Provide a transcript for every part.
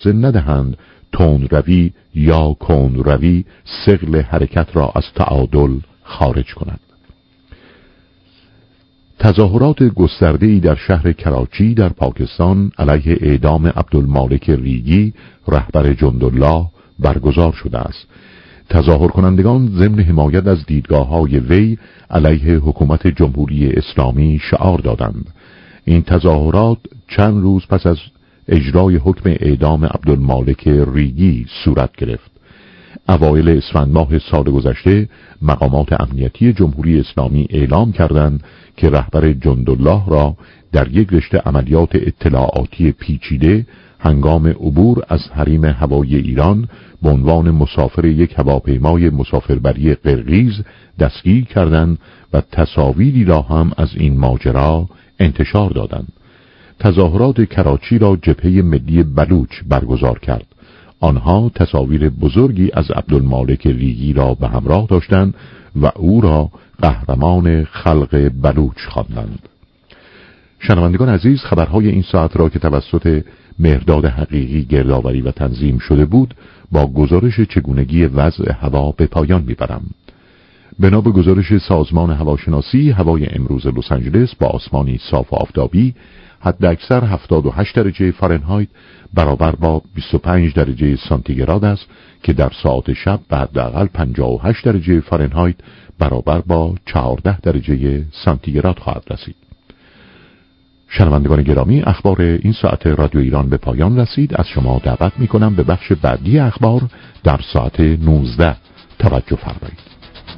اجازه ندهند تندروی یا کندروی ثقل حرکت را از تعادل خارج کند. تظاهرات گسترده‌ای در شهر کراچی در پاکستان علیه اعدام عبدالمالک ریگی رهبر جندالله برگزار شده است. تظاهر کنندگان ضمن حمایت از دیدگاه‌های وی علیه حکومت جمهوری اسلامی شعار دادند. این تظاهرات چند روز پس از اجرای حکم اعدام عبدالمالک ریگی صورت گرفت. اوایل اسفند ماه سال گذشته مقامات امنیتی جمهوری اسلامی اعلام کردند که رهبر جندالله را در یک رشته عملیات اطلاعاتی پیچیده هنگام عبور از حریم هوایی ایران به عنوان مسافر یک هواپیمای مسافربری قرقیز دستگیر کردند و تصاویری را هم از این ماجرا انتشار دادند. تظاهرات کراچی را جبهه ملی بلوچ برگزار کرد. آنها تصاویر بزرگی از عبدالمالک ریگی را به همراه داشتند و او را قهرمان خلق بلوچ خواندند. شنوندگان عزیز، خبرهای این ساعت را که توسط مهرداد حقیقی گردآوری و تنظیم شده بود با گزارش چگونگی وضع هوا به پایان میبرم. بنا به گزارش سازمان هواشناسی، هوای امروز لس آنجلس با آسمانی صاف و آفتابی، حداکثر 78 درجه فارنهایت برابر با 25 درجه سانتیگراد است که در ساعت شب به حداقل 58 درجه فارنهایت برابر با 14 درجه سانتیگراد خواهد رسید. شنوندگان گرامی، اخبار این ساعت رادیو ایران به پایان رسید. از شما دعوت می‌کنم به بخش بعدی اخبار در ساعت 19 توجه فرمایید.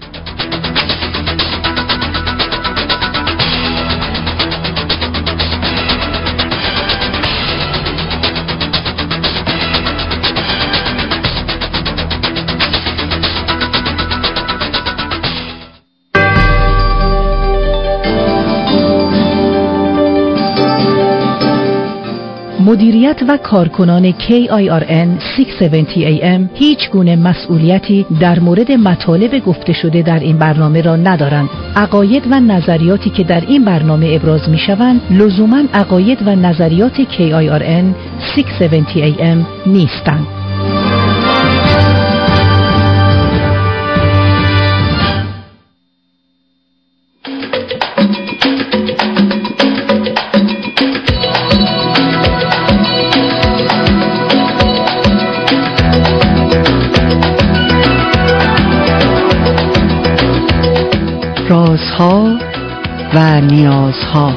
مدیریت و کارکنان KIRN 670 AM هیچ گونه مسئولیتی در مورد مطالب گفته شده در این برنامه را ندارند. عقاید و نظریاتی که در این برنامه ابراز می شوند لزوماً عقاید و نظریات KIRN 670 AM نیستند. رازها و نیازها.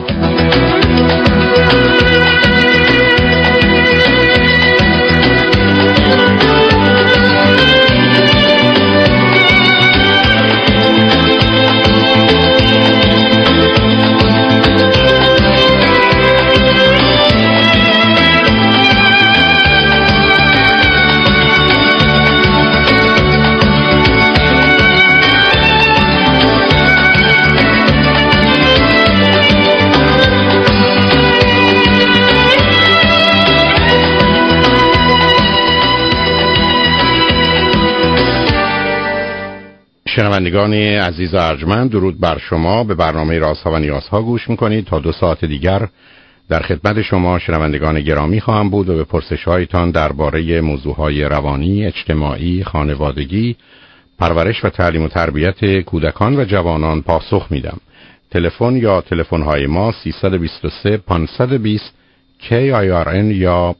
شنوندگان عزیز و ارجمند، درود بر شما. به برنامه رازها و نیازها گوش میکنید. تا 2 ساعت دیگر در خدمت شما شنوندگان گرامی خواهم بود و به پرسش‌هایتان درباره موضوعهای روانی، اجتماعی، خانوادگی، پرورش و تعلیم و تربیت کودکان و جوانان پاسخ میدم. تلفن یا تلفن‌های ما 323 520 KIRN یا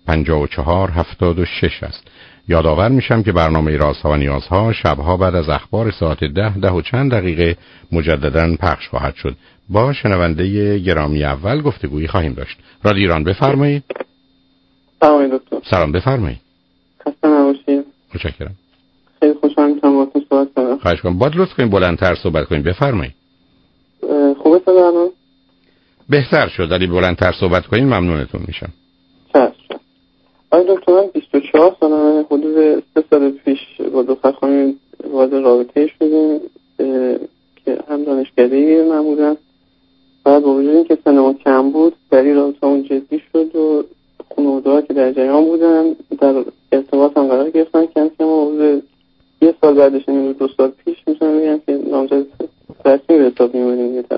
5476 است. یادآور میشم که برنامه رازها و نیازها شبها بعد از اخبار ساعت 10 و چند دقیقه مجدداً پخش خواهد شد. با شنونده گرامی اول گفتگویی خواهیم داشت. رادیو ایران بفرمایید. سلام دکتر. سلام بفرمایید. خسته نباشید. متشکرم. خیلی خوشحال میشم باهاتون صحبت کنم. خواهش می‌کنم. باید لطف کنید بلندتر صحبت کنید. بفرمایید. خوبه الان؟ بهتر شد. ولی بلندتر صحبت کنید ممنونتون میشم. چشم. آقای دکتر، من 24 سالمه. حدود 3 سال پیش با دختر خانم وارد رابطه شدیم که هم دانشکده من بودن. بعد با وجود اینکه سن ما کم بود سریع رابطه‌مون جدی شد و خانواده‌ها که در جریان بودن در ارتباط هم قرار گرفتن. کم حدود 1 سال بعدش، یعنی 2 سال پیش میتونم بگم که نامزد رسمی به حساب می‌آمدیم دیگه.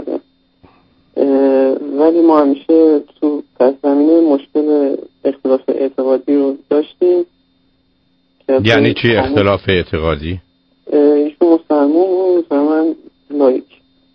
ولی ما همیشه تو پس زمینه مشکل اختلاف اعتقادی رو داشتیم کرد. یعنی چی اختلاف اعتقادی؟ ایشون مسلمان بود و من لایک،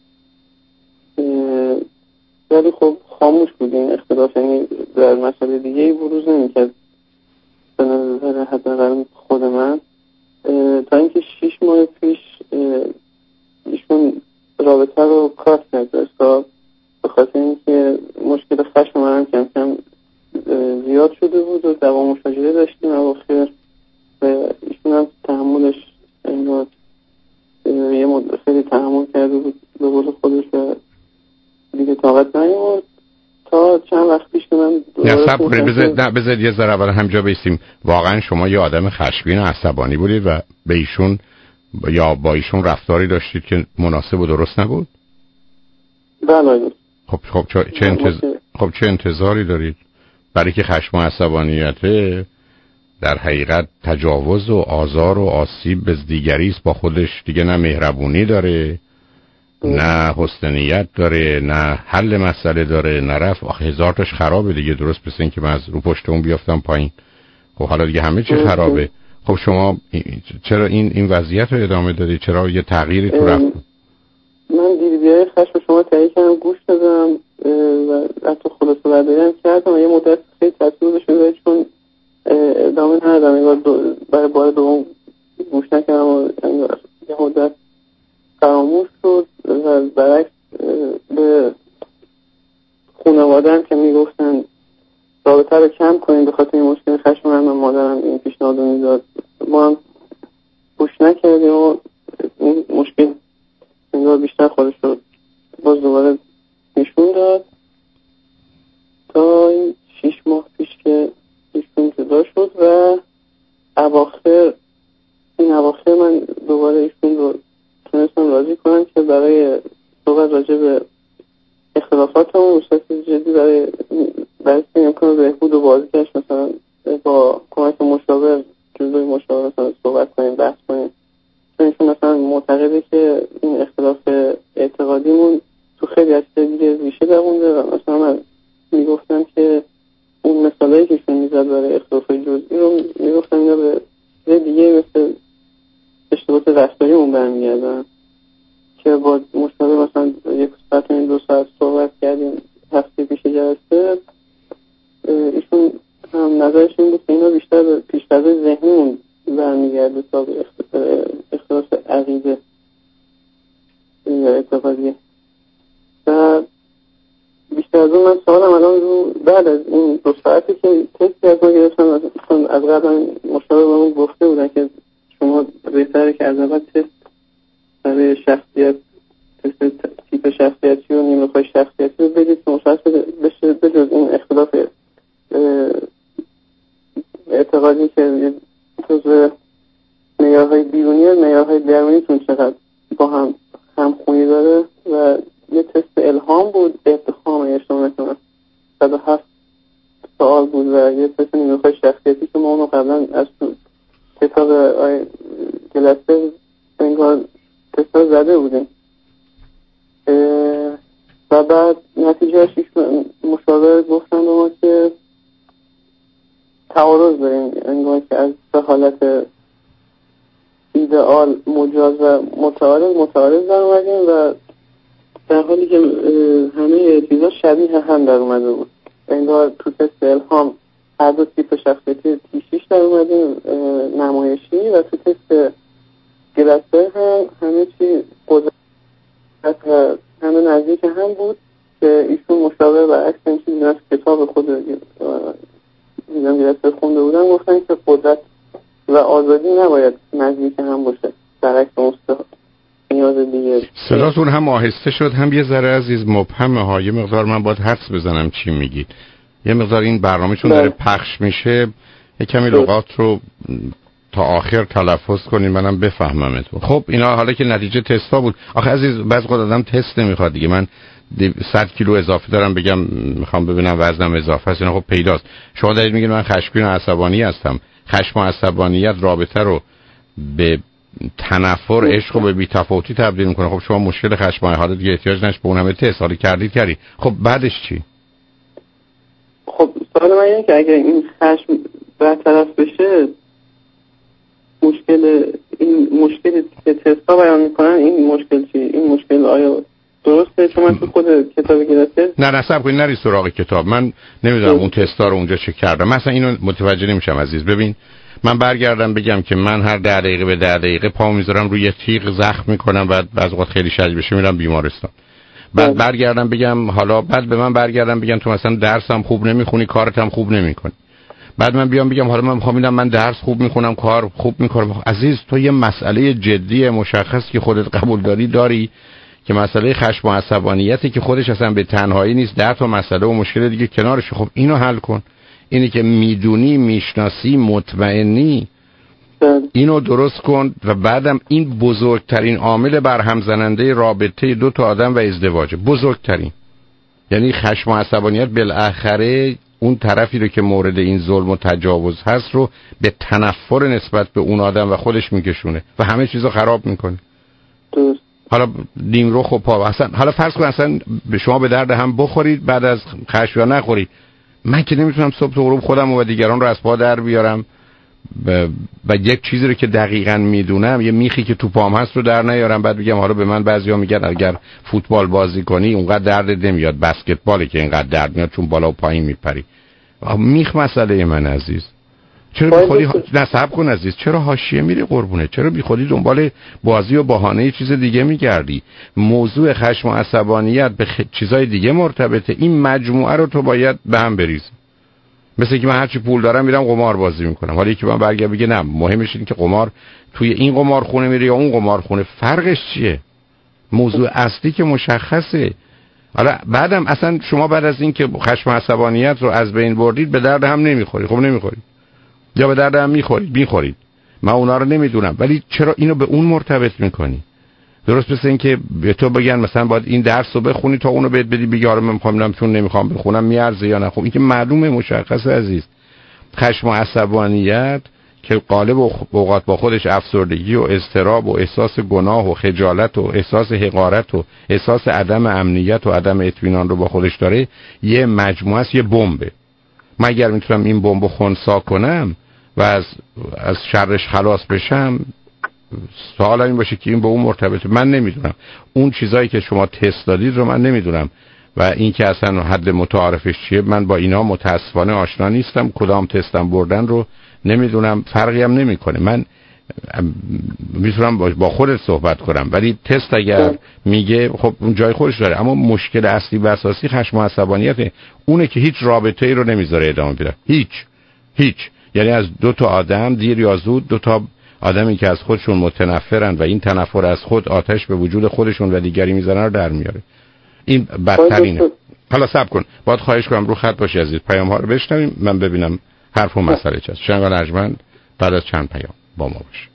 ولی خب خاموش بود این اختلاف، یعنی در مسئله دیگه ای بروز نمی‌کرد به نظر حداقل خود من. تا اینکه 6 ماه پیش ایشون رابطه رو کات کرد به خاطر اینکه مشکل خشم من کم کم زیاد شده بود و دوام مشاجره داشتیم اواخر و ایشون هم تحملش انگار یه مدت خیلی تحمل کرده بود به قول خودش و دیگه طاقت نیامد تا چند وقت پیش که من بذارید یه ذره اول همجا بیستیم. واقعا شما یه آدم خشمگین و عصبانی بودید و به ایشون یا با ایشون رفتاری داشتید که مناسب و درست نبود؟ بله. خب چه انتظاری دارید؟ برای که خشم و عصبانیته در حقیقت تجاوز و آزار و آسیب به دیگری است، با خودش دیگه نه مهربونی داره نه حسن نیت داره نه حل مسئله داره نه رفع. آخه هزار تاش خرابه دیگه، درست مثل این که من از رو پشت اون بیافتم پایین. خب حالا دیگه همه چی خرابه. خب شما چرا این وضعیت رو ادامه دادی؟ چرا یه تغییری تو رفت؟ من دیدیای خشم شما تایید کردم، گوش دادم و حتی خلاصه برداری کردم و یه مدت خیلی تصویر شده چون ادامه ندادم، برای بار دوم گوش نکردم و یه مدت فراموش شد و برعکس به خانواده هم که میگفتن رابطه رو کم کنیم به خاطر این مشکل خشم من مادرم این پیشنهاد رو میداد، ما هم گوش نکردیم و این مشکل انگار بیشتر خودش رو باز دوباره نشون داد تا این 6 ماه پیش که ایشون جدا شد و اواخر من دوباره ایشون رو تونستم راضی کنم که برای صحبت راجع به اختلافاتمون بصورت جدی برای امکان بهبود و بازگشت مثلا با کمک مشاور جزوی مشاور مثلا صحبت کنیم، بحث کنیم، چون ایشون مثلا معتقده که این اختلاف اعتقادیمون تو خیلی از دیگه ریشه دوونده و مثلا من میگفتم که اون مثالایی که ایشون میزد برای اختلاف جزئی رو میگفتم اینا به دیگه مثل اشتباهات رفتاریمون برمیگردن که با مشاور مثلا 1 ساعت و 2 ساعت صحبت کردیم هفته پیش جلسه. ایشون هم نظرش این بود که اینا بیشتر به پیش‌فرض‌های ذهنیمون برمیگرده تا به اختلاف عقیده یا اعتقادی. و بیشتر از اون من سوالم الان رو بعد از این 2 ساعتی که تستی از ما گرفتم از قبل مشاور بهمون گفته بودن که شما بهتره که از اول تست برای شخصیت، تست تیپ شخصیتی و نیمه‌های شخصیتی رو بدید که مشخص بشه بجز این اختلاف اعتقادی که جزء معیارهای بیرونی معیارهای درونیتون چقدر با هم همخونی داره. و یه تست الهام بود، اتخام اشتباه نکنم 107 سوال بود و یه تست نیمه‌های شخصیتی که ما اونو قبلا از کتاب گلسه انگار تستا زده بودیم و بعد نتیجهش مشاور گفتن به ما که تعارض داریم، انگار که از حالت ایدئال مجاز و متعارض در اومدیم و در حالی که همه چیزا شبیه هم در اومده بود. انگار تو تست الهام هر دو تیپ شخصیتی تیشیش در اومدیم نمایشی و تو تست گلسه هم همه چی قدرت و همه نزدیک هم بود که ایشون مشاور برعکس این چیزی از کتاب خود دیدم گلسه خونده بودن گفتن که قدرت و آزادی نباید نزدیک هم باشه، برعکس نیاز دیگه. صداتون هم آهسته شد هم یه ذره عزیز مبهمه ها، یه مقدار من باید حدس بزنم چی میگید، یه مقدار این برنامه چون داره پخش میشه یه کمی لغات رو تا آخر تلفظ کنین منم بفهممتون. خب اینا حالا که نتیجه تستا بود. آخه عزیز بعض وقت آدم تست نمیخواد دیگه، من 100 کیلو اضافه دارم بگم میخوام ببینم وزنم اضافه است، اینا خب پیداست. شما دارید میگید من خشمگین و عصبانی هستم. خشم و عصبانیت رابطه رو به تنفر، عشق و به بی‌تفاوتی تبدیل میکنه. خب شما مشکل خشم حالا دیگه احتیاج نشه به اون همه تست حالا کردی. خب بعدش چی؟ خب سوال من اینه که اگه این خشم برطرف بشه این مشکلی که تستا بیان میکنن این مشکل چی؟ این مشکل آیا درسته؟ چون من تو خود کتاب گرفته نه صبر کنید نری سراغ کتاب. من نمیدونم اون تستا رو اونجا چه کردم. مثلا اینو متوجه نمیشم عزیز. ببین من برگردم بگم که من هر 10 دقیقه به 10 دقیقه پا میذارم روی تیغ زخم میکنم، بعد بعضی وقت خیلی شدید بشه میرم بیمارستان. بعد برگردم بگم حالا بعد به من برگردم بگم تو مثلا درسم خوب نمیخونی، کارت هم خوب نمیکنی. بعد من بیام بگم حالا من میخوام ببینم من درس خوب میخونم، کار خوب میکنم. عزیز تو یه مسئله جدی مشخص که خودت قبول داری که مسئله خشم و عصبانیتی که خودش اصلا به تنهایی نیست، 10 تا مسئله و مشکل دیگه کنارش. خب اینو حل کن. اینی که میدونی، میشناسی، مطمئنی، اینو درست کن. و بعدم این بزرگترین عامل برهم زننده رابطه 2 تا آدم و ازدواج، بزرگترین. یعنی خشم و عصبانیت بالاخره اون طرفی رو که مورد این ظلم و تجاوز هست رو به تنفر نسبت به اون آدم و خودش میکشونه و همه چیزو خراب میکنه. درست. حالا نیمرو خب پا اصلا، حالا فرض کن اصلا به شما به درد هم بخورید بعد از خشم یا نخورید. من که نمیتونم صبح تا غروب خودم و دیگران رو از پا در بیارم و یک چیزی رو که دقیقاً میدونم، یه میخی که تو پام هست رو در نیارم بعد بگم حالا به من بعضیا میگن اگر فوتبال بازی کنی اونقدر درد نمیاد، بسکتباله که اینقدر درد میاد چون بالا و پایین میپری. میخ مسئله من عزیز. چرا بی خودی نصب کن عزیز، چرا حاشیه میری قربونه؟ چرا بی خودی دنبال بازی و بهانه چیز دیگه میگردی؟ موضوع خشم و عصبانیت به چیزای دیگه مرتبطه. این مجموعه رو تو باید به هم بریزی. مثل که من هرچی پول دارم میرم قمار بازی میکنم، حالا یکی من برگرد بگه نه مهمش اینه که قمار توی این قمارخونه میری یا اون قمارخونه، فرقش چیه؟ موضوع اصلی که مشخصه. حالا بعدم اصلا شما بعد از این که خشم و عصبانیت رو از بین بردید به درد هم نمیخورید. خب نمیخورید یا به درد هم میخورید. من اونا رو نمیدونم، ولی چرا اینو به اون مرتبط میکنی؟ درست مثل این که به تو بگن مثلا باید این درس رو بخونی تا اونو بهت بدی بگی آره من میخوام چون نمیخوام بخونم میارزه یا نه. خب این که معلومه مشخصه عزیز. خشم و عصبانیت که غالب اوقات با خودش افسردگی و اضطراب و احساس گناه و خجالت و احساس حقارت و احساس عدم امنیت و عدم اطمینان رو با خودش داره، یه مجموعه است، یه بمبه. من اگر میتونم این بمب خنثی کنم و از شرش خلاص بشم، سوال این باشه که این به اون مرتبطه. من نمیدونم اون چیزایی که شما تست دادید رو من نمیدونم و این که اصلا حد متعارفش چیه من با اینا متاسفانه آشنا نیستم. کدام تستم بردن رو نمیدونم، فرقی هم نمیکنه. من میتونم با خودت صحبت کنم ولی تست اگر میگه خب اون جای خودش داره. اما مشکل اصلی و اساسی خشم و عصبانیته، اونه که هیچ رابطه ای رو نمیذاره ادامه بده. هیچ. یعنی از 2 تا آدم دیر یا زود 2 تا آدمی که از خودشون متنفرن و این تنفر از خود آتش به وجود خودشون و دیگری میزنن رو در میاره. این بدترینه. حالا صبر کن، باید خواهش کنم رو خط باشی عزیز، پیام ها رو بشنویم من ببینم حرف و مسئله چیست. شنگان ارجمند بعد از چند پیام با ما باش.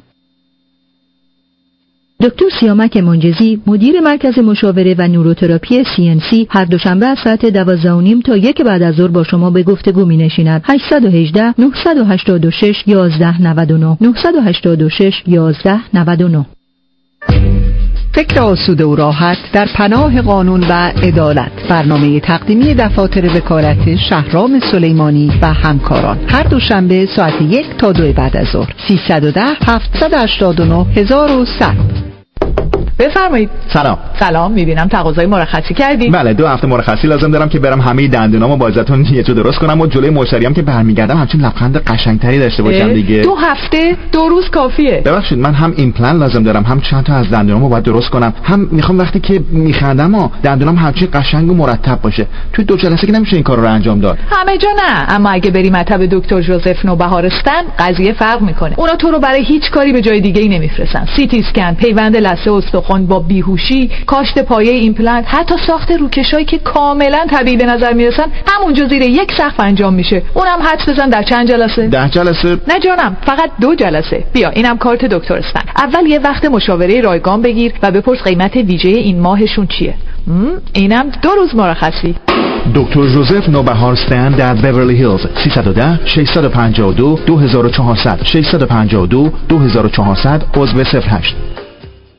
دکتر سیامک منجزی، مدیر مرکز مشاوره و نوروتراپی CNC، هر دوشنبه از ساعت 12:30 تا 1 بعد از ظهر با شما به گفتگو می‌نشیند. 818 986 1199 986 1199. فکر آسوده و راحت در پناه قانون و عدالت. برنامه تقدیمی دفاتر وکالت شهرام سلیمانی و همکاران، هر دوشنبه ساعت 1 تا 2 بعد از ظهر. 310 789 1100. بفرمایید. سلام، میبینم تقاضای مرخصی کردید. بله 2 هفته مرخصی لازم دارم که برم همه دندونامو با ازتون یه جا درست کنم و جلوی مشتریام که برمیگردم همچین لبخند قشنگتری داشته باشم دیگه. 2 هفته 2 روز کافیه. ببخشید من هم ایمپلنت لازم دارم، هم چند تا از دندونامو باید درست کنم، هم میخوام وقتی که میخندم دندونام همچین قشنگ و مرتب باشه. توی 2 جلسه که نمیشه این کارو رو انجام داد. همه جا نه، اما اگه بری مطب دکتر جوزف نوبهارستان قضیه فرق میکنه. اونا تو رو برای هیچ کاری به جای دیگه‌ای نمیفرستن. CT اسکن، پیوند لثه استخوان با بیهوشی، کاشت پایه ایمپلنت، حتی ساخت روکشایی که کاملا طبیعی به نظر میرسن همونجا زیر یک سقف انجام میشه. اونم حدس بزن در چند جلسه؟ 10 جلسه؟ نه جانم، فقط 2 جلسه. بیا اینم کارت دکتر اسفند. اول یه وقت مشاوره رایگان بگیر و بپرس قیمت ویژه این ماهشون چیه. اینم 2 روز مرخصی. دکتر جوزف نوبهارستان در بیورلی هیلز. 310 652 2400 652 2400 عضو 08.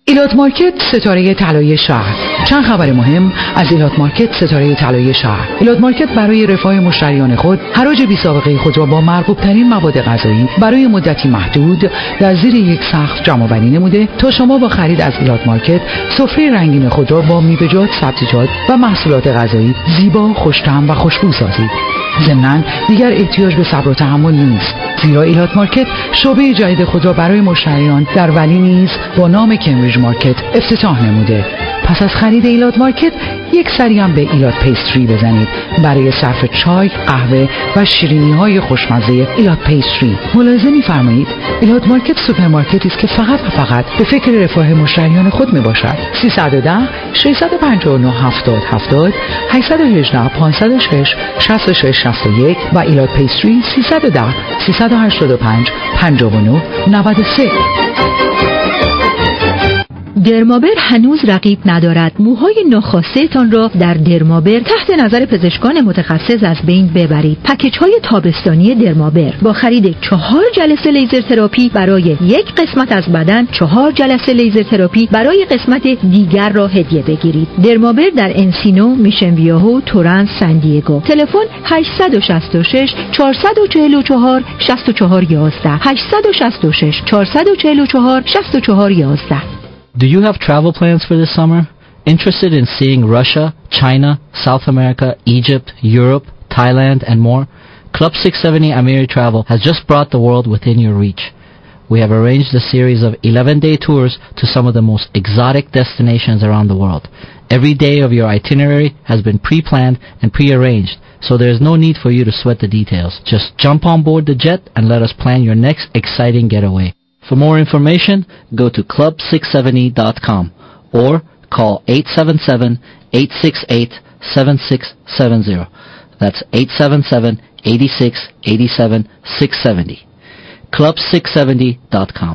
ایلات مارکت ستاره طلایی شهر. چند خبر مهم از ایلات مارکت ستاره طلایی شهر. ایلات مارکت برای رفاه مشتریان خود حراج بی سابقه خود را با مرغوب ترین مواد غذایی برای مدتی محدود در زیر یک سقف جمع‌آوری نموده تا شما با خرید از ایلات مارکت سفره رنگین خود را با میوه‌جات، سبزیجات و محصولات غذایی زیبا، خوش‌طعم و خوشبو سازید. ضمناً دیگر احتیاج به صبر و تحمل نیست، زیرا ایلات مارکت شعبه جدید خود را برای مشتریان در ولی نیز با نام کمبریج مارکت افتتاح نموده. پس از خرید ایلات مارکت یک سری هم به ایلات پیستری بزنید برای صرف چای، قهوه و شیرینی‌های خوشمزه ایلات پیستری. ملاحظه می‌فرمایید ایلات مارکت سوپرمارکتی است که فقط و فقط به فکر رفاه مشتریان خود میباشد. 310 659 70 70 818 506 66 61 و ایلات پیستری 310 385 59 93. درمابر هنوز رقیب ندارد. موهای ناخواسته تان را در درمابر تحت نظر پزشکان متخصص از بین ببرید. پکیج های تابستانی درمابر با خرید 4 جلسه لیزر تراپی برای یک قسمت از بدن، 4 جلسه لیزر تراپی برای قسمت دیگر را هدیه بگیرید. درمابر در انسینو، میشن ویاهو، تورنس، سان دیگو. تلفن 866 444 64 11 866 444 64 11. Do you have travel plans for this summer? Interested in seeing Russia, China, South America, Egypt, Europe, Thailand, and more? Club 670 Amiri Travel has just brought the world within your reach. We have arranged a series of 11-day tours to some of the most exotic destinations around the world. Every day of your itinerary has been pre-planned and pre-arranged, so there is no need for you to sweat the details. Just jump on board the jet and let us plan your next exciting getaway. For more information, go to club670.com or call 877-868-7670. That's 877-86-87-670. Club670.com.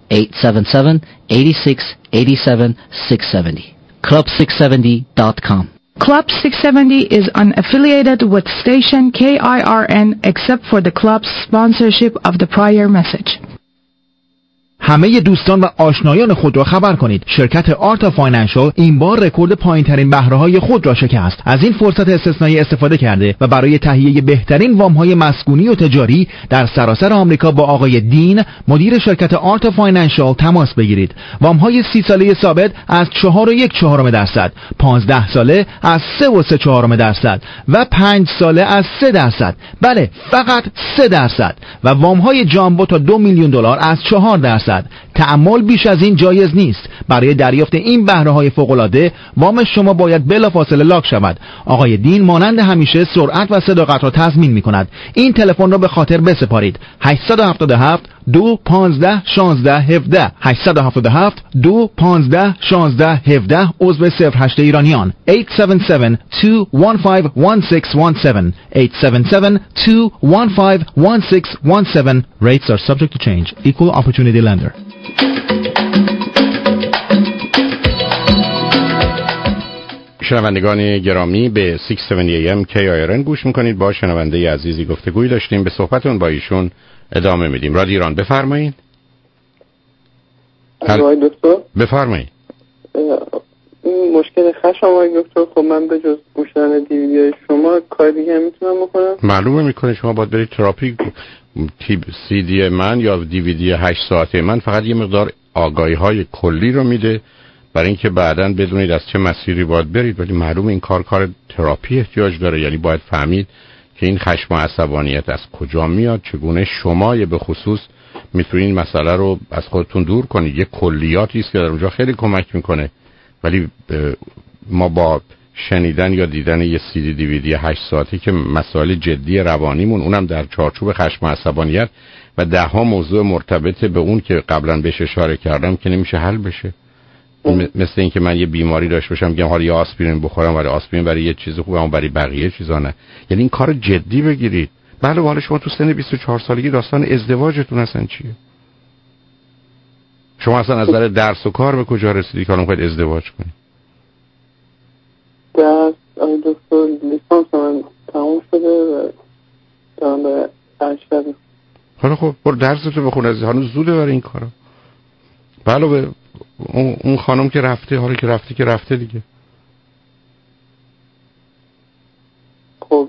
877-86-87-670. Club670.com. Club 670 is unaffiliated with station KIRN except for the club's sponsorship of the prior message. همه دوستان و آشنایان خود را خبر کنید شرکت آرتا فاینانشال این بار رکورد پایین‌ترین بهره‌های خود را شکست. از این فرصت استثنایی استفاده کرده و برای تهیه بهترین وام‌های مسکونی و تجاری در سراسر آمریکا با آقای دین مدیر شرکت آرتا فاینانشال تماس بگیرید. وام‌های 30 ساله ثابت از 4.1% 15 ساله از 3.3% و 5 ساله از 3%. بله، فقط 3% و وام‌های جامبو تا $2 میلیون از 4%. تأمل بیش از این جایز نیست. برای دریافت این بهره‌های فوق‌العاده وام شما باید بلافاصله لاک شود. آقای دین مانند همیشه سرعت و صداقت را تضمین می‌کند. این تلفن را به خاطر بسپارید. 877 215 16 17 877 215 16 17 عضو 08 ایرانیان 877 215 1617 877 215 1617. Rates are subject to change. Equal opportunity lender. شنوندگان گرامی به 670 AM KIRN گوش میکنید. با شنونده عزیزی گفتگوی داشتیم، به صحبتون با ایشون ادامه میدیم. رادیو ایران بفرمایید. دکتر بفرمایید. این مشکل خشم آقای دکتر، خب من به جز گوشتن دیویدیوهای شما کار دیگه میتونم بکنم؟ معلومه میکنه شما باید برید تراپی. سی دی من یا دیویدی 8 ساعته من فقط یه مقدار آگاهی های کلی رو میده برای اینکه بعداً بدونید از چه مسیری باید برید، ولی معلومه این کار تراپی احتیاج داره. یعنی باید فهمید که این خشم و عصبانیت از کجا میاد، چگونه شما به خصوص میتونید این مسئله رو از خودتون دور کنید. یه کلیاتی است که در اونجا خیلی کمک میکنه، ولی ما با شنیدن یا دیدن یه سی دی دیویدی 8 ساعتی که مسائل جدی روانیمون، اونم در چارچوب خشم و عصبانیت و 10 موضوع مرتبط به اون که قبلا بهش اشاره کردم که نمیشه حل بشه. مثل این که من یه بیماری داشته باشم بگم حالا یه آسپرین بخورم، ولی آسپرین برای یه چیز خوبه اما برای بقیه چیزا نه. یعنی این کار جدی بگیرید. بله، حالا شما تو سن 24 سالگی داستان ازدواجتون اصلا چیه؟ شما اصلا از نظر درس و کار به کجا رسیدی که الان میخواید ازدواج کنید؟ درس دکتر لیسانس من تموم شده و دارم به ارشد. حالا خب برو درستو بخون، از هنوز زوده برای این کارا. علاوه اون خانم که رفته، حالا که رفته دیگه. خب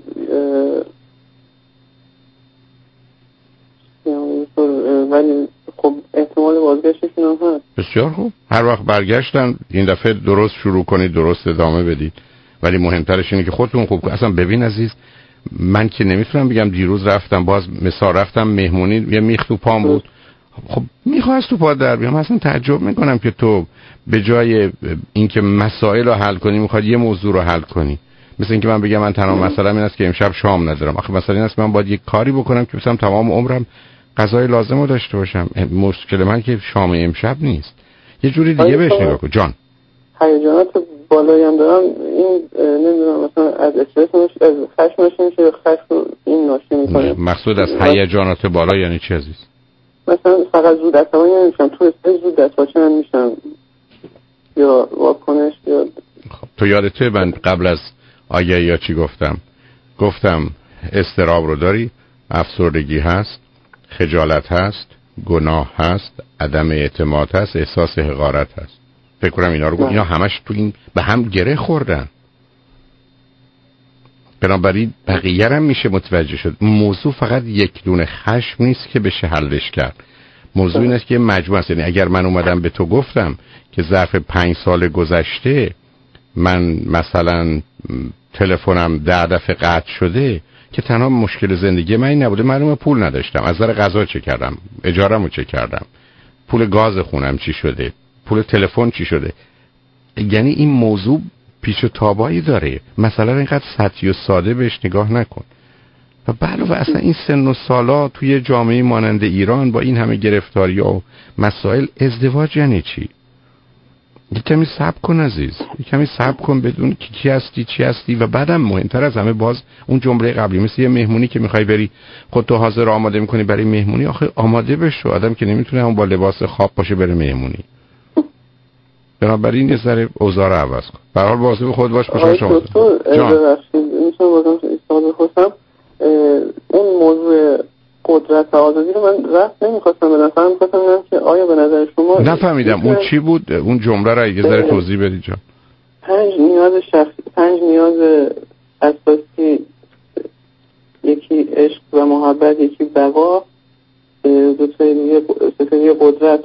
ولی خب احتمال بازگشتشون هم هست. بسیار خوب، هر وقت برگشتن این دفعه درست شروع کنید، درست ادامه بدید، ولی مهمترش اینه که خودتون خوب. اصلا ببین عزیز، من که نمیتونم بگم دیروز رفتم، باز مثال رفتم مهمونی، یه میخ تو پام بود، خب میخواست تو پا در بیام. اصلا تعجب میکنم که تو به جای اینکه مسائل رو حل کنی میخواد یه موضوع رو حل کنی. مثل اینکه من بگم من تنها مسئله این است که امشب شام ندارم. آخه مسئله این است من باید یک کاری بکنم که مثلا تمام عمرم غذای لازم رو داشته باشم. مشکل من که شام امشب نیست، یه جوری دیگه بهش نگاه کن. جان هیجانات بالایی هم دارم، این نمیدونم مثلا از استرس از خشمش میشه، خشم این ناشی میکنه. مقصود از هیجانات بالا یعنی چی عزیز؟ مثلا فقط زود عصبانی نمیشم، تو استرس زود دستپاچه میشم یا واکنش یا خب تو یادته من قبل از آگهی یا چی گفتم اضطراب رو داری، افسردگی هست، خجالت هست، گناه هست، عدم اعتماد هست، احساس حقارت هست. فکر کنم اینا رو اینا همش تو این به هم گره خوردن. بنابراین بقیه هم میشه متوجه شد. موضوع فقط یک دونه خشم نیست که بشه حلش کرد. موضوع این است که مجموعه است. یعنی اگر من اومدم به تو گفتم که ظرف 5 سال گذشته من مثلا تلفنم 10 دفعه قطع شده، که تنها مشکل زندگی من این نبوده، معلومه پول نداشتم، از نظر غذا چه کردم، اجاره‌مو چه کردم، پول گاز خونم چی شده، پول تلفن چی شده. یعنی این موضوع پیچ و تابایی داره. مثلا اینقدر سطحی و ساده بهش نگاه نکن. و علاوه اصلا این سن و سالا توی جامعه مانند ایران با این همه گرفتاری‌ها و مسائل، ازدواج یعنی چی؟ یه کمی صبر کن عزیز، یه کمی صبر کن، بدون کی هستی چی هستی. و بعدم مهمتر از همه باز اون جمله قبلی، مثل یه مهمونی که میخوای بری خودتو حاضر آماده میکنی برای مهمونی، آخه آماده بشو. آدم که نمیتونه هم با لباس خواب باشه بره مهمونی. بنابراین یه ذره اوضاع رو عوض کن. به هر حال واظب خود باش. خوشحال شدم. جان میتونم بازم استفاده کنم. اون موضوع قدرت آزادی رو من رفت نمیخواستم بدم، فقط میخواستم بگم که آیا به نظر شما نفهمیدم اون چی بود، اون جمله رو یه ذره توضیح بدید جان. 5 نیاز شخصی، 5 نیاز اساسی، یکی عشق و محبت، یکی بقا، دو تا دیگه قدرت،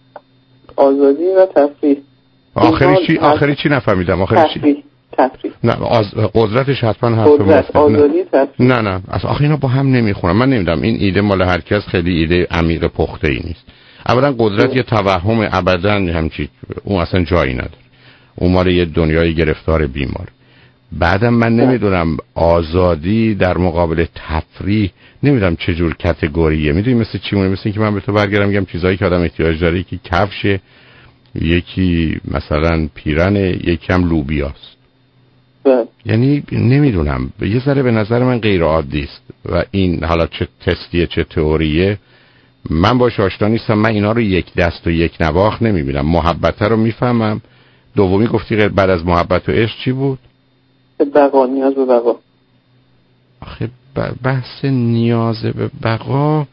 آزادی و تفریح. آخری چی نفهمیدم. آخری تفریح. نه قدرتش حتما حرف مفته. آزادی تفریح. نه اصلا آخه اینا با هم نمیخونن. من نمیدونم این ایده مال هر کس خیلی ایده عمیق پخته ای نیست. اولا قدرت یه توهم ابدا همچی، اون اصلا جایی نداره. اون مال یه دنیای گرفتار بیمار. بعدم من نمیدونم آزادی در مقابل تفریح نمیدونم چه جور کاتگوریه. میدونی مثل چی مونه؟ مثل اینکه من به تو برگردم میگم چیزایی که آدم احتیاج داره، یکی کفشه، یکی مثلا پیرن، یکی هم لوبیاست. یعنی نمیدونم، یه ذره به نظر من غیر عادی است. و این حالا چه تستیه چه تئوریه من باش آشنا نیستم. من اینا رو یک دست و یک نواخت نمیبینم. محبت رو میفهمم. دومی گفتی غیر بعد از محبت و عشق چی بود؟ بقا، نیاز به بقا. آخه بحث نیاز به بقا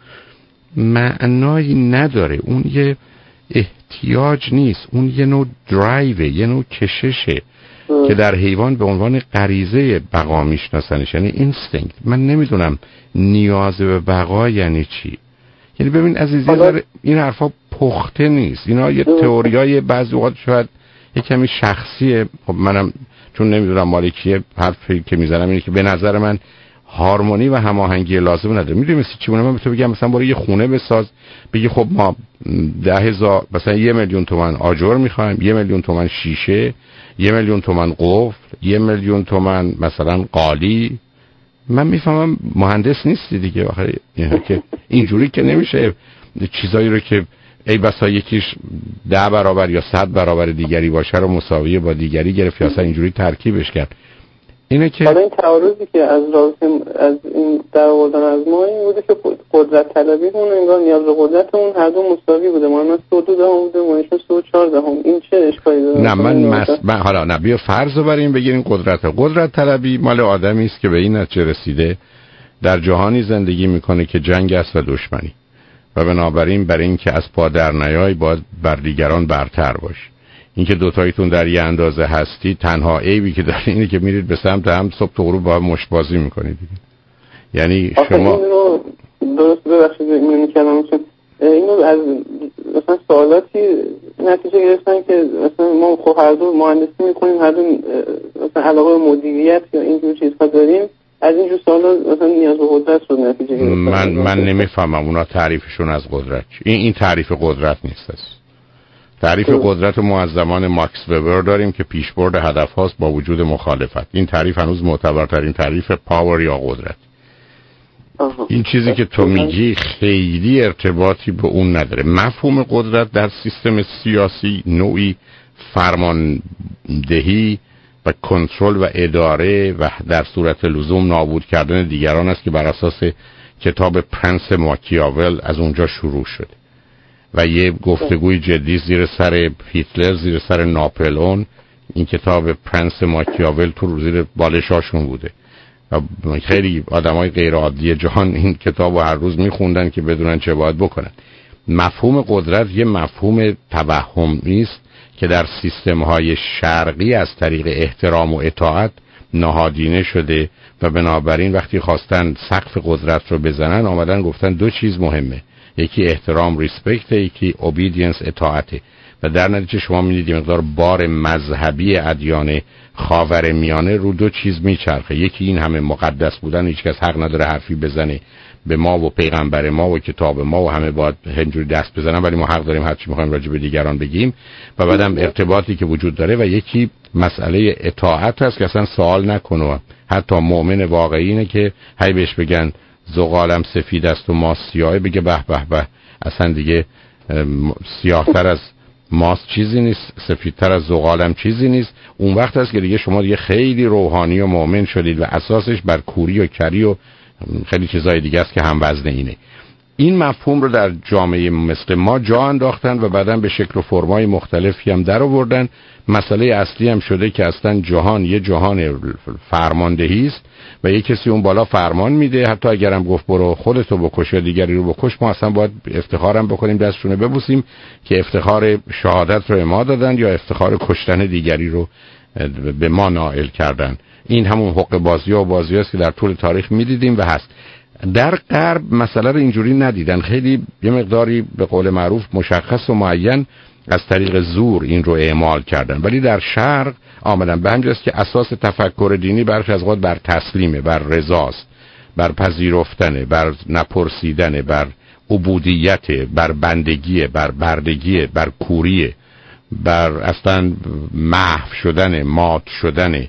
معنایی نداره. اون یه احتیاج نیست، اون یه نوع درایوه، یه نوع کششه که در حیوان به عنوان غریزه بقا میشناسنش، یعنی اینستینکت. من نمیدونم نیاز به بقا یعنی چی. یعنی ببین عزیزی این حرفا پخته نیست. اینا یه تئوریای بعضی وقت شاید یه کمی شخصیه. خب منم چون نمیدونم مال کیه، حرفی که میزنم اینه که به نظر من هارمونی و هماهنگی لازم نداره. میدونی مثل چی مونه؟ من به تو بگم مثلا برو یه خونه بساز، بگی خب ما 10,000 مثلا 1,000,000 تومان آجر میخوایم، 1,000,000 تومان شیشه، 1,000,000 تومان قفل، 1,000,000 تومان مثلا قالی. من میفهمم مهندس نیستی دیگه. آخه که اینجوری که نمیشه چیزایی رو که ای بسا یکیش 10 برابر یا 100 برابر دیگری باشه رو مساویه با دیگری گرفت یا اصلا اینجوری ترکیبش کرد. اینه که حالا این تعارضی که از رابطه از این در آوردن از ما این بوده که قدرت طلبیمون انگار نیاز به قدرتمون هر دو مساوی بوده. ما 102 بوده، ما 104. این چه اشکالی داره؟ نه من حالا نه بیا فرض رو بریم بگیریم قدرت طلبی مال آدمی است که به این نتیجه رسیده در جهانی زندگی میکنه که جنگ است و دشمنی. و بنابراین برای اینکه از پا در نیای باید بر دیگران برتر باشی. اینکه دوتایتون در یه اندازه هستی تنها عیبی که داره اینه که میرید به سمت هم صبح تا غروب با هم مشت بازی میکنید دیگه. یعنی شما درست ببخشید می‌کنم اینو از مثلا سوالاتی نتیجه گرفتن که مثلا ما خب هر دو مهندسی میکنیم، هر دو مثلا علاقه به مدیریت یا اینجور چیزها داریم، از اینجور سوالا مثلا نیاز به قدرت رو نتیجه گرفتن. من نمیفهمم اونا تعریفشون از قدرت این تعریف قدرت نیست است. تعریف قدرت ما از زمان ماکس وبر داریم که پیشبرد هدف هاست با وجود مخالفت. این تعریف هنوز معتبرترین تعریف پاور یا قدرت. این چیزی که تو میگی خیلی ارتباطی به اون نداره. مفهوم قدرت در سیستم سیاسی نوعی فرماندهی و کنترل و اداره و در صورت لزوم نابود کردن دیگران است که بر اساس کتاب پرنس ماکیاول از اونجا شروع شده و یه گفتگوی جدی زیر سر هیتلر، زیر سر ناپلئون. این کتاب پرنس ماکیاول تو زیر بالشاشون بوده. خیلی آدمای غیر عادی جهان این کتابو هر روز میخوندن که بدونن چه باید بکنن. مفهوم قدرت یه مفهوم توهمی است که در سیستم‌های شرقی از طریق احترام و اطاعت نهادینه شده و بنابراین وقتی خواستن سقف قدرت رو بزنن آمدن گفتن دو چیز مهمه، یکی احترام ریسپکت، یکی اوبیدینس اطاعته. و در نتیجه شما می‌بینید یه مقدار بار مذهبی ادیان خاورمیانه رو دو چیز میچرخه. یکی این همه مقدس بودن، هیچ کس حق نداره حرفی بزنه به ما و پیغمبر ما و کتاب ما و همه باید همجوری دست بزنن، ولی ما حق داریم هر چی می‌خوایم راجع به دیگران بگیم. و بعدم ارتباطی که وجود داره و یکی مسئله اطاعت هست که اصلا سوال نکنه. حتی مؤمن واقعی اینه که هی بهش بگن زغالم سفید است و ماست سیاه بگه به به به، اصلا دیگه سیاه‌تر از ماست چیزی نیست، سفیدتر از زغالم چیزی نیست. اون وقت هست که دیگه شما دیگه خیلی روحانی و مؤمن شدید و اساسش بر کوری و کری و خیلی چیزای دیگه است که هم وزن اینه. این مفهوم رو در جامعه مثل ما جا انداختن و بعداً به شکل و فرمای مختلفی هم در آوردن. مسئله اصلی هم شده که اصلا جهان یه جهان فرماندهی است و یه کسی اون بالا فرمان میده. حتی اگرم گفت برو خودتو بکش یا دیگری رو بکش، ما اصلا باید افتخارم بکنیم، دستشونه ببوسیم که افتخار شهادت رو ما دادن یا افتخار کشتن دیگری رو به ما نائل کردن. این همون حق بازی و بازی است که در طول تاریخ میدیدیم و هست. در غرب مسئله رو اینجوری ندیدن، خیلی یه مقداری به قول معروف مشخص و معین از طریق زور این رو اعمال کردن. ولی در شرق آمدن به همجاست که اساس تفکر دینی برخی از اوقات بر تسلیمه، بر رضاست، بر پذیرفتنه، بر نپرسیدنه، بر عبودیت، بر بندگی، بر بردگی، بر کوریه، بر اصلا محو شدن، مات شدن،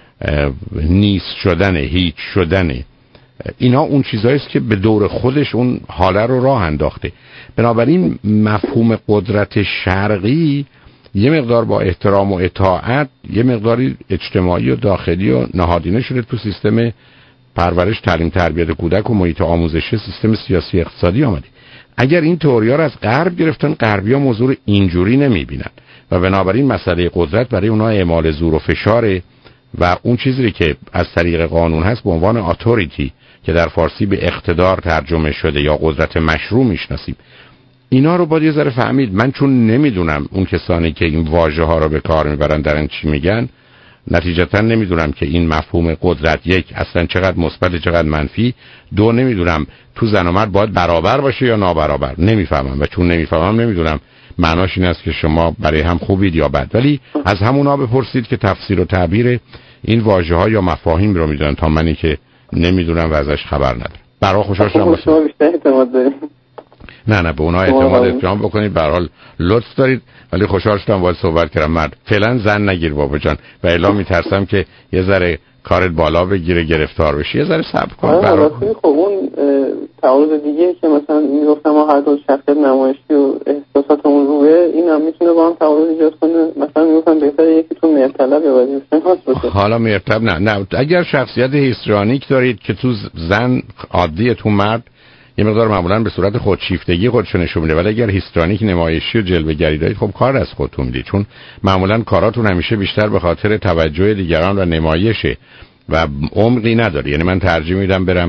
نیست شدن، هیچ شدن. اینا اون چیزایی است که به دور خودش اون حاله رو راه انداخته. بنابراین مفهوم قدرت شرقی یه مقدار با احترام و اطاعت یه مقداری اجتماعی و داخلی و نهادینه شده تو سیستم پرورش، تعلیم، تربیت کودک و محیط آموزشی، سیستم سیاسی اقتصادی آمده. اگر این تئوری‌ها رو از غرب گرفتن، غربی‌ها موضوع اینجوری نمی‌بینن و بنابراین مسئله قدرت برای اونها اعمال زور و فشاره و اون چیزی که از طریق قانون هست به عنوان اتوریتی که در فارسی به اقتدار ترجمه شده یا قدرت مشروع میشناسیم، اینا رو باید یه ذره فهمید. من چون نمیدونم اون کسانی که این واژه ها رو به کار میبرن دارن چی میگن، نتیجتا نمیدونم که این مفهوم قدرت یک اصلا چقدر مثبت چقدر منفی، دو نمیدونم تو زن و مرد باید برابر باشه یا نابرابر، نمیفهمم و چون نمیفهمم نمیدونم معناش این است که شما برای هم خوبید یا بد. ولی از همونا بپرسید که تفسیر و تعبیر این واژه ها یا مفاهیم رو میدونن تا منی که نمیدونم و ازش خبر ندارم. برای خوشحال شدم. شما بیشتر اعتماد دارید. نه به اونا اعتماد احترام بکنید، به هر حال لطف دارید، ولی خوشحال شدم باهات صحبت کردم. مرد فعلا زن نگیر بابا جان، و الا میترسم که یه ذره کارت بالا بگیره، گرفتار بشی. یه ذره صبر کن. برای خب اون تعارض دیگه که مثلا میگفتم ما هر دو شخصیت نمایشی و احساساتمون روه، این هم میتونه با هم تعارض ایجاد کنه. مثلا میگفتم بهتره یکیتون مرتلب یا وظیفه خاص باشه. حالا مرتب نه اگر شخصیت هیستریونیک دارید که تو زن عادیه، تو مرد یه مقدار معمولا به صورت خودشیفتگی خودشو نشون میده، ولی اگر هیستریونیک نمایشی و جلوه‌گری دارید خب کار از خودتون میدید، چون معمولا کاراتون همیشه بیشتر به خاطر توجه دیگران و نمایشه و عمقی نداره. یعنی من ترجیح میدم برم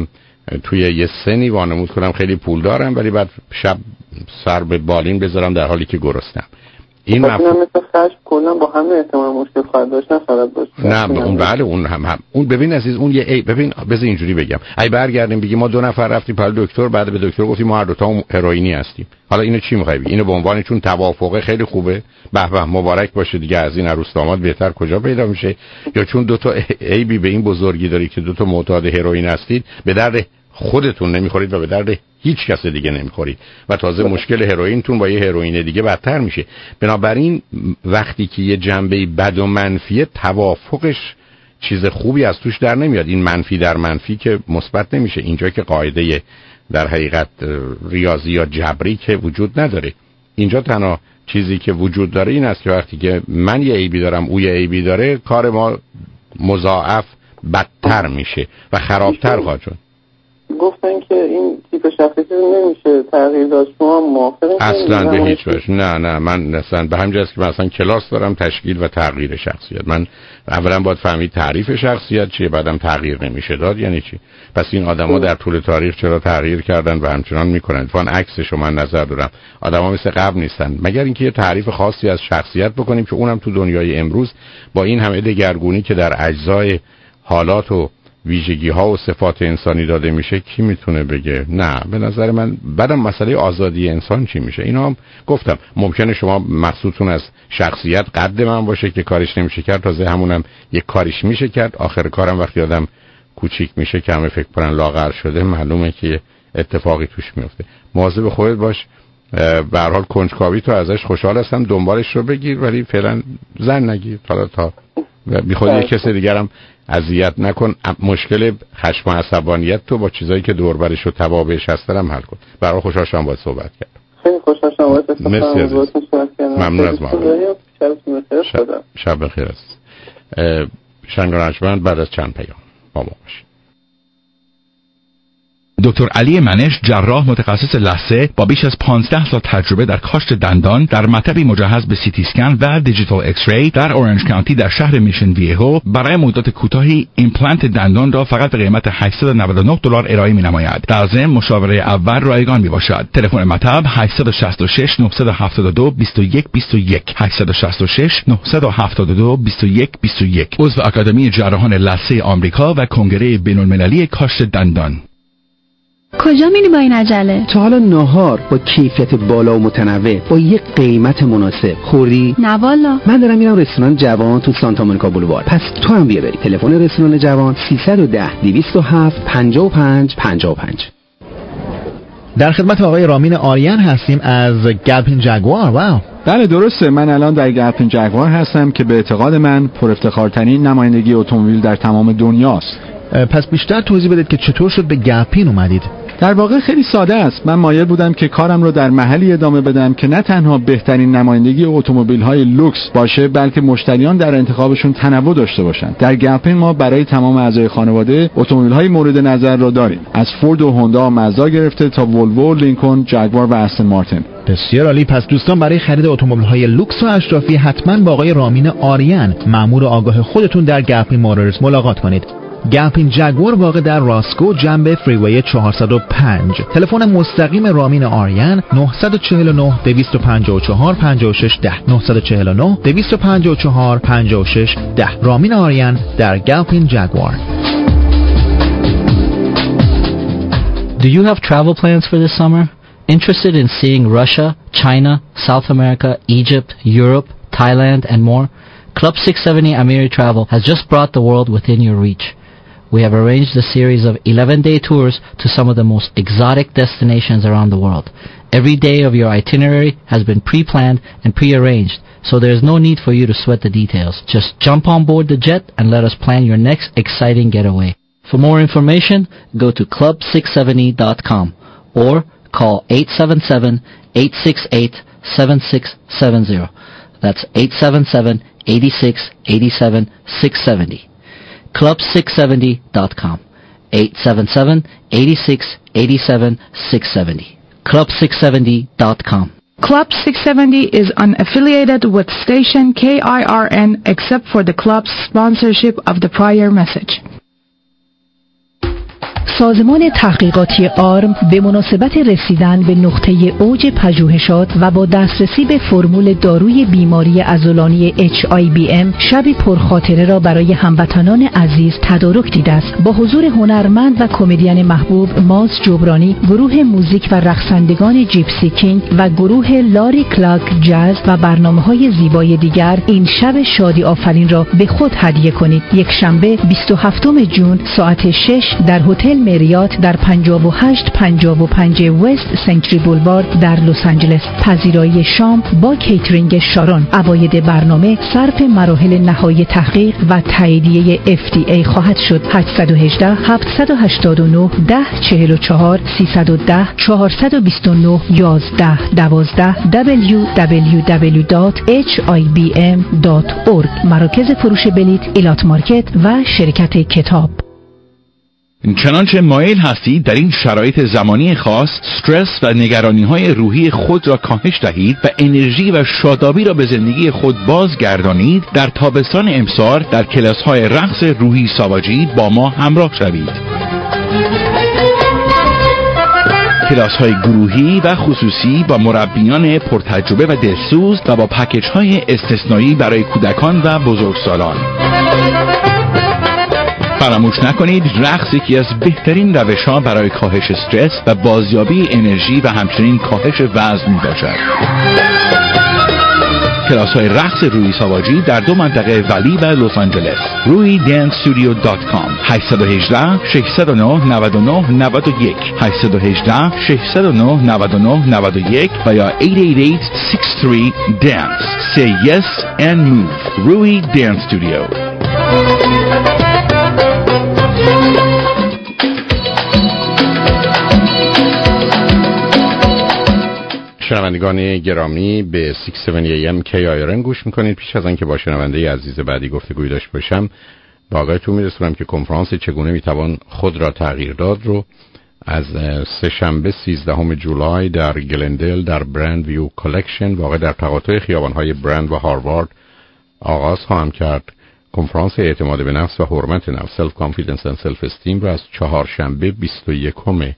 توی یه سنی وانمود کنم خیلی پول دارم ولی بعد شب سر به بالین بذارم در حالی که گرسنم. این مثل خشم کلا با همه احتمال مشکل خواهد داشت، نه فقط باشه. نه اون بله اون هم اون ببین عزیز اون یه ببین بذار اینجوری بگم، اگه برگردیم بگیم ما 2 نفر رفتیم پل دکتر، بعد به دکتر گفتیم ما هر دو تا هروئینی هستیم، حالا اینو چی می‌خوای بگی؟ اینو به عنوان چون توافقه خیلی خوبه، به به مبارک باشه دیگه، از این عروس داماد بهتر کجا پیدا میشه؟ یا چون 2 تا عیبی به این بزرگی داری که 2 تا معتاد هروئین هستید، به درد خودتون نمیخورید و به درد هیچ کس دیگه نمیخورید و تازه مشکل هروئینتون با یه هروئین دیگه بدتر میشه. بنابراین وقتی که یه جنبه بد و منفیه، توافقش چیز خوبی از توش در نمیاد. این منفی در منفی که مثبت نمیشه. اینجا که قاعده در حقیقت ریاضی یا جبری که وجود نداره. اینجا تنها چیزی که وجود داره این است که وقتی که من یه عیبی دارم او یه عیبی داره، کار ما مضاعف بدتر میشه و خرابتر خواهد شد. گفتن که این تیپ شخصیتی نمیشه تغییر داد، شما موافقین؟ اصلا به هیچ وجه نه من اصلا به همین جاست که من اصلا کلاس دارم تشکیل و تغییر شخصیت. من اولا باید فهمید تعریف شخصیت چیه، بعدم تغییر نمیشه داد یعنی چی. پس این آدما در طول تاریخ چرا تغییر کردن و همچنان میکنن؟ فان عکسش من نظر دارم آدما مثل قبل نیستن، مگر اینکه یه تعریف خاصی از شخصیت بکنیم که اونم تو دنیای امروز با این همه دگرگونی که در اجزای حالات و ویژگی ها و صفات انسانی داده میشه، کی میتونه بگه نه؟ به نظر من بعدم مسئله آزادی انسان چی میشه؟ اینا هم گفتم ممکنه شما مقصودتون از شخصیت قد من باشه که کارش نمیشه کرد، تازه همونم یک کاریش میشه کرد، آخر کارم وقتی آدم کوچیک میشه که همه فکر کنن لاغر شده، معلومه که اتفاقی توش میفته. مواظب خودت باش. به هر حال کنجکاوی تو ازش خوشحال هستم، دنبالش رو بگیر ولی فعلا زن نگیر تا بی خود یک کس دیگرم اذیت نکن. مشکل خشم و عصبانیت تو با چیزایی که دور برش و توابعش هستن هم حل کن. برای خوشحال شدم باهات صحبت کردم. خیلی خوشحال شدم باهات صحبت کردم. ممنون از ما. شب بخیر است. شنگرانشمند بعد از چند پیام با ما باشید. دکتر علی منش، جراح متخصص لثه با بیش از 15 سال تجربه در کاشت دندان، در مطبی مجهز به سی تی اسکن و دیجیتال ایکس ری در اورنج کانتی در شهر میشن ویهو، برای مدت کوتاهی ایمپلنت دندان را فقط به قیمت $899 ارائه می‌نماید. در ضمن مشاوره اول رایگان میباشد. تلفن مطب 866 972 2121 866 972 2121. عضو اکادمی جراحان لثه آمریکا و کنگره بین‌المللی کاشت دندان. کجا میری با این عجله؟ تا حالا ناهار با کیفیت بالا و متنوع با یک قیمت مناسب خوردی؟ نه والا. من دارم میرم رستوران جوان تو سانتا مونیکا بولوار. پس تو هم بیا بری. تلفن رستوران جوان 310 207 55 55. در خدمت آقای رامین آریان هستیم از گلپین جگوار. واو. بله درسته، من الان در گلپین جگوار هستم که به اعتقاد من پر افتخارترین نمایندگی اتومبیل در تمام دنیاست. پس بیشتر توضیح بدید که چطور شد به گلپین اومدید؟ در واقع خیلی ساده است. من مایل بودم که کارم رو در محلی ادامه بدم که نه تنها بهترین نمایندگی اتومبیل‌های لوکس باشه، بلکه مشتریان در انتخابشون تنوع داشته باشند. در گلپین ما برای تمام اعضای خانواده اتومبیل‌های مورد نظر را داریم، از فورد و هوندا و مازدا گرفته تا ولوو، لینکن، جگوار و استن مارتین. بسیار عالی. پس دوستان برای خرید اتومبیل‌های لوکس و اشرافی حتما با آقای رامین آریان، مأمور آگاه خودتون در گلپین موتورز ملاقات کنید. گلپین جگوار واقع در راسکو جنب فریوی 405. تلفن مستقیم رامین آریان 949 254 56 10 949 254 56 10. رامین آریان در گلپین جگوار. Do you have travel plans for this summer? Interested in seeing Russia, China, South America, Egypt, Europe, Thailand, and more? Club 670 Amiri Travel has just brought the world within your reach. We have arranged a series of 11-day tours to some of the most exotic destinations around the world. Every day of your itinerary has been pre-planned and pre-arranged, so there is no need for you to sweat the details. Just jump on board the jet and let us plan your next exciting getaway. For more information, go to club670.com or call 877-868-7670. That's 877-86-87-670. Club670.com 877-86-87-670. Club670.com. Club 670 is unaffiliated with station KIRN except for the club's sponsorship of the prior message. سازمان تحقیقاتی آرم به مناسبت رسیدن به نقطه اوج پژوهشات و با دسترسی به فرمول داروی بیماری عضلانی HIBM شب پرخاطره را برای هموطنان عزیز تدارک دیده است. با حضور هنرمند و کمدین محبوب ماز جبرانی، گروه موزیک و رقصندگان جیپسی کینگ و گروه لاری کلاک جاز و برنامه‌های زیبای دیگر، این شب شادی آفرین را به خود هدیه کنید. یک شنبه 27 جون ساعت 6 در هتل مریات در 5855 وست سنچری بولوارد در لس آنجلس. پذیرایی شام با کیترینگ شارون. عواید برنامه صرف مراحل نهایی تحقیق و تاییدیه FDA خواهد شد. 818 789 1044 310 429 11 12 www.hibm.org. مراکز فروش بلیط ایلات مارکت و شرکت کتاب. چنانچه مایل هستید در این شرایط زمانی خاص استرس و نگرانی‌های روحی خود را کاهش دهید و انرژی و شادابی را به زندگی خود بازگردانید، در تابستان امسال در کلاس‌های رقص روحی ساواجی با ما همراه شوید. کلاس‌های گروهی و خصوصی با مربیان پرتجربه و دلسوز و با پکیج‌های استثنایی برای کودکان و بزرگسالان. فراموش نکنید رقص یکی از بهترین روش‌ها برای کاهش استرس و بازیابی انرژی و همچنین کاهش وزن می‌باشد. کلاس‌های رقص روحی ساواجی در دو منطقه ولی و لس آنجلس. ruidancestudio.com 818 609 99 91 818 609 99 91 و یا 888 63 dance. Say yes and move. Rui Dance Studio. شنوندگان گرامی به 670 AM KIRN گوش میکنید. پیش از آنکه با شنونده عزیز بعدی گفتگوی داشته باشم، با آگاهتون میرسونم که کنفرانس چگونه میتوان خود را تغییر داد رو از سه شنبه 13 جولای در گلندل در برند ویو کالکشن واقع در تقاطع خیابان‌های برند و هاروارد آغاز خواهم کرد. کنفرانس اعتماد به نفس و حرمت نفس سلف کانفیدنس اند سلف استیم را از چهارشنبه 21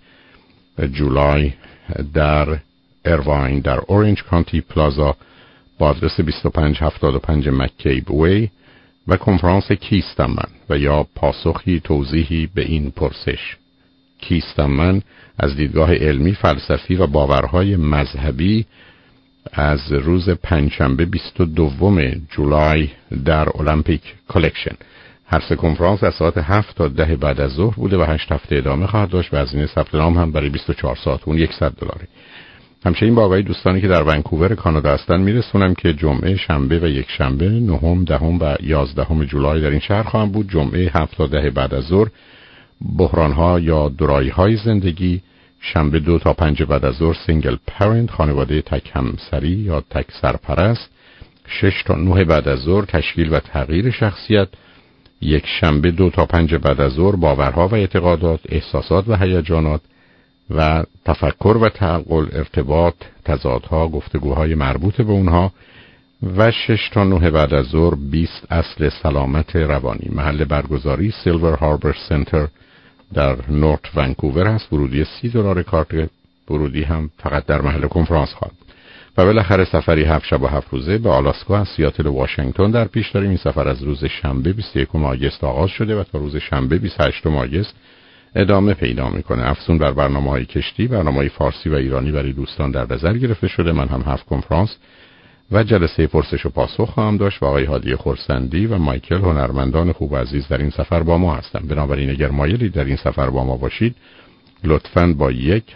جولای در ایرواین در اورنج کانتی پلازا با آدرس 2575 مککیب وی و کنفرانس کیستم من و یا پاسخی توضیحی به این پرسش. کیستم من از دیدگاه علمی، فلسفی و باورهای مذهبی از روز پنجشنبه 22 جولای در المپیک کالکشن. هر سه کنفرانس از ساعت 7 تا 10 بعد از ظهر بوده و 8 هفته ادامه خواهد داشت و هزینه ثبت نام هم برای 24 ساعت اون $100. همچنین با آقای دوستانی که در ونکوور کانادا هستن میرسونم که جمعه، شنبه و یک شنبه 9، 10 و 11 جولای در این شهر خواهم بود. جمعه 7 تا 10 بعد از ظهر بحران‌ها یا دورایی‌های زندگی، شنبه 2 تا 5 بعد از ظهر سینگل پرنت خانواده تک همسری یا تک سرپرست، 6 تا 9 بعد از ظهر تشکیل و تغییر شخصیت، یک شنبه 2 تا 5 بعد از ظهر باورها و اعتقادات، احساسات و هیجانات و تفکر و تعقل، ارتباط، تضادها، گفتگوهای مربوط به اونها و 6 تا 9 بعد از ظهر 20 اصل سلامت روانی. محل برگزاری سیلور هاربر سنتر در نورت ونکوور هست. ورودی $30 کارت ورودی هم فقط در محل کنفرانس خواهد. و بالاخره سفری 7 شب و 7 روزه به آلاسکا از سیاتل و واشنگتن در پیش داریم. این سفر از روز شنبه 21 آگوست آغاز شده و تا روز شنبه 28 آگوست ادامه پیدا میکنه. افزون بر برنامه‌های کشتی، برنامه‌های فارسی و ایرانی برای دوستان در نظر گرفته شده. من هم 7 کنفرانس و جلسه پرسش و پاسخ خواهم داشت و آقای هادی خرسندی و مایکل هنرمندان خوب عزیز در این سفر با ما هستند. بنابراین اگر مایلید در این سفر با ما باشید، لطفاً با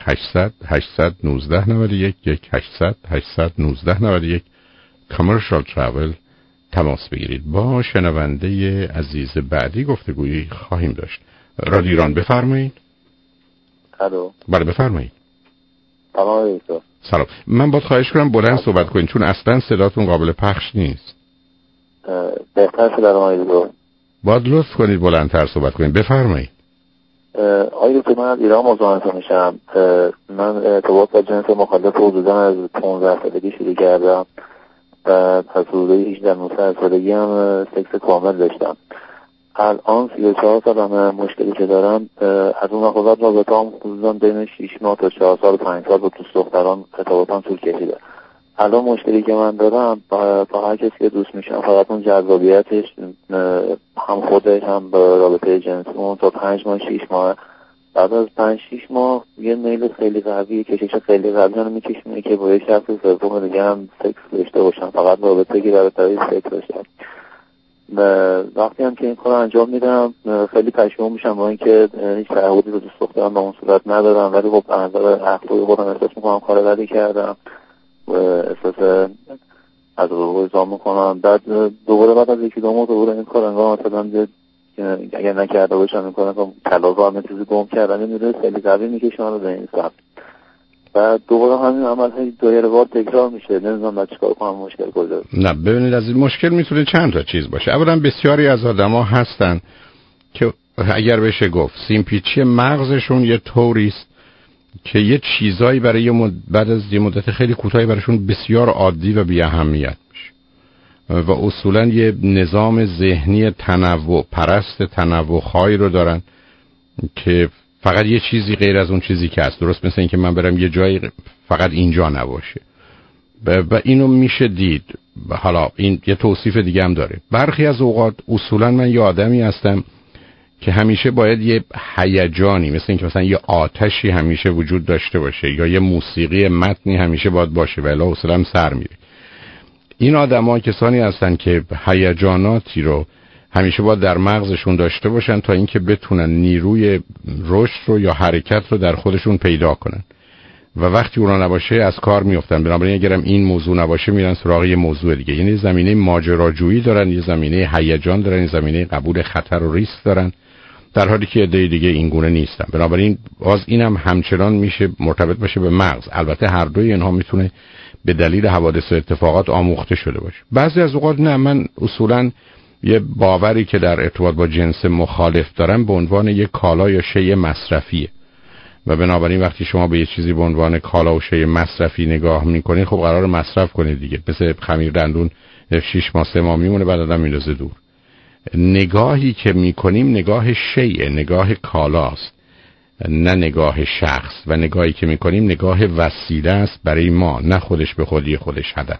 1-800-819-91 1-800-819-91 کامرشال ترافل تماس بگیرید. با شنونده عزیز بعدی گفتگویی خواهیم داشت. رادیو ایران بفرمایید. الو. بله بفرمایید. سلام. سلام. من باید خواهش کنم بلند صحبت کنید چون اصلا صداتون قابل پخش نیست. بهتر شده الان. باید لطف کنید بلندتر صحبت کنید. بفرمایید. آیا تو من از ایران مزاحمتون میشم. من ارتباط با جنس مخالف حدودا از 15 سالگی شروع کردم و از حدود 18-19 سالگی هم سکس کامل داشتم. الان 34 سالمه. مشکلی که دارم از اون وقت رابطه‌ام حدوداً بین 6 ماه تا 4 سال 5 سال با دوست دختران ارتباطم طول کشیده. الان مشکلی که من دارم با هر کسی که دوست میشم فقط اون جذابیتش، هم خودش هم به رابطه جنسی اون تا 5 ماه 6 ماه، بعد از 5-6 ماه یه میل خیلی قوی، کشش خیلی قوی رو میکشونه که با یه شخص سوم دیگه هم سکس داشته باشم، فقط رابطه که رابطه سکس داشتم. وقتی هم که این کار انجام میدم خیلی پشیمون میشم با اینکه هیچ تعهدی رو دوست دخترم به اون صورت ندارم، ولی خب از نظر اخلاقی خودم احساس میکنم کار بدی کردم، احساس از رو ازام میکنم. بعد دوباره بعد از 1-2 ماه دوباره این کار انگار مثلا اگر نکرده باشم این کار کلاغا هم چیزی گم کردم، این میره خیلی قوی میکشم به این سمت. بعد دوباره همین عمل هی دایره وار تکرار میشه. نمیدونم بعد چیکار کنم، مشکل کجاست؟ نه ببینید، از این مشکل میتونه چند تا چیز باشه. اولا بسیاری از آدما هستن که اگر بشه گفت سیمپیچی مغزشون یه طوری است که یه چیزایی برای بعد از یه مدت خیلی کوتاهی براشون بسیار عادی و بی اهمیت میشه و اصولا یه نظام ذهنی تنوع پرست، تنوع خواهی رو دارن که فقط یه چیزی غیر از اون چیزی که هست. درست مثل این که من برم یه جایی فقط اینجا نباشه و اینو میشه دید. حالا این یه توصیف دیگه هم داره. برخی از اوقات اصولا من یه آدمی هستم که همیشه باید یه هیجانی، مثل این که مثلا یه آتشی همیشه وجود داشته باشه یا یه موسیقی متنی همیشه باید باشه و الا اصولا سر میره. این آدم‌ها کسانی هستن که هیجاناتی رو همیشه باید در مغزشون داشته باشن تا اینکه بتونن نیروی رشد رو یا حرکت رو در خودشون پیدا کنن و وقتی اونا نباشه از کار میافتن. بنابراین اگرم این موضوع نباشه میرن سراغ یه موضوع دیگه. یعنی زمینه ماجراجویی دارن، یه زمینه هیجان دارن، یه زمینه قبول خطر و ریسک دارن، در حالی که عده دیگه این گونه نیستن. بنابراین باز اینم همچنان میشه مرتبط باشه به مغز. البته هر دوی اینها میتونه به دلیل حوادث و اتفاقات آموخته شده باشه. بعضی از اوقات نه. من اصولاً یه باوری که در ارتباط با جنس مخالف دارم به عنوان یک کالا یا شیء مصرفیه و بنابراین وقتی شما به یه چیزی به عنوان کالا و شیء مصرفی نگاه میکنید خب قرار مصرف کنید دیگه. مثل خمیر دندون 6 ماه 3 ماه میمونه بعد آدم میندازه دور. نگاهی که میکنیم نگاه شیء، نگاه کالاست، نه نگاه شخص، و نگاهی که میکنیم نگاه وسیله است برای ما، نه خودش به خودی خودش هدف.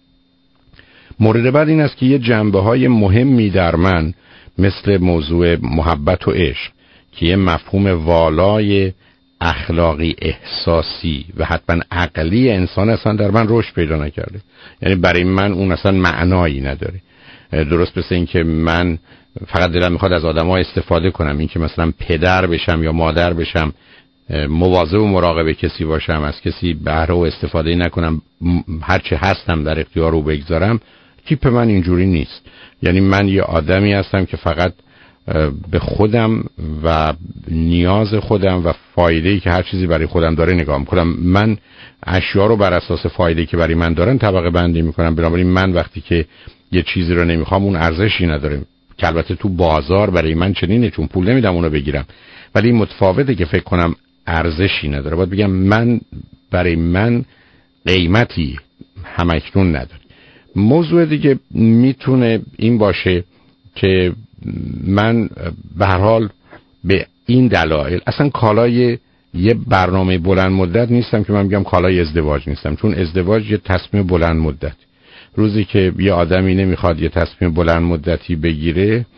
مورد بعد این است که یه جنبه‌های مهمی در من مثل موضوع محبت و عشق که یه مفهوم والای اخلاقی، احساسی و حتما عقلی انسان اصلا در من رشد پیدا نکرده. یعنی برای من اون اصلا معنایی نداره. درست مثل این که من فقط دلم میخواد از آدم‌ها استفاده کنم، این که مثلا پدر بشم یا مادر بشم، مواظب و مراقب کسی باشم، از کسی بهره و استفاده نکنم، هرچه هستم در اختیار رو بگذارم، تیپ من اینجوری نیست. یعنی من یه آدمی هستم که فقط به خودم و نیاز خودم و فایده‌ای که هر چیزی برای خودم داره نگاه میکنم. من اشیا رو بر اساس فایده‌ای که برای من دارن طبقه بندی میکنم. بنابراین من وقتی که یه چیزی رو نمیخوام اون ارزشی نداره، که البته تو بازار برای من چنینه چون پول نمیدم اونو بگیرم، ولی این متفاوته که فکر کنم ارزشی نداره. باید بگم من برای من قیمتی همکنون نداره. موضوع دیگه میتونه این باشه که من به هر حال به این دلایل اصلا کالای یه برنامه بلند مدت نیستم که من میگم کالای ازدواج نیستم، چون ازدواج یه تصمیم بلند مدت. روزی که یه آدمی نمیخواد یه تصمیم بلند مدتی بگیره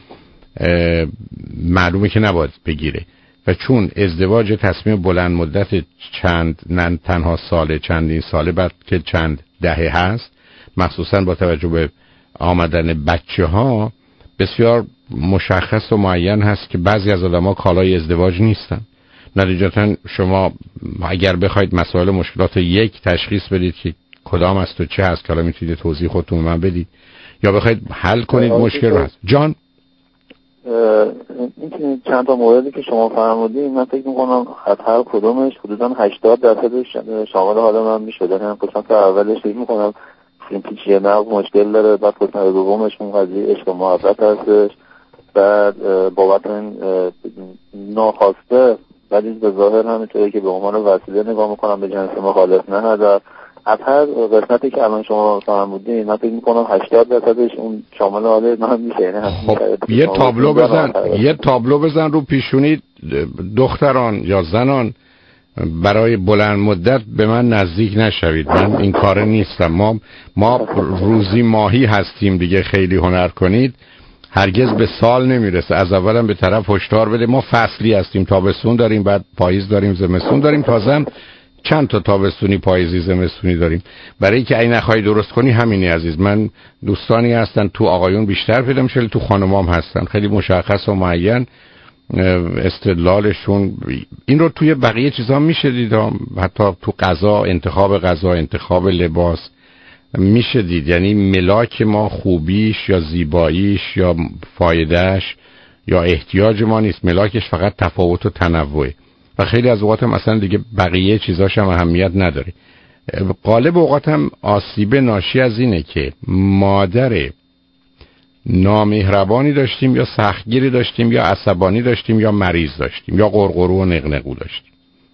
معلومه که نباید بگیره، و چون ازدواج تصمیم بلند مدت چند نه تنها ساله، چندین ساله بعد که چند دهه هست، مخصوصا با توجه به آمدن بچه ها بسیار مشخص و معین هست که بعضی از آدم‌ها کالای ازدواج نیستن. نتیجتاً شما اگر بخواید مسائل مشکلات یک تشخیص بدید که کدام است و چه هست، که حالا میتونید توضیح خودتون من بدید، یا بخواید حل کنید مشکل رو هست. جان این چند تا موردی که شما فرمودید من فکر می‌کنم هر کدومش حدوداً 80% شامل حال من میشه. یعنی قسمت اولش فکر می‌کنم این پیچیده مغز مشکل داره، بعد قسمت دومش اون قضیه عشق و محبت هستش، بعد بابت این ناخواسته ولی به ظاهر همینطوری که به عنوان وسیله نگاه میکنم به جنس مخالف نه هدف، از هر قسمتی که الان شما فرمودین من فکر می‌کنم 80% اون شامل حال من میشه. خب یه تابلو بزن رو پیشونی دختران یا زنان برای بلند مدت به من نزدیک نشوید، من این کار نیستم. ما روزی ماهی هستیم دیگه، خیلی هنر کنید هرگز به سال نمیرسه. از اولم به طرف هشدار بده ما فصلی هستیم، تابستون داریم، بعد پاییز داریم، زمستون داریم، تازه چند تا تابستونی پاییزی زمستونی داریم. برای اینکه این نخواهی درست کنی همینی عزیز. من دوستانی هستن تو آقایون بیشتر پیدا میشه، تو خانمام هستن خیلی مشخص و معین استدلالشون. این رو توی بقیه چیزا میشه دید، حتی تو غذا، انتخاب لباس میشه دید. یعنی ملاک ما خوبیش یا زیباییش یا فایدهش یا احتیاج ما نیست، ملاکش فقط تفاوت و تنوعه و خیلی از اوقات هم اصلا دیگه بقیه چیزاش هم اهمیت نداره. غالب اوقات هم آسیب ناشی از اینه که مادر نامهربانی داشتیم یا سختگیری داشتیم یا عصبانی داشتیم یا مریض داشتیم یا قرقرو و نقنقو داشتیم.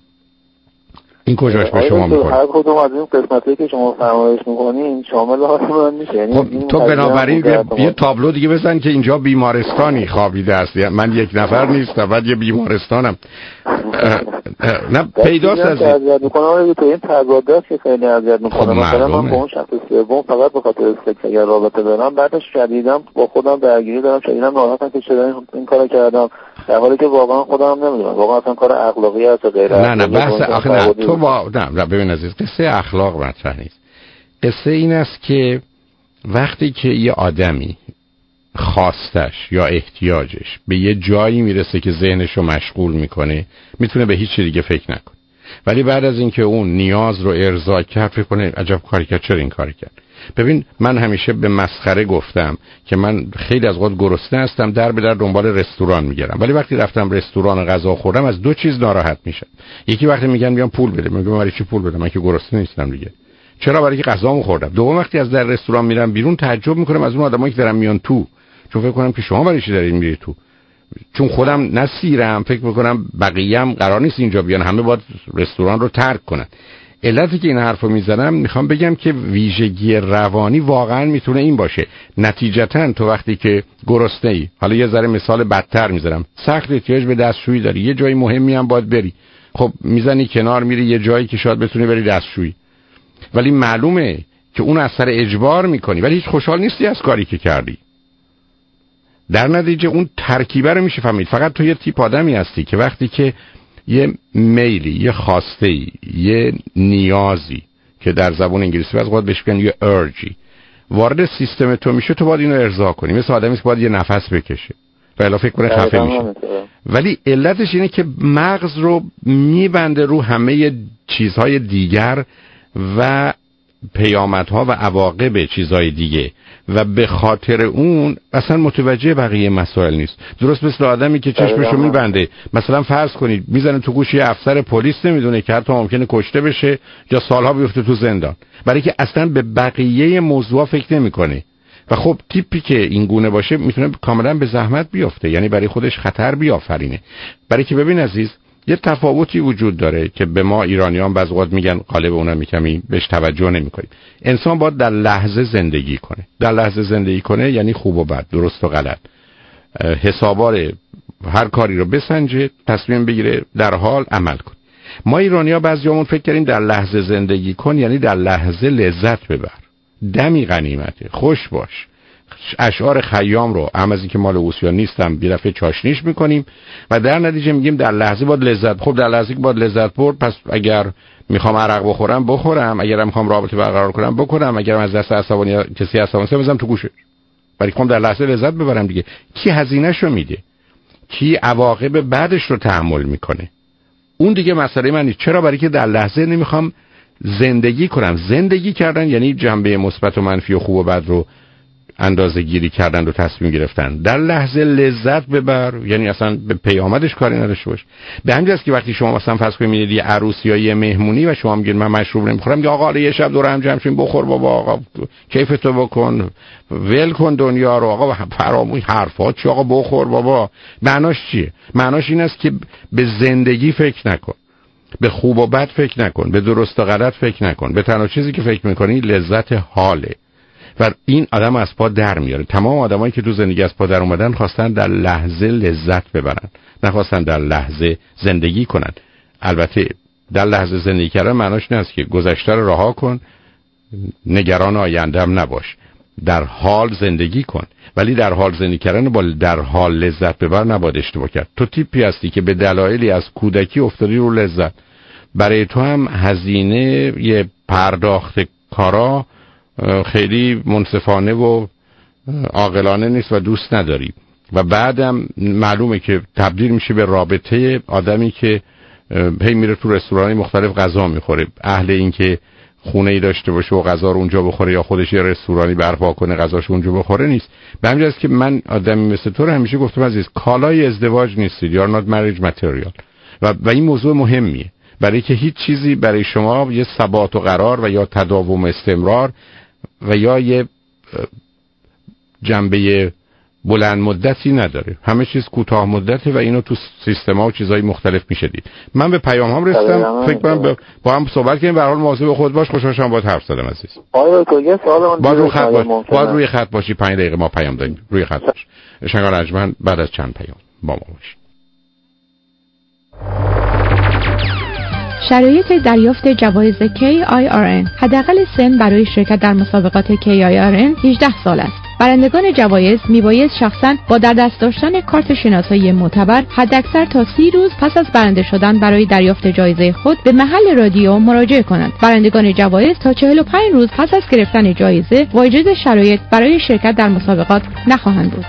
این کجاش به شما میکنه؟ هر کدوم از این قسمتی که شما فرمایش میکنین شامل حال من میشه. یعنی تو بنابراین یه تابلو دیگه بزن که اینجا بیمارستانی خوابیده است. من یک نفر نیستم، بعد یه بیمارستانم. نه پیداست از اذیت میکنه تو این تضادات که خیلی اذیت میکنه. مثلا من با اون شخص سوم فقط به خاطر سکس اگر رابطه دارم، بعدش شدیدم با خودم درگیری دارم، شدیدم ناراحتم که چرا این کارو کردم، در حالی که واقعا خودم نمیدونم واقعا اصلا کار اخلاقی است و غیره. نه بحث تو نه ببین عزیز، قصه اخلاق مطرح نیست. قصه این است که وقتی که یه آدمی خواستش یا احتیاجش به یه جایی میرسه که ذهنشو مشغول میکنه، میتونه به هیچ دیگه فکر نکنه، ولی بعد از اینکه اون نیاز رو ارضا کرد فکر کنه عجب کاری کرد، چرا این کاری کرد. ببین من همیشه به مسخره گفتم که من خیلی از وقت گرسنه هستم، در به در دنبال رستوران میگردم، ولی وقتی رفتم رستوران غذا خوردم از دو چیز ناراحت میشم. یکی وقتی میگن بیام پول بده، میگم برای چی پول بدم، من که گرسنه نیستم دیگه. چرا؟ برای اینکه غذامو خوردم. دوم وقتی از در رستوران میرم بیرون تعجب میکنم از اون آدمایی که دارن میان تو، چون فکر کنم که شما برای چی دارین میری تو، چون خودم نسیرم فکر میکنم بقیه هم قرار نیست اینجا بیان، همه باید رستوران رو ترک کنن. علتی که این حرفو میزنم میخوام بگم که ویژگی روانی واقعا میتونه این باشه. نتیجتا تو وقتی که گرسنه‌ای، حالا یه ذره مثال بدتر میزنم، سخت احتیاج به دستشویی داری، یه جای مهمی هم باید بری، خب میزنی کنار میری یه جایی که شاید بتونی بری دستشویی، ولی معلومه که اون اثر اجبار میکنی ولی هیچ خوشحال نیستی از کاری که کردی. در نتیجه اون ترکیبه رو میشه فهمید. فقط تو یه تیپ آدمی هستی که وقتی که یه میلی، یه خواسته‌ای، یه نیازی که در زبان انگلیسی از وقت بهش میگن یه ارجی وارد سیستم تو میشه، تو باید اینو ارضا کنی. مثل آدمی که باید یه نفس بکشه و الا فکر کنه خفه میشه، ولی علتش اینه که مغز رو میبنده رو همه چیزهای دیگر و پیامدها و عواقب چیزهای دیگه و به خاطر اون اصلا متوجه بقیه مسائل نیست. درست مثل آدمی که چشمشو میبنده، مثلا فرض کنید میزنه تو گوش یه افسر پلیس، نمیدونه که حتی ممکنه کشته بشه یا سالها بیفته تو زندان، برای که اصلا به بقیه موضوع فکر نمیکنه. و خب تیپی که این گونه باشه میتونه کاملا به زحمت بیفته، یعنی برای خودش خطر بیافرینه. برای که ببین عزیز، یه تفاوتی وجود داره که به ما ایرانیان بعضی وقت میگن قالب اونم میکمی بهش توجه نمیکنیم. انسان باید در لحظه زندگی کنه. در لحظه زندگی کنه یعنی خوب و بد، درست و غلط، حسابار هر کاری رو بسنجه، تصمیم بگیره، در حال عمل کن. ما ایرانی‌ها بعضیامون فکر کردیم در لحظه زندگی کن یعنی در لحظه لذت ببر، دمی غنیمته، خوش باش. اشعار خیام رو هم از این که مال اوسیان نیستم یه دفعه چاشنیش میکنیم و در نتیجه میگیم در لحظه باید لذت. خب در لحظه که باید لذت برد، پس اگر میخوام عرق بخورم، اگر میخوام رابطه برقرار کنم بکنم، اگر از دست عصبانی کسی عصبانی بزنم تو گوشش، برای که در لحظه لذت ببرم دیگه. کی هزینه‌شو میده؟ کی عواقب بعدش رو تحمل میکنه؟ اون دیگه مسئله من نیست. چرا؟ برای که در لحظه نمیخوام زندگی کنم. زندگی کردن یعنی جنبه مثبت و منفی و خوب و بد رو اندازه گیری کردن و تصمیم گرفتن. در لحظه لذت ببر یعنی اصلا به پیامدش کاری نداشته باش. به همین جاست که وقتی شما مثلا فرض کنید میرید یه عروسی یا یه مهمونی و شما میگید من مشروب نمیخورم، میگه آقا یه شب دور هم جمع شیم بخور بابا، آقا کیفتو بکن، ول کن دنیا رو، آقا فراموش حرفات چی، آقا بخور بابا. معناش چیه؟ معناش این است که به زندگی فکر نکن. به خوب و بد فکر نکن، به درست و غلط فکر نکن، به تنها چیزی که فکر میکنی لذت حاله و این آدم از پا در میاره. تمام آدمایی که تو زندگی از پا در اومدن خواستن در لحظه لذت ببرن، نخواستن در لحظه زندگی کنن. البته در لحظه زندگی کردن معناش این است که گذشته رو رها کن، نگران آینده هم نباش، در حال زندگی کن، ولی در حال زندگی کردن با در حال لذت ببر نباید اشتباه کرد. تو تیپی هستی که به دلایلی از کودکی افتادی رو لذت، برای تو هم هزینه یه پرداخت کارا خیلی منصفانه و عاقلانه نیست و دوست نداری و بعدم معلومه که تبدیل میشه به رابطه آدمی که هی میره تو رستوران‌های مختلف غذا میخوره. اهل این که خونه ای داشته باشه و غذا رو اونجا بخوره یا خودش یه رستورانی برپا کنه غذاشو اونجا بخوره نیست. به همین جاست که من آدمی مثل تو رو همیشه گفتم عزیز، کالای ازدواج نیستید، you are not marriage material و این موضوع مهمیه، برای که هیچ چیزی برای شما یه ثبات و قرار و یا تداوم استمرار و یا یه جنبه بلند مدتی نداره، همه چیز کوتاه مدته و اینو تو سیستما و چیزای مختلف میشه دید. من به پیامام رسیدم، فکر کنم با هم صحبت کنیم. به هر حال مواظب خود باش. خوشحال شدم باهات حرف زدم عزیز. آره تو یه سوال باید روی خط باشی. 5 دقیقه ما پیام داریم. روی خط باش. شنگال ارجمند بعد از چند پیام با ما باش. شرایط دریافت جوایز KIRN. حداقل سن برای شرکت در مسابقات KIRN 18 سال است. برندگان جوایز میبایست شخصاً با در دست داشتن کارت شناسایی معتبر حداکثر تا 30 روز پس از برنده شدن برای دریافت جایزه خود به محل رادیو مراجعه کنند. برندگان جوایز تا 45 روز پس از گرفتن جایزه واجد شرایط برای شرکت در مسابقات نخواهند بود.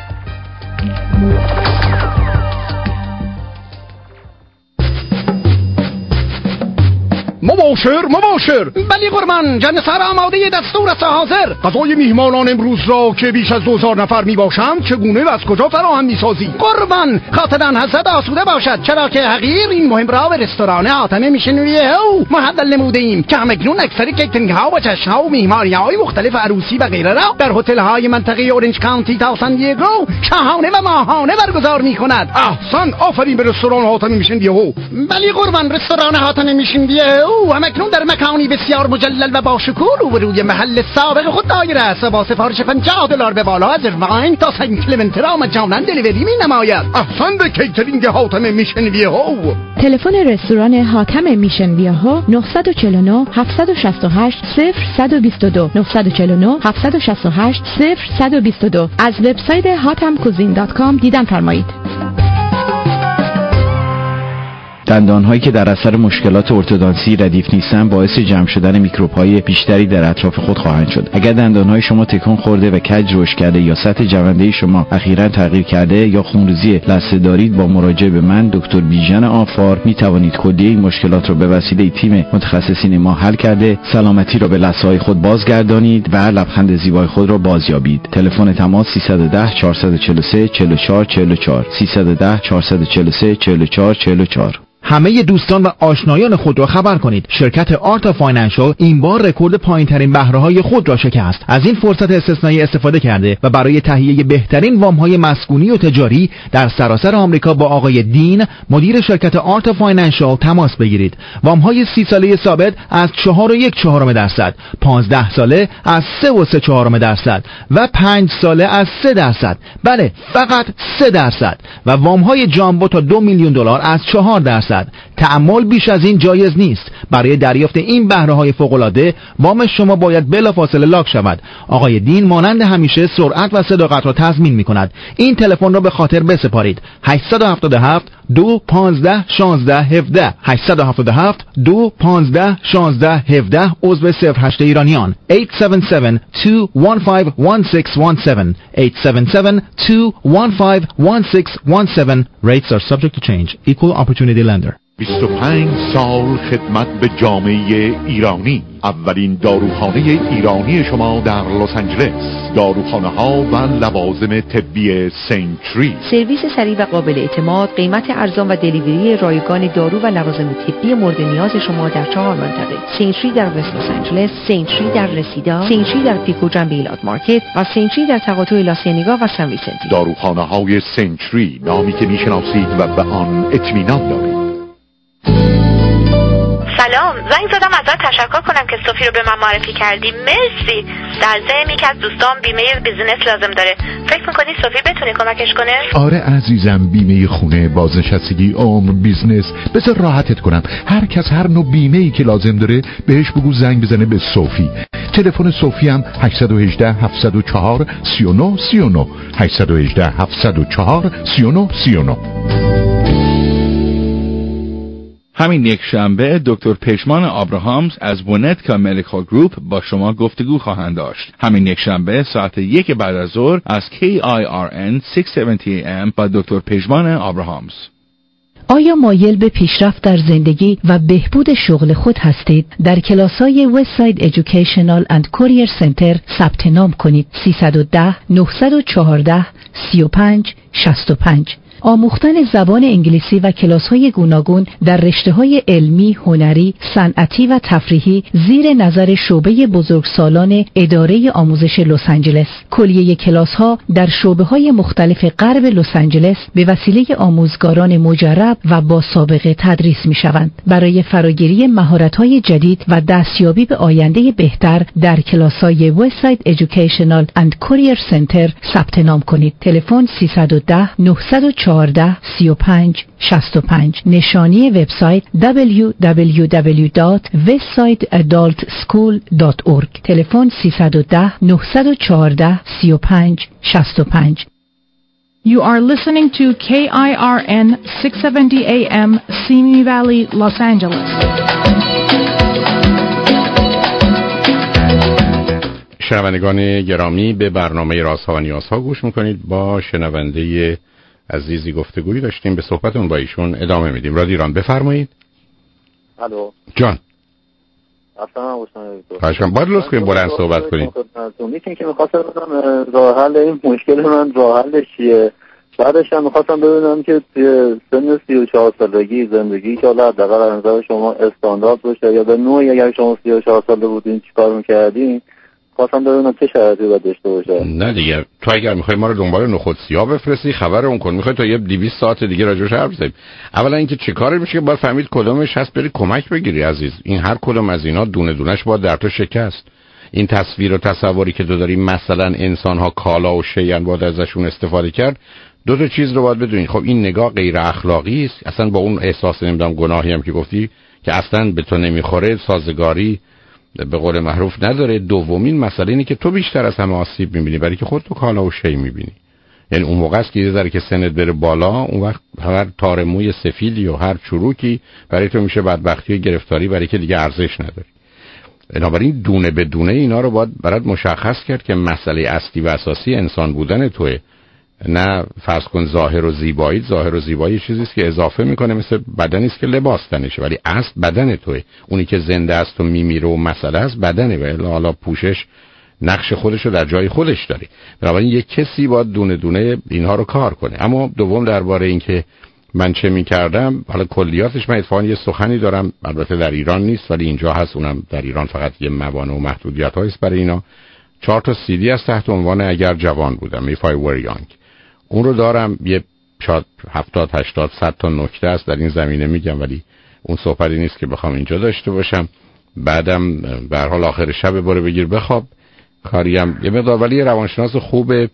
مباشر بلی قربان، جنسر آماده دستور است حاضر. غذای میهمانان امروز را که بیش از 2000 نفر میباشند چگونه و از کجا فراهم میسازی؟ قربان خاطران حضرت آسوده باشد، چرا که حقیر این مهم را به رستوران حاتم میشنویه او محول نموده ایم که همکنون اکثر کیترینگ ها و جشن ها و میهمانی های مختلف عروسی و غیره را در هتل های منطقه اورنج کانتی تا سان دیگو شاهانه و ماهانه برگزار میکند. احسن، آفرین به رستوران حاتم میشنویه او. بلی قربان، رستوران حاتم میشنویه او همکنون در مکانی بسیار مجلل و با شکوه روبروی محل سابق خود دایر است و با سفارش $50 به بالا از ارواین تا سنت کلمنت را مجانا دلیوری می نماید. احسن به کیترینگ حاتم میشن ویهو. تلفن رستوران حاتم میشن ویهو 949 768 0122 949 768 0122. از وبسایت hatamcuisine.com دیدن فرمایید. دندانهایی که در اثر مشکلات ارتودنسی ردیف نیستن باعث جمع شدن میکروب‌های بیشتری در اطراف خود خواهند شد. اگر دندانهای شما تکان خورده و کج رشد کرده یا سطح جونده شما اخیراً تغییر کرده یا خونریزی لثه دارید، با مراجعه به من دکتر بیژن آفار می توانید کلیه این مشکلات را به وسیله تیم متخصصین ما حل کرده سلامتی را به لثه‌های خود بازگردانید و لبخند زیبای خود را بازیابید. تلفن تماس 310 443 44 44 310 443 44 44. همه دوستان و آشنایان خود را خبر کنید شرکت آرتا فاینانشال این بار رکورد پایین‌ترین بهره‌های خود را شکست. از این فرصت استثنایی استفاده کرده و برای تهیه بهترین وام‌های مسکونی و تجاری در سراسر آمریکا با آقای دین مدیر شرکت آرتا فاینانشال تماس بگیرید. وام‌های 30 ساله ثابت از 4.1%، 15 ساله از 3.3% و 5 ساله از 3%. بله، فقط 3% و وام‌های جامبو تا $2 میلیون از 4%. تأمل بیش از این جایز نیست. برای دریافت این بهره‌های فوق‌العاده وام شما باید بلافاصله لاک شود. آقای دین مانند همیشه سرعت و صداقت را تضمین می‌کند. این تلفن را به خاطر بسپارید: 877 215 16 17 877 215 16 17 عضو 08 ایرانیان 877 215 1617 877 215 1617. Rates are subject to change. Equal opportunity lender. 25 سال خدمت به جامعه ایرانی. اولین داروخانه ایرانی شما در لس آنجلس. داروخانه ها و لوازم طبی سنچری. سرویس سریع و قابل اعتماد، قیمت ارزان و دلیوری رایگان دارو و لوازم طبی مورد نیاز شما در 4 منطقه: سنچری در وست لس آنجلس، سنچری در رسیدا، سنچری در پیکو جنب ایلات مارکت و سنچری در تقاطع لاسینیگا و سن ویسنتی. داروخانه های سنچری، نامی که میشناسید و به آن اطمینان دارید. تشکر کنم که صوفی رو به من معرفی کردی. مرسی. در ضمن یکی از دوستان بیمه بیزینس لازم داره. فکر می‌کنی صوفی بتونه کمکش کنه؟ آره عزیزم، بیمه خونه، بازنشستگی، عمر، بیزنس. بذار راحتت کنم. هر کس هر نوع بیمه‌ای که لازم داره بهش بگو زنگ بزنه به صوفی. تلفن صوفی هم 818 704 39 39 818 704 39 39. همین یک شنبه دکتر پشمان آبراهامز از ونتکا مدیکال گروپ با شما گفتگو خواهند داشت. همین یک شنبه ساعت 1 بعد از ظهر از KIRN 670 AM با دکتر پشمان آبراهامز. آیا مایل به پیشرفت در زندگی و بهبود شغل خود هستید؟ در کلاس‌های وستساید ایژوکیشنال اند کوریر سنتر ثبت نام کنید. 310 914 35 65. آموختن زبان انگلیسی و کلاس‌های گوناگون در رشته‌های علمی، هنری، صنعتی و تفریحی زیر نظر شعبه بزرگسالان اداره آموزش لس آنجلس. کلیه کلاس‌ها در شعبه‌های مختلف غرب لس آنجلس به وسیله آموزگاران مجرب و با سابقه تدریس می‌شوند. برای فراگیری مهارت‌های جدید و دستیابی به آینده بهتر در کلاس‌های وستساید ایژوکیشنال اند کوریر سنتر ثبت نام کنید. تلفن 310 914 35 65. نشانی وبسایت www.westsideadultschool.org. تلفن 310 914 35 65. You are listening to KIRN 670 AM, Simi Valley, Los Angeles. شنوندگان گرامی، به برنامه رازها و نیازها گوش میکنید. با شنونده عزیزی گفتگویی داشتیم، به صحبتون با ایشون ادامه میدیم. رادیو ایران، بفرمایید. الو جان. اصلا باید لطف کنیم بلند صحبت کنیم. یکی که میخواستم بدونم راه حل این مشکل من راه حلش چیه. بعدش هم میخواستم بدونم که توی سن 34 سالگی زندگی که حالا حداقل از نظر شما استاندارد باشه یا به نوعی اگر شما 34 ساله بودین چیکار میکردین، خواستم بدونم چه شرایطی باید داشته باشه. نه دیگه، تو اگر میخوای ما رو دنبال نخود سیاه بفرستی خبر اون کن. میخوای تا یه 200 ساعت دیگه راجعش حرف بزنیم. اولا اینکه چه کاری میشه که باید فهمید کدومش هست، بری کمک بگیری عزیز. این هر کدوم از اینا دونه دونش باید در تو شکست. این تصویر و تصوری که تو داری مثلا انسان ها کالا و شیء باید ازشون استفاده کرد، دو تا چیز رو باید بدونی. خب این نگاه غیر اخلاقی است، اصلا با اون احساس نمیدونم گناهی هم که گفتی که اصلا به تو نمیخوره، سازگاری به قول معروف نداره. دومین مسئله اینه که تو بیشتر از همه آسیب میبینی، برای که خودت تو کالا و شی میبینی. یعنی اون موقع است که یه ذره که سنت بره بالا، اون وقت هر تار موی سفیدی و هر چروکی برای تو میشه بدبختی و گرفتاری، برای که دیگه ارزش نداری. بنابراین دونه به دونه اینا رو باید برات مشخص کرد که مسئله اصلی و اساسی انسان بودن توه، نه فرض کن ظاهر و زیبایی. ظاهر و زیبایی چیزی است که اضافه میکنه، مثل بدنی است که لباس تنشه، ولی اصل بدن توه. اونی که زنده است و میمیره و مسئله است بدنه، و حالا پوشش نقش خودش رو در جای خودش داره. بنابراین یک کسی باید دونه دونه اینها رو کار کنه. اما دوم درباره این که من چه میکردم، حالا کلیاتش من اتفاقا یه سخنی دارم، البته در ایران نیست ولی اینجا هست، اونم در ایران فقط یه موانع و محدودیت‌هایی است برای اینا. 4 تا CD از تحت عنوان اگر جوان بودم، If I Were Young. اون رو دارم، یه شاید 70 80 100 تا نکته است در این زمینه میگم، ولی اون صحبتی نیست که بخوام اینجا داشته باشم. بعدم به هر حال آخر شب باره بگیر بخواب کاریم یه مقدار، ولی روانشناس خوبه،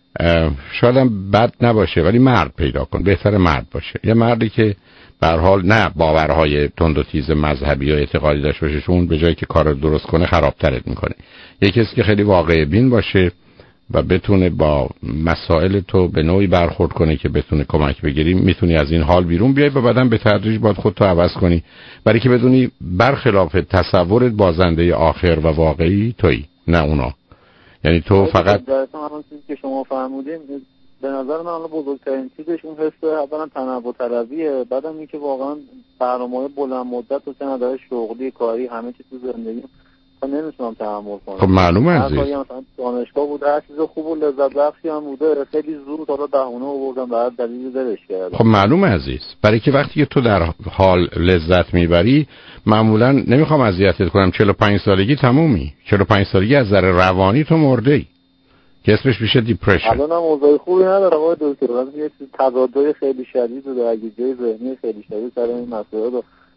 شاید هم بد نباشه ولی مرد پیدا کن، بهتره مرد باشه. یه مردی که به هر حال نه باورهای تند و تیز مذهبی یا اعتقادی داشته باشه، چون به جایی که کار درست کنه خرابترت میکنه. یه کسی که خیلی واقع بین باشه و بتونه با مسائل تو به نوعی برخورد کنه که بتونه کمک بگیری، میتونی از این حال بیرون بیای و بعدم به تدریج باید خودتو عوض کنی، برای که بدونی برخلاف تصورت بازنده آخر و واقعی تویی، نه اونا. یعنی تو فقط همون چیزی که شما فرمودین به نظر من الان بزرگترین چیزش اون حس اولا تنوع طلبیه، بعدم اینکه واقعا برنامه‌های بلند مدت و سنده شغلی کاری همه چیز تو زندگی من نمیتونم تحمل کنم. خب معلومه عزیز، مثلا دانشگاه بوده، هر چیز خوب و لذت بخشی هم بوده، خیلی زود حالا بهونه آوردم بعد دلیل دلش کردم. خب معلومه عزیز، برای که وقتی که تو در حال لذت میبری، معمولا نمیخوام اذیتت کنم، 45 سالگی تمومی، 45 سالگی از نظر روانی تو مرده‌ای که اسمش میشه دیپرشن. الان هم اوضاع خوبی نداره آقای دکتر، ولی یه تضادهای خیلی شدید و درگیری ذهنی خیلی شدید سر این مسائل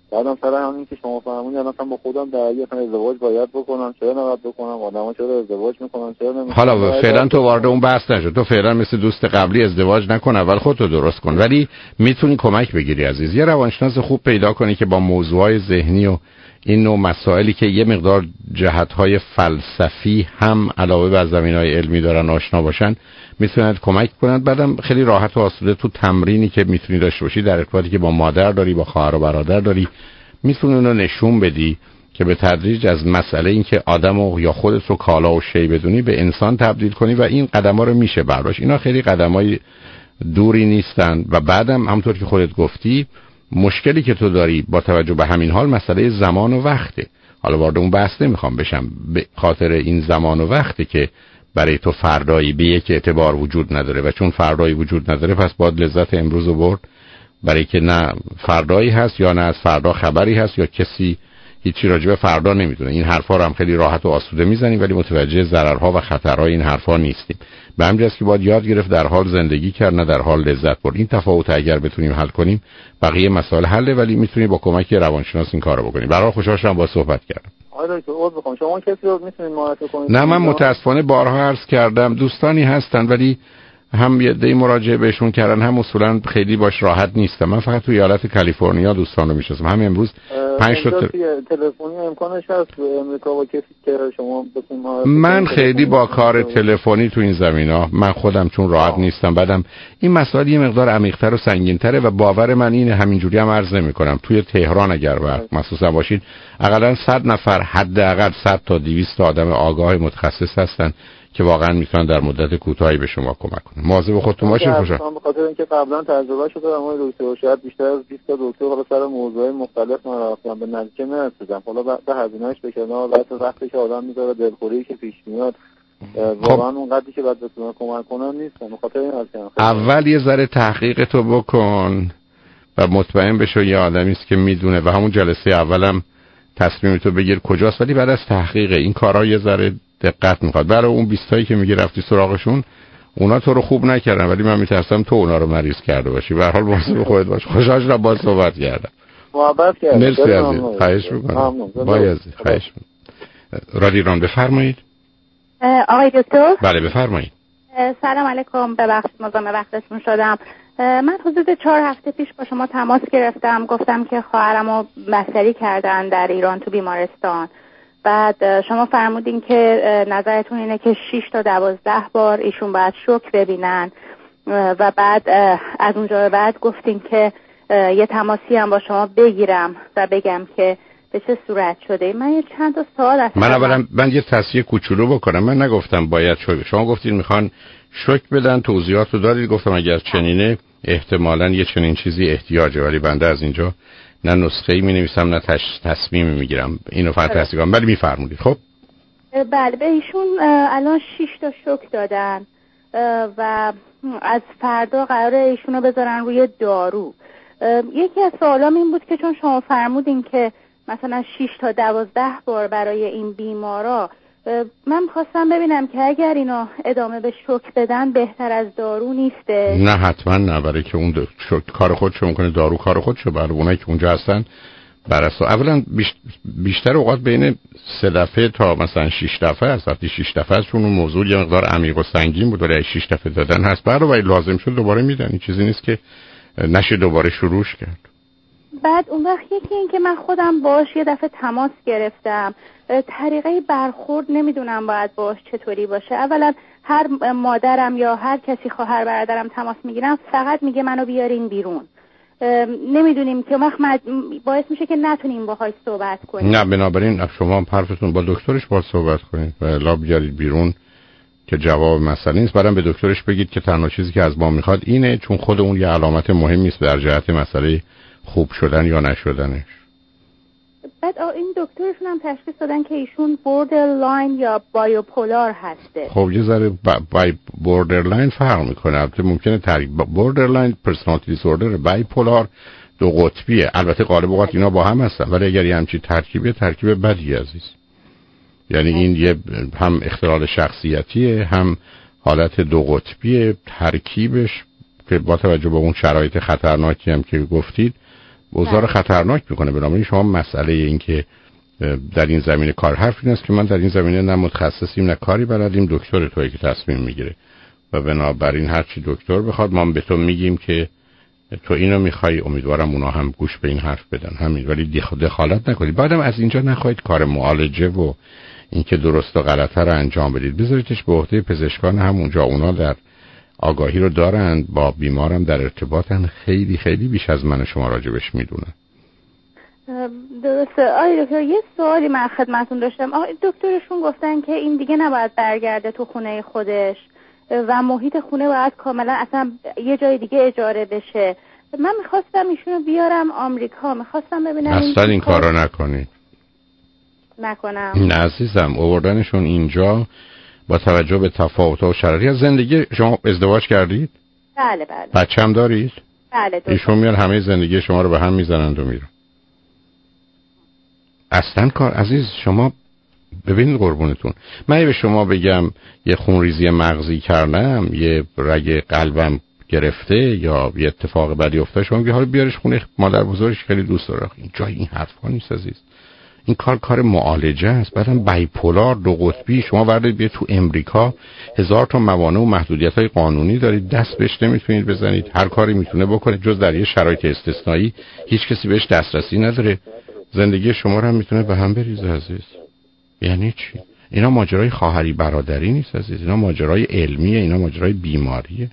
بعدم سر همین که شما فرمودید مثلا با خودم درگیر ازدواج باید بکنم، چرا نباید بکنم، آدما چرا ازدواج میکنن، چرا نمیکنن. حالا فعلا تو وارد اون بحث نشو، تو فعلا مثل دوست قبلی ازدواج نکن، اول خودتو درست کن، ولی میتونی کمک بگیری عزیز. یه روانشناس خوب پیدا کنی که با موضوعای ذهنی و این نوع مسائلی که یه مقدار جهت‌های فلسفی هم علاوه بر زمینه‌های علمی دارن آشنا باشن، میتونن کمک کنند. بعدم خیلی راحت و آسوده تو تمرینی که میتونی داشته باشی در ارتباطی که با مادر داری، با خواهر و برادر داری، میتونی اونو نشون بدی که به تدریج از مسئله این که آدمو یا خودت رو کالا و شی بدونی به انسان تبدیل کنی و این قدم‌ها رو میشه برداشت. اینا خیلی قدم‌های دوری نیستن و بعدم همونطور که خودت گفتی مشکلی که تو داری با توجه به همین حال مسئله زمان و وقته. حالا وارد اون بحث نمیخوام بشم، به خاطر این زمان و وقته که برای تو فردایی به یک اعتبار وجود نداره و چون فردایی وجود نداره پس باید لذت امروز رو برد، برای که نه فردایی هست یا نه از فردا خبری هست یا کسی هیچی راجع به فردا نمیدونه. این حرفا رو هم خیلی راحت و آسوده میزنیم ولی متوجه ضررها و خطرهای این حرفا نیستیم. به همین جاست که باید یاد گرفت در حال زندگی کرد نه در حال لذت برد. این تفاوت اگر بتونیم حل کنیم بقیه مسائل حله، ولی میتونی با کمک روانشناس این کارو بکنی. برای خوشحال شدم با صحبت کردم. آره دکتر عذر میخوام، شما کسی رو میتونید معرفی کنید؟ نه من متاسفانه بارها عرض کردم دوستانی هستن ولی هم یه دی مراجعه بهشون کردن هم اصولا خیلی باش راحت نیستم. من فقط توی ایالت کالیفرنیا دوستان رو میشناسم. همین امروز 5 تا تلفنی امکانش هست تو امریکا با کسی که شما بتونید؟ من خیلی با کار تلفنی تو این زمینا من خودم چون راحت نیستم. بعدم این مسائل یه مقدار عمیق‌تر و سنگین‌تره و باور من اینه همینجوری هم عرض نمی‌کنم. توی تهران اگر وقت مخصوصا باشید حداقل 100 نفر حداقل 100 تا 200 آدم آگاه متخصص هستن که واقعا میتونن در مدت کوتاهی به شما کمک کنن. مواظب خودتون باشید. خوشحال به خاطر اینکه قبلا تجربه شده اما دکتر شاید بیشتر از 20 تا دکتر حالا سر موضوعات مختلف من رفتم به نتیجه نرسیدم. حالا بعد هزینه‌اش به کنار، بعد وقتی که آدم میذاره دلخوری که پیش میاد واقعا اونقدری که بعد بتونه کمک کنن نیستن. به خاطر این اول یه ذره تحقیق تو بکن و مطمئن بشو یه آدمی است که میدونه و همون جلسه اولم تصمیم تو بگیر کجاست، ولی بعد از تحقیق این کارا یه ذره دقت میخواد. برای اون 20 تایی که میگی رفتی سراغشون اونا تو رو خوب نکردن ولی من میترسم تو اونا رو مریض کرده باشی. به هر حال مواظب خودت باش. خوشحال شدم باهات صحبت کردم. محبت کردم. مرسی عزیز. خواهش می‌کنم. بایزید. خواهش می‌کنم. رادیو ایران بفرمایید. آقای دکتر؟ بله بفرمایید. سلام علیکم. ببخشید مزاحم وقتتون شدم. من حدود 4 هفته پیش با شما تماس گرفتم، گفتم که خواهرمو بستری کردن در ایران تو بیمارستان. بعد شما فرمودین که نظرتون اینه که 6 تا 12 بار ایشون باید شوک ببینن و بعد از اونجا به بعد گفتین که یه تماسی هم با شما بگیرم و بگم که به چه صورت شده. من یه چند تا سوال هست. من یه تصحیح کوچولو بکنم. من نگفتم باید شوک. شما گفتین میخوان شوک بدن، توضیحات رو دادید. گفتم اگر چنینه احتمالاً یه چنین چیزی احتیاجه، ولی بنده از اینجا نه نسخه‌ای می‌نویسم نه تصمیمی می‌گیرم. اینو فقط تصدیق کنم. ولی می‌فرمایید. خب بله به ایشون الان 6 تا شوک دادن و از فردا قراره ایشونو بذارن روی دارو. یکی از سوالام این بود که چون شما فرمودین که مثلا 6 تا 12 بار برای این بیمارا، من خواستم ببینم که اگر اینا ادامه به شوک بدن بهتر از دارو نیسته؟ نه حتما نه، برای که اون شوک کار خودشو میکنه، دارو کار خودشو. برای اونایی که اونجا هستن اولا بیشتر اوقات بین 3 دفعه تا مثلا 6 دفعه هست. وقتی 6 دفعه است چون اون موضوع یه مقدار عمیق و سنگین بود ولی 6 دفعه دادن هست. برای لازم شد دوباره میدن. این چیزی نیست که نشه دوباره شروعش کرد. بعد اون وقت یکی این که من خودم باش یه دفعه تماس گرفتم، طریقه برخورد نمیدونم باید باش چطوری باشه. اولا هر مادرم یا هر کسی خواهر برادرم تماس میگیرم فقط میگه منو بیارین بیرون. نمیدونیم که باعث میشه که نتونیم باهاش صحبت کنیم. نه بنابراین شما حرفتون با دکترش باید صحبت کنید و الا بیارید بیرون که جواب مسئله نیست. بعدم به دکترش بگید که تنها چیزی که از ما میخواد اینه، چون خود اون یه علامت مهمی است در جهت مسئله خوب شدن یا نشدنش. بعد این دکترشون هم تشخیص دادن که ایشون بوردرلاین یا بایپولار هسته. خب یه ذره بوردرلاین فرق میکنه. البته ممکنه بوردرلاین پرسونالیتی دیسوردر، بایپولار دو قطبیه. البته غالب اوقات اینا با هم هستن ولی اگر یه همچین ترکیب بدی عزیز. یعنی این یه هم اختلال شخصیتیه هم حالت دو قطبیه. ترکیبش که با توجه به اون شرایط خطرناکی هم که گفتید اوضاع رو خطرناک میکنه. بنابراین شما مسئله این که در این زمینه کار حرف این است که من در این زمینه نه متخصصیم نه کاری بلدیم، دکتر تویی که تصمیم میگیره و بنابراین هر چی دکتر بخواد ما به تو میگیم که تو اینو میخوای، امیدوارم اونا هم گوش به این حرف بدن، همین. ولی دخالت نکنید. بعدم از اینجا نخواهید کار معالجه و اینکه درست و غلطه رو انجام بدید، بذاریدش به عهده پزشکان همونجا. اونا در آگاهی رو دارند، با بیمارم در ارتباطن، خیلی خیلی بیش از من شما راجبش میدونن. درسته. آقای دکتر یه سوالی من خدمتون داشتم. آقای دکترشون گفتن که این دیگه نباید برگرده تو خونه خودش و محیط خونه باید کاملا اصلا یه جای دیگه اجاره بشه. من میخواستم ایشونو بیارم آمریکا، میخواستم ببینم اصلا این کار رو نکنید. نکنم؟ نه عزیزم، آوردنشون اینجا با توجه به تفاوت‌ها و شرایط از زندگی. شما ازدواج کردید؟ بله بله. بچه هم دارید؟ بله. ایشون میان همه زندگی شما رو به هم میزنند و میرن. اصلا کار عزیز شما ببینید قربونتون، من به شما بگم یه خونریزی مغزی کردم، یه رگ قلبم گرفته یا یه اتفاق بدی افتاد، شما میگه حالا بیارش خونه مادر بزرگش خیلی دوست داره. این جای این حرفا نیست عزیز. این کار معالجه است. بعدم بایپولار دو قطبی شما وارد بیاد تو امریکا، 1000 تا موانع و محدودیت‌های قانونی دارید، دست بهش نمیتونید بزنید، هر کاری میتونه بکنه جز در یه شرایط استثنایی هیچ کسی بهش دسترسی نداره. زندگی شما رو هم میتونه به هم بریزه عزیز. یعنی چی؟ اینا ماجرای خواهری برادری نیست عزیز، اینا ماجرای علمیه، اینا ماجرای بیماریه.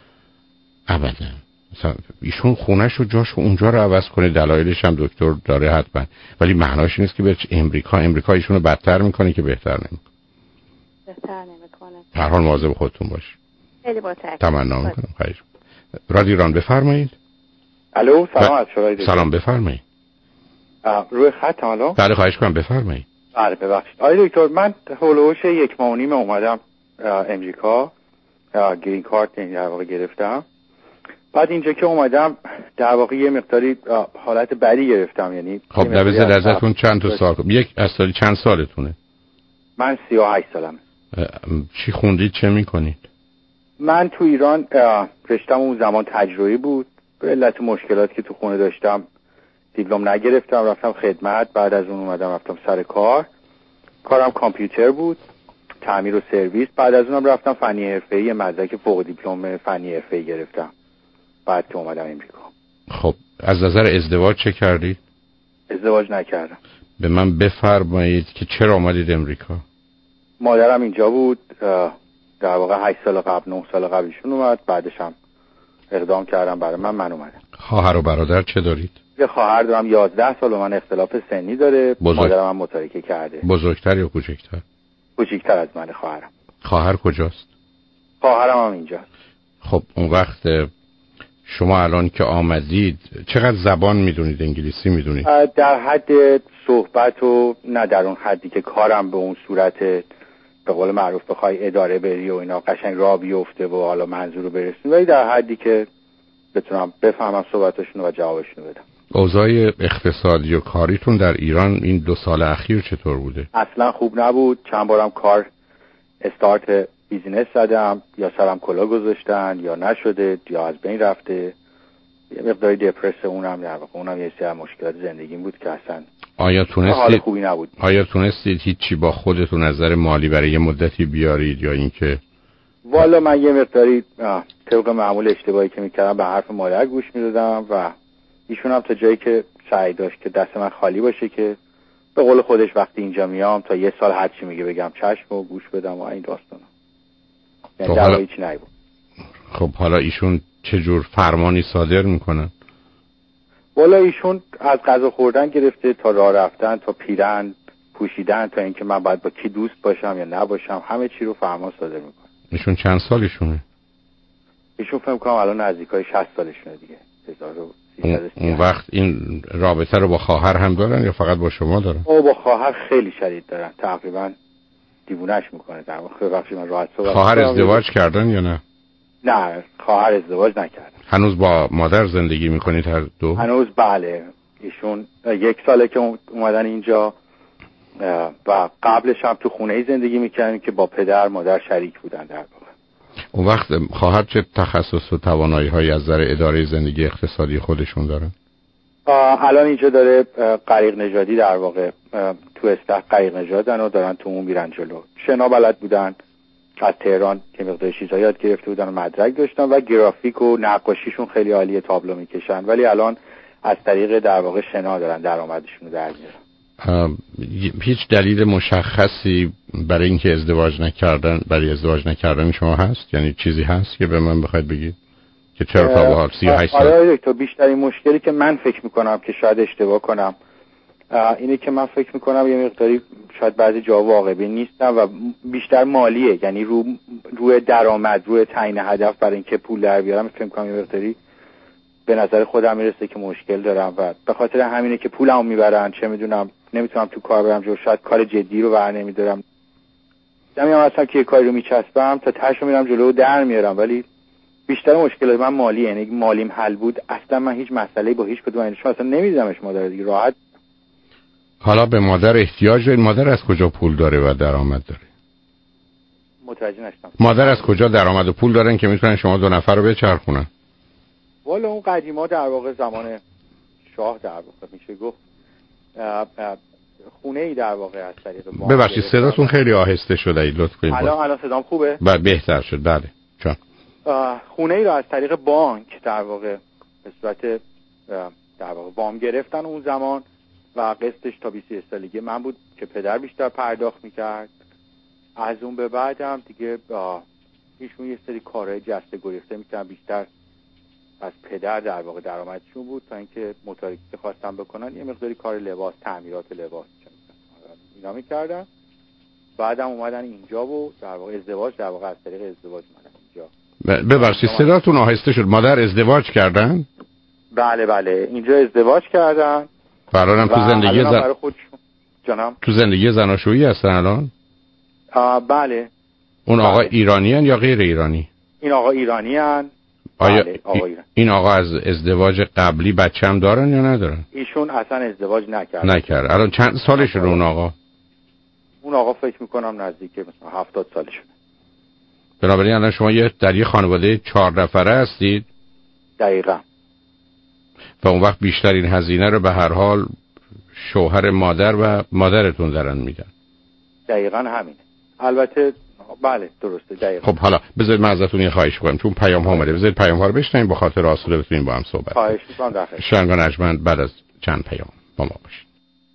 ابدا. مثلا ایشون خونه‌ش و جاش اونجا رو عوض کنه، دلایلش هم دکتر داره حتما، ولی معناش نیست که به امریکا ایشونو بدتر میکنه که بهتر نمیکنه. بهتر نمیکنه. هر حال مواظب خودتون باش. خیلی متشکرم. تمنا میکنم. خیر. رادیو ایران بفرمایید. الو سلام از شما. سلام بفرمایید. روی خط الو؟ بله خواهش کنم بفرمایید. بله ببخشید. آقای دکتر من هولوش 1 ماه و نیم اومدم امریکا، گرین کارت در واقع گرفتم. بعد اینجا که اومدم در واقع یه مقداری حالت بدی گرفتم. یعنی خب در ازتون چند تا سال؟ یک از سالی چند سالتونه؟ من 38 سالمه. چی خوندید چه میکنید؟ من تو ایران رشتم اون زمان تجربی بود، به علت مشکلاتی که تو خونه داشتم دیپلم نگرفتم، رفتم خدمت. بعد از اون اومدم رفتم سر کارم کامپیوتر بود، تعمیر و سرویس. بعد از اونم رفتم فنی حرفه‌ای، مدرک فوق دیپلم فنی حرفه‌ای گرفتم بعد که اومدم امریکا. خب از نظر ازدواج چه کردید؟ ازدواج نکردم. به من بفرمایید که چرا اومدید امریکا؟ مادرم اینجا بود، در واقع 8 سال قبل 9 سال قبلشون اومد، بعدش هم اقدام کردم برای من اومدم. خواهر و برادر چه دارید؟ یه خواهر دارم 11 سال و من اختلاف سنی داره. مادرم هم متارکه کرده. بزرگتر یا کوچکتر؟ کوچکتر از من خواهرم. خواهر کجاست؟ خواهرم هم اینجاست. خب اون وقت شما الان که آمدید چقدر زبان میدونید؟ انگلیسی میدونید؟ در حد صحبت و نه در اون حدی که کارم به اون صورت به قول معروف بخوای اداره بری و اینا قشنگ راه بیفته و حالا منظور رو برسونی، ولی در حدی که بتونم بفهمم صحبتاشون و جوابشون بدم. اوضاع اقتصادی و کاریتون در ایران این 2 سال اخیر چطور بوده؟ اصلا خوب نبود. چند بارم کار استارت بیزینس زدم، یا سرم کلا گذاشتن یا نشده یا از بین رفته. یه مقداری دپرس اونم در واقع اونم یه سری مشکلات زندگیم بود که اصلا حال خوبی نبود. آیا تونستید هیچی با خودتون نظر مالی برای یه مدتی بیارید یا اینکه؟ والا من یه مقداری طبق معمول اشتباهی که میکردم به حرف مادر گوش میدادم و ایشون هم تا جایی که سعی داشت که دست من خالی باشه که به قول خودش وقتی اینجا میام تا 1 سال هر چی میگه بگم چشم و گوش بدم و این داستانا. یعنی در واقع چی نبود. خب حالا ایشون چه جور فرمانی صادر میکنن؟ والا ایشون از غذا خوردن گرفته تا راه رفتن تا پیرن پوشیدن تا اینکه من باید با کی دوست باشم یا نباشم همه چی رو فرمان صادر میکنه. ایشون چند سالشونه؟ ایشون فکر کنم الان نزدیکای 60 سالشونه دیگه. اون وقت این رابطه رو با خواهر هم دارن یا فقط با شما دارن؟ با خواهر خیلی شدید دارن، تقریبا دیوونش میکنه. در واقع بخشی من راحت صحبت. خواهر ازدواج کردن یا نه؟ نه خواهر ازدواج نکردن. هنوز با مادر زندگی میکنید هر دو؟ هنوز بله. ایشون 1 ساله که اومدن اینجا و قبلش هم تو خونه زندگی میکردن که با پدر مادر شریک بودن در واقع. اون وقت خواهر چه تخصص و توانایی هایی از نظر اداره زندگی اقتصادی خودشون دارن؟ الان اینجا داره غریق نژادی در واقع تو استخ غریق نژادن و دارن تو اون میرن جلو. شنا بلد بودن، از تهران که مقدار چیزا یاد گرفته بودن و مدرک داشتن و گرافیک و نقاشیشون خیلی عالیه، تابلو میکشن، ولی الان از طریق در واقع شنا دارن درآمدشون رو در میارن. هیچ دلیل مشخصی برای اینکه ازدواج نکردن شما هست؟ یعنی چیزی هست که به من بخواید بگید که چرا تا به حال 38 سال؟ آره دکتر، بیشترین مشکلی که من فکر میکنم که شاید اشتباه کنم اینه که من فکر میکنم یه مقداری شاید بعضی جا واقع بین نیستم و بیشتر مالیه، یعنی روی درآمد، روی تعیین هدف برای اینکه پول در بیارم فکر میکنم یه مقداری به نظر خودم میرسه که مشکل دارم و به خاطر همینه که پولمو میبرن، چه میدونم نمیتونم تو کار برم جلو، شاید کار جدی رو بر نمیدارم. دمیام اصلا که یه کاری رو میچسبم تا تاشو میرم جلو و در میارم، ولی بیشتر مشکلات من مالیه. یعنی مالیم حل بود اصلا من هیچ مسئله‌ای با هیچ کدوم اینشون اصلا نمیدیدمش مادر دیگه راحت. حالا به مادر احتیاج دارید؟ مادر از کجا پول داره و درآمد داره؟ متوجه نشدم. مادر از کجا درآمد و پول دارن که میتونن شما دو نفر رو بچرخونن؟ والا اون قدیما در واقع زمان شاه در واقع میشه گفت خونه ای در واقع از طریق بانک. ببخشید صداتون خیلی آهسته شده ای، لطف کنید. الان صدام خوبه؟ بهتر شد. بله چون خونه ای رو از طریق بانک در واقع به صورت در واقع وام گرفتن اون زمان و قسطش تا 21 سالگی من بود که پدر بیشتر پرداخت میکرد. از اون به بعدم دیگه ایشون یه سری کارهای جسته گریخته میکردن، بیشتر از پدر در واقع درآمدشون بود تا اینکه موتوری که خواستن بکنن یه مقداری کار لباس، تعمیرات لباس اینا میکردن. بعدم اومدن اینجا و در واقع ازدواج در واقع از طریق ازدواج اومدن اینجا. ببخشید صداتون آهسته شد. مادر ازدواج کردن؟ بله اینجا ازدواج کردن. الان تو زندگی جانم تو زندگی زناشویی هستن الان؟ بله. اون آقا ایرانی هن یا غیر ایرانی؟ این آقا ایرانی هن. آیا بله، آقا ایرانی. این آقا از ازدواج قبلی بچه هم دارن یا ندارن؟ ایشون اصلا ازدواج نکرد. الان چند سالشه اون آقا؟ اون آقا فکر میکنم نزدیک مثلا 70 سالشه. بنابراین الان شما در یه خانواده 4 نفره هستید؟ دقیقاً. و اون وقت بیشتر این هزینه رو به هر حال شوهر مادر و مادرتون دارن میدن. دقیقاً همینه. البته بله درسته دقیقاً. خب حالا بذارید من ازتون یه خواهش کنم، چون پیام ها اومده، بذارید پیام ها رو بشنویم با خاطر آسوده بتونیم با هم صحبت. خواهش می‌کنم. در خدمت. شنگان ارجمند بعد از چند پیام با ما باشید.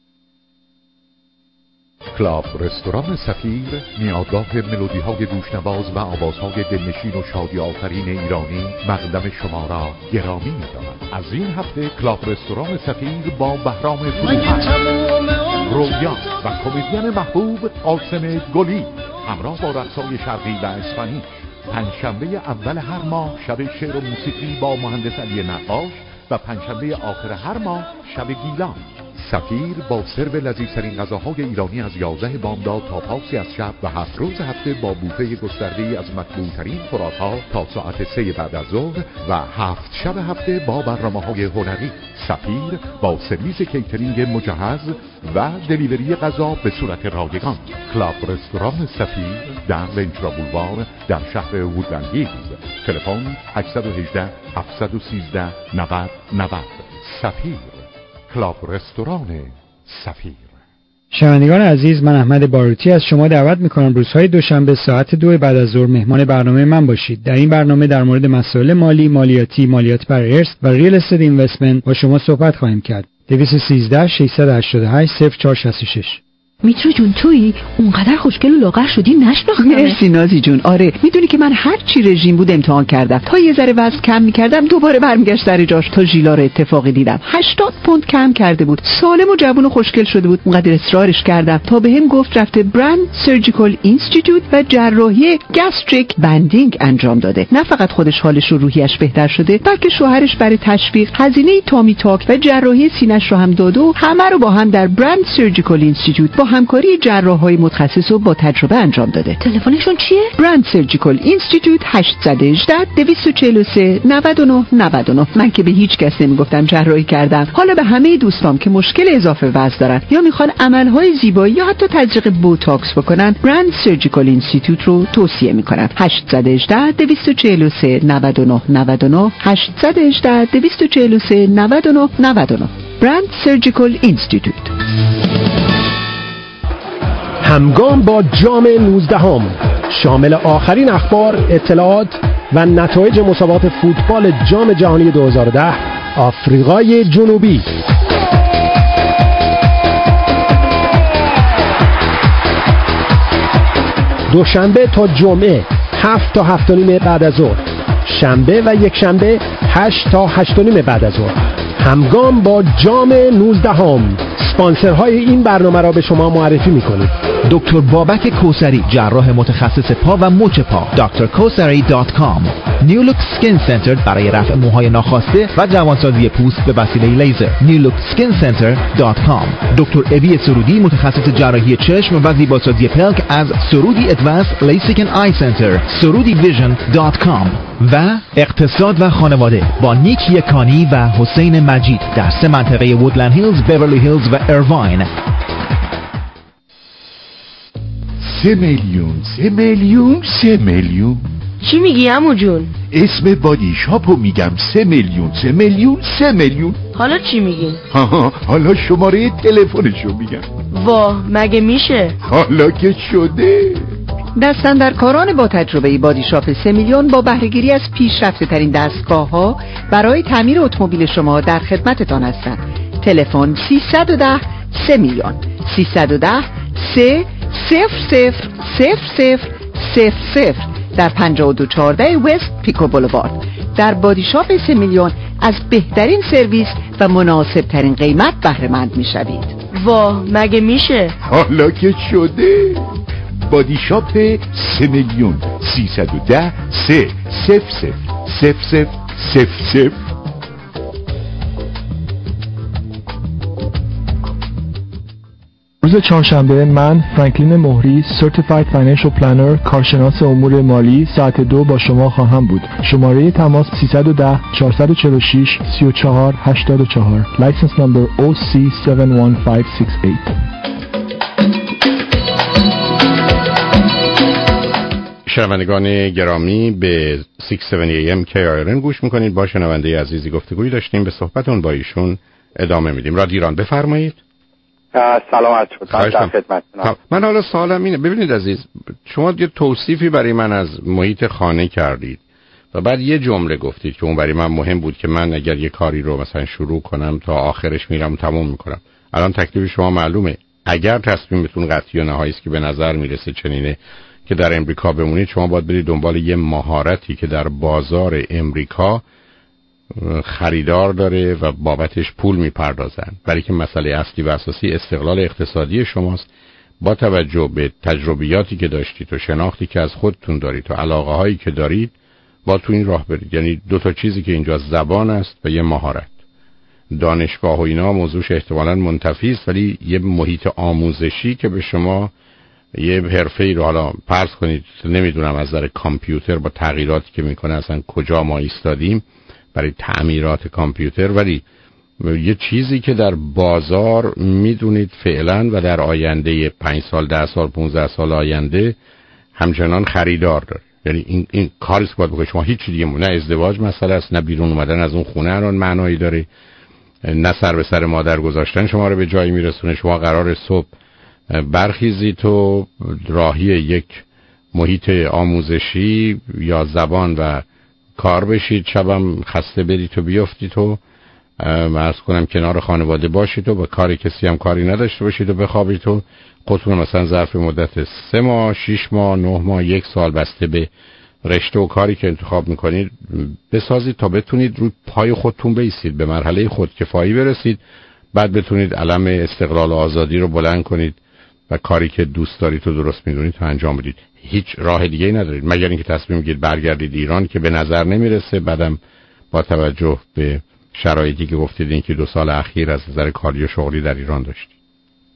کلاب رستوران سفیر میادگاه ملودی های گوشنواز و آوازهای دلنشین و شادی آفرین ایرانی مقدم شما را گرامی می‌دارد. از این هفته کلاب رستوران سفیر با بهرام فروهر، رویا و کمدین محبوب قاسم گلی همراه با رقصای شرقی و اسپانیش پنجشنبه اول هر ماه شب شعر و موسیقی با مهندس علی نقاش و پنجشنبه آخر هر ماه شب گیلان. سفیر با سرو لذیذترین غذاهای ایرانی از 11 بامداد تا پاسی از شب و 7 روز هفته با بوفه گسترده‌ای از مطبوع‌ترین خوراک‌ها تا ساعت 3 بعد از ظهر و 7 شب هفته با برنامه‌های هنری. سفیر با سرویس کیترینگ مجهز و دلیوری غذا به صورت رایگان. کلاب رستوران سفیر در ونچرا بولوار در شهر وودلند. تلفن 818 713 90 90. سفیر، کلاب رستوران سفیر. شنوندگان عزیز، من احمد باروتی از شما دعوت میکنم روزهای دوشنبه ساعت 2 بعد از ظهر مهمان برنامه من باشید. در این برنامه در مورد مسائل مالی، مالیاتی، مالیات بر ارث و ریل استیت اینوستمنت با شما صحبت خواهیم کرد. 213 688 0466. میترو جون تویی؟ اونقدر خوشگل و لاغر شدی نشناختم. مرسی نازی جون. آره میدونی که من هر چی رژیم بود امتحان کردم، تا یه ذره وزن کم میکردم دوباره برمیگشت در جاش. تا ژیلا رو اتفاقی دیدم 80 پوند کم کرده بود، سالم و جوون و خوشگل شده بود. اونقدر اصرارش کردم تا بهم گفت رفته برند سرجیکال اینستیتوت و جراحی گاستریک بندینگ انجام داده. نه فقط خودش حالش و روحیش بهتر شده، بلکه شوهرش برای تشویق هزینه تامی تاک و جراحی سینه‌اش رو هم داد و همه رو با هم در برند سرجیکال اینستیتوت با همکاری جراحای متخصص و با تجربه انجام داده. تلفنشون چیه؟ برند سرجیکال اینستیتوت 818-243-9999. من که به هیچ کس نمیگفتم جراحی کردم. حالا به همه دوستام که مشکل اضافه وزن دارن یا میخوان عملهای زیبایی یا حتی تزریق بوتاکس بکنن، برند سرجیکال اینستیتوت رو توصیه میکنم. 818-243-9999 818-243-9999. برند سرجیکال اینستیتوت. همگام با جام 19 شامل آخرین اخبار، اطلاعات و نتایج مسابقات فوتبال جام جهانی 2010 آفریقای جنوبی. دوشنبه تا جمعه 7 تا 7:30 بعد از ظهر، شنبه و یک شنبه 8 تا 8:30 بعد از ظهر. همگام با جام 19 اسپانسرهای این برنامه را به شما معرفی می‌کنیم. دکتر بابک کوثری، جراح متخصص پا و مچ پا. drkosari.com. نیولوک سکین سنتر برای رفع موهای ناخواسته و جوانسازی پوست به وسیله لیزر. newlookskincenter.com. دکتر ابی سرودی، متخصص جراحی چشم و زیباسازی پلک از سرودی ادوانس لیسیک اند آی سنتر. surudivsion.com. و اقتصاد و خانواده با نیک یکانی و حسین مجید در 3 منطقه وودلند هیلز، بیورلی هیلز و ایرواین. 3 میلیون. چی میگی عمو جون؟ اسم بادی شاپو میگم. 3 میلیون. حالا چی میگی؟ حالا شماره تلفنشو میگم. واه، مگه میشه؟ حالا که شده. دستاندرکاران با تجربه بادی شاپ 3 میلیون با بهره‌گیری از پیشرفته ترین دستگاه‌ها برای تعمیر اتومبیل شما در خدمتتان هستند. تلفن 310 3 میلیون 310 3 0000 در 5214 وست پیکو بولوارد. در بادی شاپ 3 میلیون از بهترین سرویس و مناسب ترین قیمت بهره مند میشوید. واه، مگه میشه؟ حالا که شده. بادی شاپ 3 میلیون 310 3 0000. روز چهارشنبه من فرانکلین مهری Certified Financial Planner کارشناس امور مالی ساعت 2 با شما خواهم بود. شماره تماس 310 446 3484. License number OC71568. شنوندگان گرامی، به 670 AM KIRN گوش میکنید. با شنونده عزیزی گفتگوی داشتیم، به صحبتون با ایشون ادامه میدیم. رادیو ایران، بفرمایید. سلامت شد. من در خدمتتونم. من حالا سوالم اینه، ببینید عزیز، شما یه توصیفی برای من از محیط خانه کردید و بعد یه جمله گفتید که اون برای من مهم بود که من اگر یه کاری رو مثلا شروع کنم تا آخرش میرم تموم میکنم. الان تکلیف شما معلومه. اگر تصمیمتون قطعی و نهایی است که به نظر میرسه چنینه که در امریکا بمونید، شما باید برید دنبال یه مهارتی که در بازار امریکا خریدار داره و بابتش پول میپردازن. برای که مسئله اصلی و اساسی استقلال اقتصادی شماست. با توجه به تجربیاتی که داشتید و شناختی که از خودتون دارید و علاقه هایی که دارید، با تو این راه برید. یعنی 2 تا چیزی که اینجا زبان است و یه مهارت. دانشگاه و اینا موضوعش احتمالاً منتفی است، ولی یه محیط آموزشی که به شما یه حرفه‌ای رو، حالا فرض کنید نمیدونم از نظر کامپیوتر با تغییراتی که میکنه اصلا کجا ما ایستادیم برای تعمیرات کامپیوتر، ولی یه چیزی که در بازار میدونید فعلا و در آینده 5 سال 10 سال 15 سال آینده همچنان خریدار داره. یعنی این کاری که باید بکنید. شما هیچ دیگه نه ازدواج مسئله است، نه بیرون اومدن از اون خونه الان معنایی داره، نه سر به سر مادر گذاشتن شما رو به جایی میرسونه. شما قرار صبح برخیزید تو راهی یک محیط آموزشی یا زبان و کار بشید، شبم خسته برید تو بیافتید تو عرض کنم کنار خانواده باشید و با کاری کسی هم کاری نداشته باشید و بخوابید تو خودتون مثلا ظرف مدت 3 ماه 6 ماه 9 ماه 1 سال بسته به رشته و کاری که انتخاب میکنید بسازید تا بتونید روی پای خودتون بایستید، به مرحله خودکفایی برسید، بعد بتونید علم استقلال و آزادی رو بلند کنید و کاری که دوست دارید و درست میدونید تا انجام بدید. هیچ راه دیگه‌ای ندارید مگر اینکه تصمیم بگیرید برگردید ایران که به نظر نمیرسه. بعدم با توجه به شرایطی که گفتید اینکه 2 سال اخیر از نظر کاری و شغلی در ایران داشتید.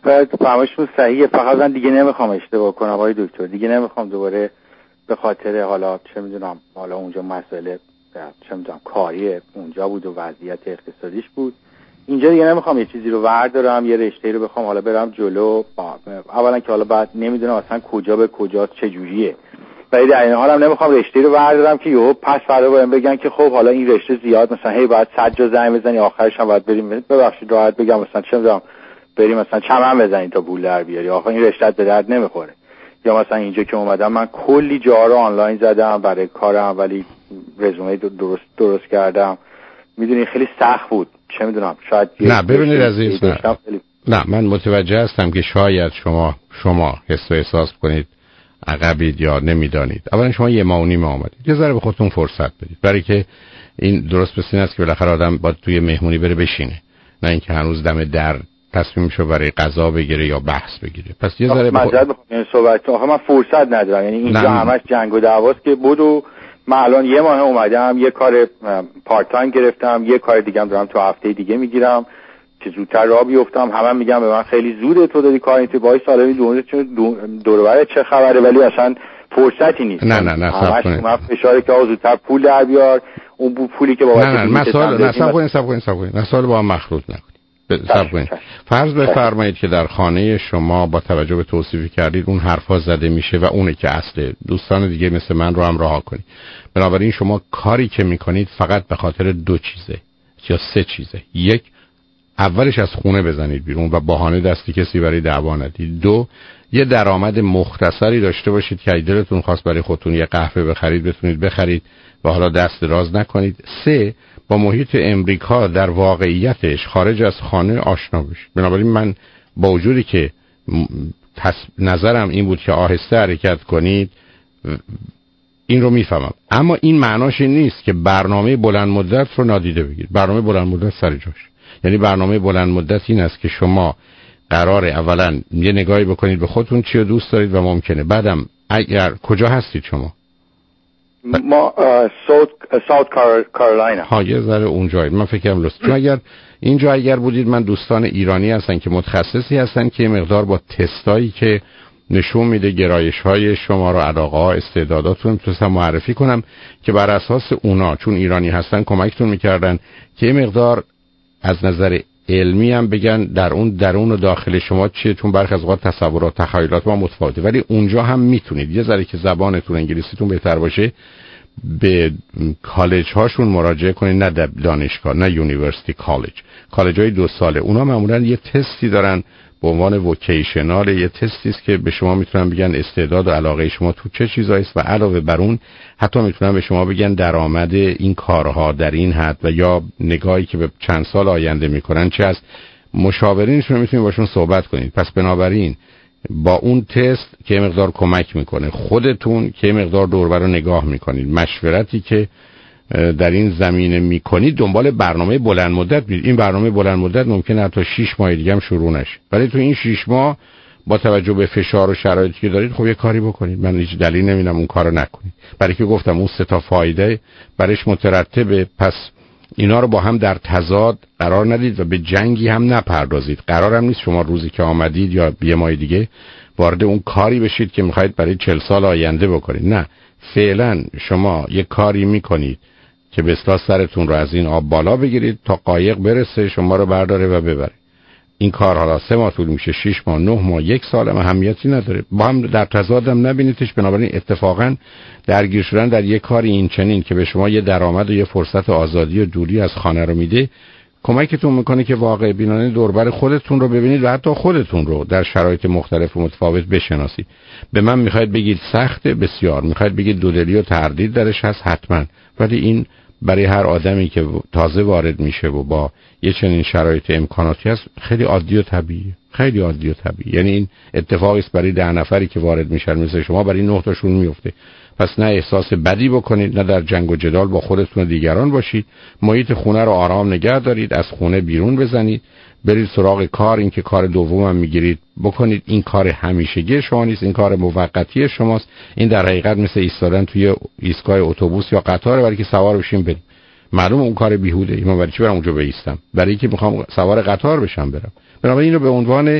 فهمشون صحیحه، فقط من دیگه نمیخوام اشتباه کنم آقای دکتر، دیگه نمیخوام دوباره به خاطر حالا چه میدونم حالا اونجا مسئله چه میدونم کاری اونجا بود و وضعیت اقتصادیش بود، اینجا دیگه نمیخوام یه چیزی رو وردارم یه رشته رو بخوام حالا برم جلو. اولا که حالا بعد نمیدونم اصلا کجا به کجاست چه جوریه، ولی در این حال هم نمیخوام رشته رو وردارم که یهو پس فردا بهم بگن که خب حالا این رشته زیاد مثلا هی باید 100 جا زنگ بزنی آخرش هم باید بریم ببخشید راحت بگم مثلا چه میدونم بریم مثلا چمن بزنین تا پول در بیاری، آخه این رشته به درد نمیخوره. یا مثلا اینجا که اومدم من کلی جا رو آنلاین زدم برای کارم ولی رزومه درست کردم، میدونی خیلی سخت بود، چه میدونم شاید نه ببینید عزیز نه من متوجه هستم که شاید شما حس و احساس کنید عقبید یا نمیدانید. اولا شما یه ماه و نیم آمدید، یه ذره به خودتون فرصت بدید، برای که این درست بسین است که بالاخره آدم باید توی مهمونی بره بشینه، نه اینکه هنوز دم در تصمیمشو برای غذا بگیره یا بحث بگیره. پس یه ذره معذرت میخوام این صحبت آخه من فرصت ندارم، یعنی اینجا همش جنگ و دعواست که بدو من الان یه ماه اومدم یه کار پارت تایم گرفتم، یه کار دیگه هم دارم تو هفته دیگه میگیرم که زودتر راه بیفتم. همه میگم به من خیلی زوده تو داری کار اینطوری باعث سالمی دور و بر چه خبره، ولی اصلا فرصتی نیست. نه صبر کنید من فشاری که زودتر پول در بیار، اون پولی که بابت نه سوال با هم مخلوط نکنید. فرض بفرمایید که در خانه شما با توجه به توصیفی کردید اون حرفا زده میشه و اونه که اصله، دوستان دیگه مثل من رو هم رها کنید. بنابراین شما کاری که میکنید فقط به خاطر دو چیزه یا سه چیزه. یک، اولش از خونه بزنید بیرون و بهانه دستی کسی برای دعوا ندید. دو، یه درآمد مختصری داشته باشید که اگه دلتون خواست برای خودتون یه قهوه بخرید بتونید بخرید و حالا دست دراز نکنید. سه، با محیط امریکا در واقعیتش خارج از خانه آشنا بشید. بنابراین من با وجودی که نظرم این بود که آهسته حرکت کنید این رو میفهمم، اما این معناش این نیست که برنامه بلند مدت رو نادیده بگیرید. برنامه بلند مدت سر جاش، یعنی برنامه بلند مدت این است که شما قراره اولا یه نگاهی بکنید به خودتون چی رو دوست دارید و ممکنه بعدم اگر کجا هستید شما؟ ما ساوت کارولاینا. ها یه ذره اونجایید. من فکر کنم چون اگر اینجا اگر بودید من دوستان ایرانی هستن که متخصصی هستن که مقدار با تستایی که نشون میده گرایش‌های شما رو، علاقه‌ها، استعداداتون میتونستم معرفی کنم که بر اساس اونا چون ایرانی هستن کمکتون میکردن که مقدار از نظر علمی هم بگن در اون درون و داخل شما چیه، چون برخی از اوقات تصورات تخیلات ما متفاوته، ولی اونجا هم میتونید یه ذره که زبانتون انگلیسیتون بهتر باشه به کالج هاشون مراجعه کنید، نه دانشگاه، نه یونیورسیتی، کالج های 2 ساله. اونا معمولا یه تستی دارن به عنوان ووکیشنال، یه تستی است که به شما میتونن بگن استعداد و علاقه شما تو چه چیزایی است و علاوه بر اون حتی میتونن به شما بگن درآمد این کارها در این حد و یا نگاهی که به چند سال آینده میکنن چه است. مشاورینشون میتونید باشون صحبت کنید. پس بنابراین با اون تست که مقدار کمک میکنه، خودتون که مقدار دور و بر رو نگاه میکنید، مشورتی که در این زمینه میکنید، دنبال برنامه بلند مدت بید. این برنامه بلند مدت ممکنه حتی 6 ماه دیگه هم شروع نشه، ولی تو این 6 ماه با توجه به فشار و شرایطی که دارید خب یه کاری بکنید. من هیچ دلیل نمیدونم اون کارو نکنید، برای که گفتم اون 3 تا فایده برش مترتبه. پس اینا رو با هم در تضاد قرار ندید و به جنگی هم نپردازید. قرارم نیست شما روزی که آمدید یا یه ماه دیگه وارد اون کاری بشید که میخواید برای 40 سال آینده بکنید. نه، فعلا شما یه کاری میکنید که به اصطلاح سرتون رو از این آب بالا بگیرید تا قایق برسه شما رو برداره و ببره. این کار حالا 3 ماه طول میشه، 6 ماه، 9 ماه، 1 سال هم اهمیتی نداره. با هم در تضادم نبینیدش. بنابراین اتفاقا درگیر شدن در یک کاری این چنین که به شما یه درآمد و یه فرصت آزادی و دوری از خانه رو میده کمکتون میکنه که واقع بینانه دوربر خودتون رو ببینید و حتی خودتون رو در شرایط مختلف و متفاوت بشناسید. به من میخواید بگید سخته، بسیار. میخواید بگید دودلی و تردید درش هست، حتما. ولی این برای هر آدمی که تازه وارد میشه و با یه چنین شرایط امکاناتی هست خیلی عادی و طبیعیه. خیلی عادی و طبیعی. یعنی این اتفاقی است برای 10 نفری که وارد میشن مثل شما برای 9 تاشون میفته. پس نه احساس بدی بکنید، نه در جنگ و جدال با خودتون و دیگران باشید. محیط خونه رو آرام نگه دارید، از خونه بیرون بزنید، برید سراغ کار. این که کار دومم میگیرید بکنید. این کار همیشگی شما نیست، این کار موقتی شماست. این در حقیقت مثل ایستادن توی ایستگاه اتوبوس یا قطار برای که سوار بشیم بریم. معلومه اون کار بیهوده. من برای چی برم اونجا بایستم؟ برای اینکه میخوام سوار قطار بشم برم. بنابراین اینو به عنوان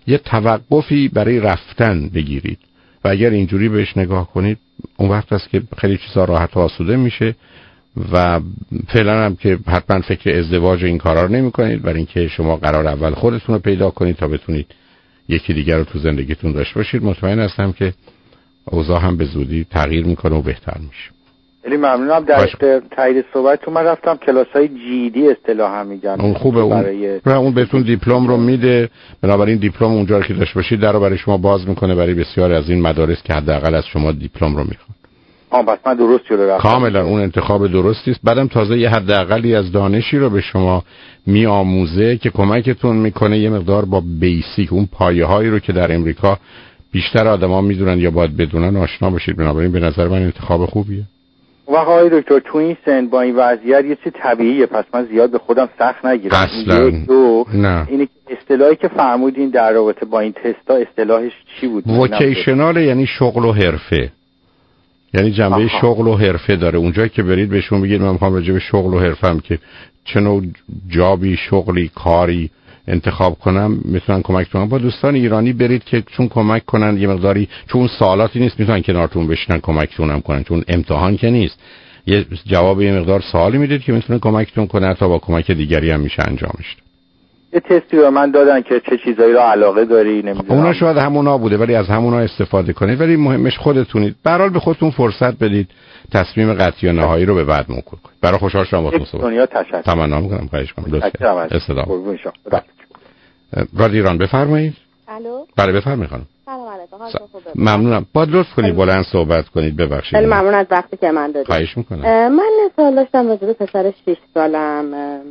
یه توقفی برای رفتن بگیرید و اگر اینجوری بهش نگاه کنید اون وقت است که خیلی چیزا راحت و آسوده میشه و فعلا هم که حتما فکر ازدواج این کارا رو نمی‌کنید، برای اینکه شما قرار اول خودتون رو پیدا کنید تا بتونید یکی دیگر رو تو زندگیتون داشته باشید. مطمئن هستم که اوضاع هم به زودی تغییر میکنه و بهتر میشه. خیلی ممنونم. در تایید صحبتتون من رفتم کلاس‌های جیدی اصطلاحا میگن اون خوبه، اون بهتون دیپلم رو میده، بنابراین دیپلم اونجا که داشته باشید در رو برای شما باز میکنه برای بسیاری از این مدارس که حداقل از شما دیپلم رو میخوان. بس من درست جلو رفتم. کاملا اون انتخاب درستی است. بعدم تازه یه حداقلی از دانشی رو به شما میآموزه که کمکتون میکنه یه مقدار با بیسیک اون پایه‌هایی رو که در امریکا بیشتر آدما میدونن یا باید بدونن آشنا بشید. بنابراین به نظر من انتخاب خوبیه. و آقای دکتر تو این سن با این وضعیت یه چیز طبیعیه، پس من زیاد به خودم سخت نگیرم. اصلا نه. اینی اصطلاحی که فرمودین در رابطه با این تستا اصطلاحش چی بود؟ وکیشنال یعنی شغل و حرفه، یعنی جنبه شغل و حرفه داره. اونجایی که برید بهشون بگید من میخوام راجع به شغل و حرفم که چه نوع جابی، شغلی، کاری انتخاب کنم میتونن کمک کنن. با دوستان ایرانی برید که چون کمک کنن یه مقداری، چون سوالاتی نیست میتونن کنارتون بشینن کمکتون هم کنن، چون امتحان که نیست، یه جواب یه مقدار سوالی میدید که میتونه کمکتون کنه، تا با کمک دیگری هم میشه انجامش. یه تستی به من دادن که چه چیزایی رو علاقه داری، نمیدونم. اونا شاید همونا بوده ولی از همونا استفاده کنید، ولی مهمش خودتونید. به هر حال به خودتون فرصت بدید تصمیم قطعی و نهایی رو به بعد موکول کنید. برای خوشحال شدم باهاتون صحبت کردم. تمنا می‌کنم. خواهش می‌کنم. استدام. رادیو ایران بفرمایید. الو. بله بفرمایید خانم. سلام علیکم. ممنونم. باید لطف کنید بلند صحبت کنید. ببخشید. خیلی ممنون از وقتی که من دادید. خواهش می‌کنم. من سوال داشتم راجع به پسر 6 سالم.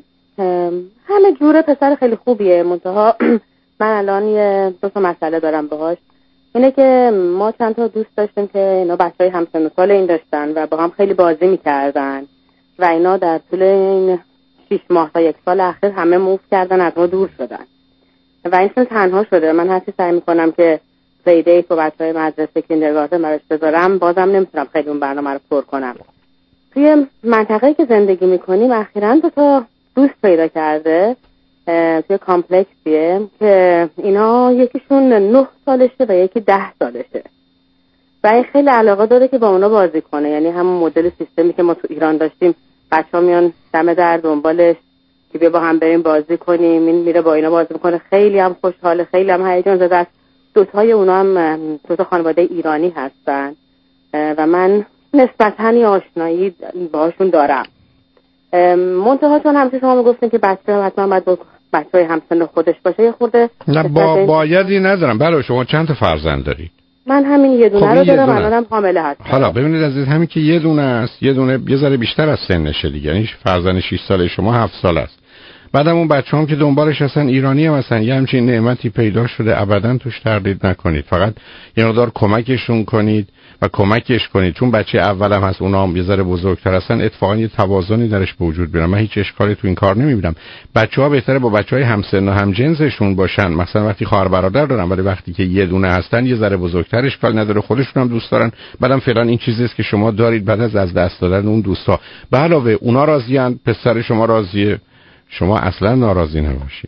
همه جوره پسر خیلی خوبیه، منتها من الان یه دو تا مسئله دارم باهاش. اینه که ما چند تا دوست داشتیم که اینا بچهای همسن و سال این داشتن و با هم خیلی بازی میکردن و اینا در طول این 6 ماه تا 1 سال اخیر همه موو کردن، از ما دور شدن و این سن تنها شده. من هرچی سعی میکنم که پلیدیت با بچهای مدرسه کیندرگارتن براش بذارم بازم نمیتونم خیلی اون برنامه رو پر کنم. توی منطقه‌ای که زندگی میکنیم اخیراً دو تا دوست پیدا کرده توی کامپلکسیه که اینا یکیشون 9 سالشه و یکی 10 سالشه و این خیلی علاقه داره که با اونا بازی کنه. یعنی همون مدل سیستمی که ما تو ایران داشتیم، بچه‌ها میان دم در دنبالش که بیا با هم بریم بازی کنیم، این میره با اینا بازی میکنه، خیلی هم خوشحاله، خیلی هم هیجان زده است. دوتای اونا هم دوتا خانواده ایرانی هستن و من نسبتاً آشنایی باهاشون دارم. منتها چون همیشه شما میگفتین که بچه حتما باید با بچه‌های همسن خودش باشه، یه خورده نه بایدی ندارم. بله شما چند تا فرزند دارید؟ من همین یه دونه رو دارم، الانم حامله هستم. حالا ببینید عزیز، همین که یه دونه است، یه دونه یه ذره بیشتر از سنشه دیگه. یعنی فرزند 6 ساله شما 7 سال است. بعدم اون بچه‌هام که دنبالش هستن ایرانی هم هستن، یه همچین نعمتی پیدا شده، ابداً توش تردید نکنید. فقط یه مقدار کمکشون کنید و کمکش کنید، چون بچه اولم هست، اونا هم یه ذره بزرگتر هستن، اتفاقا یه توازنی درش به وجود بیارن. من هیچ اشکالی تو این کار نمیبینم. بچه‌ها بهتره با بچه‌های همسن و همجنسشون باشن. مثلا وقتی خواهر برادر دارن ولی وقتی که یه دونه هستن یه ذره بزرگتر اشکال نداره، خودشون هم دوست دارن. بعدم فعلا این چیزی است که شما دارید بعد از دست دادن اون دوستا. به علاوه اونا راضیان، پسر شما راضیه، شما اصلا ناراضی نباشید.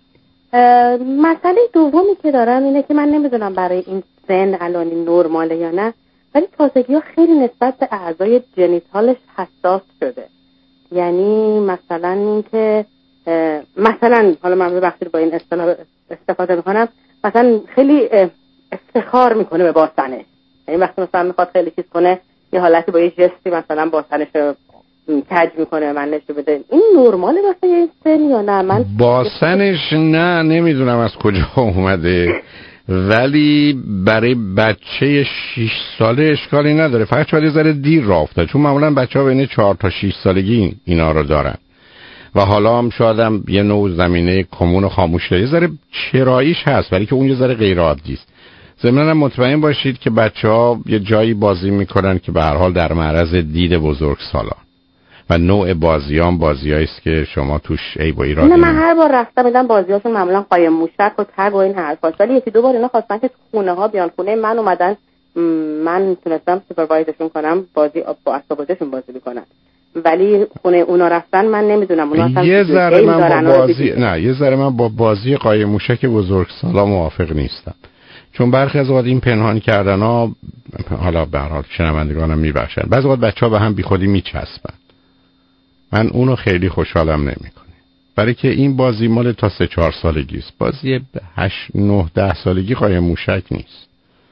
مسئله دومی که دارم اینه که من نمیدونم برای این سن الان نرماله یا نه، ولی تازگی‌ها خیلی نسبت به اعضای جنیتالش حساس شده. یعنی مثلا این که مثلا حالا من وقتی با این اصطلاح استفاده میکنم، مثلا خیلی افتخار میکنه به باسنش. یعنی وقتی مثلا میخواد خیلی چیز کنه، یه حالتی با یه جستی مثلا باسنش رو کج میکنه من نشون بده. این نرماله واسه یه سن یا نه؟ من باسنش نه نمیدونم از کجا اومده، ولی برای بچه 6 ساله اشکالی نداره. فقط شاید یه ذره دیر راه افتاد، چون معمولا بچه‌ها بین 4 تا 6 سالگی اینا رو دارن و حالا هم شاید هم یه نوع زمینه کمون و خاموش داره، یه ذره چراییش هست ولی که اون یه ذره غیر عادی است. ضمناً مطمئن باشید که بچه‌ها یه جایی بازی میکنن که به هر حال در معرض دید بزرگسالان و نوع بازیایی است که شما توش ای با ایران. نه من هر بار رفتم دیدم بازیاشون معمولا قایم موشک و تگ و این حرفاست، ولی یکی دو بار اینا خواستن که خونه ها بیان، خونه من اومدن، من تونستم سوپروایزشون کنم، بازی با اسبابشون بازی میکنن. ولی خونه اونا رفتن من نمیدونم اونا اصلا یه ذره من با بازی قایم موشک بزرگسالا موافق نیستم، چون برخی از اوقات این پنهان کردن ها، حالا به هر حال شنوندگانم میبخشن، بعضی اوقات بچه‌ها به هم بیخودی میچسبن. من اونو خیلی خوشحالم نمیکنه، برای که این بازی مال تا 3-4 سالگی است. بازی 8-9-10 سالگی قایم موشک نیست.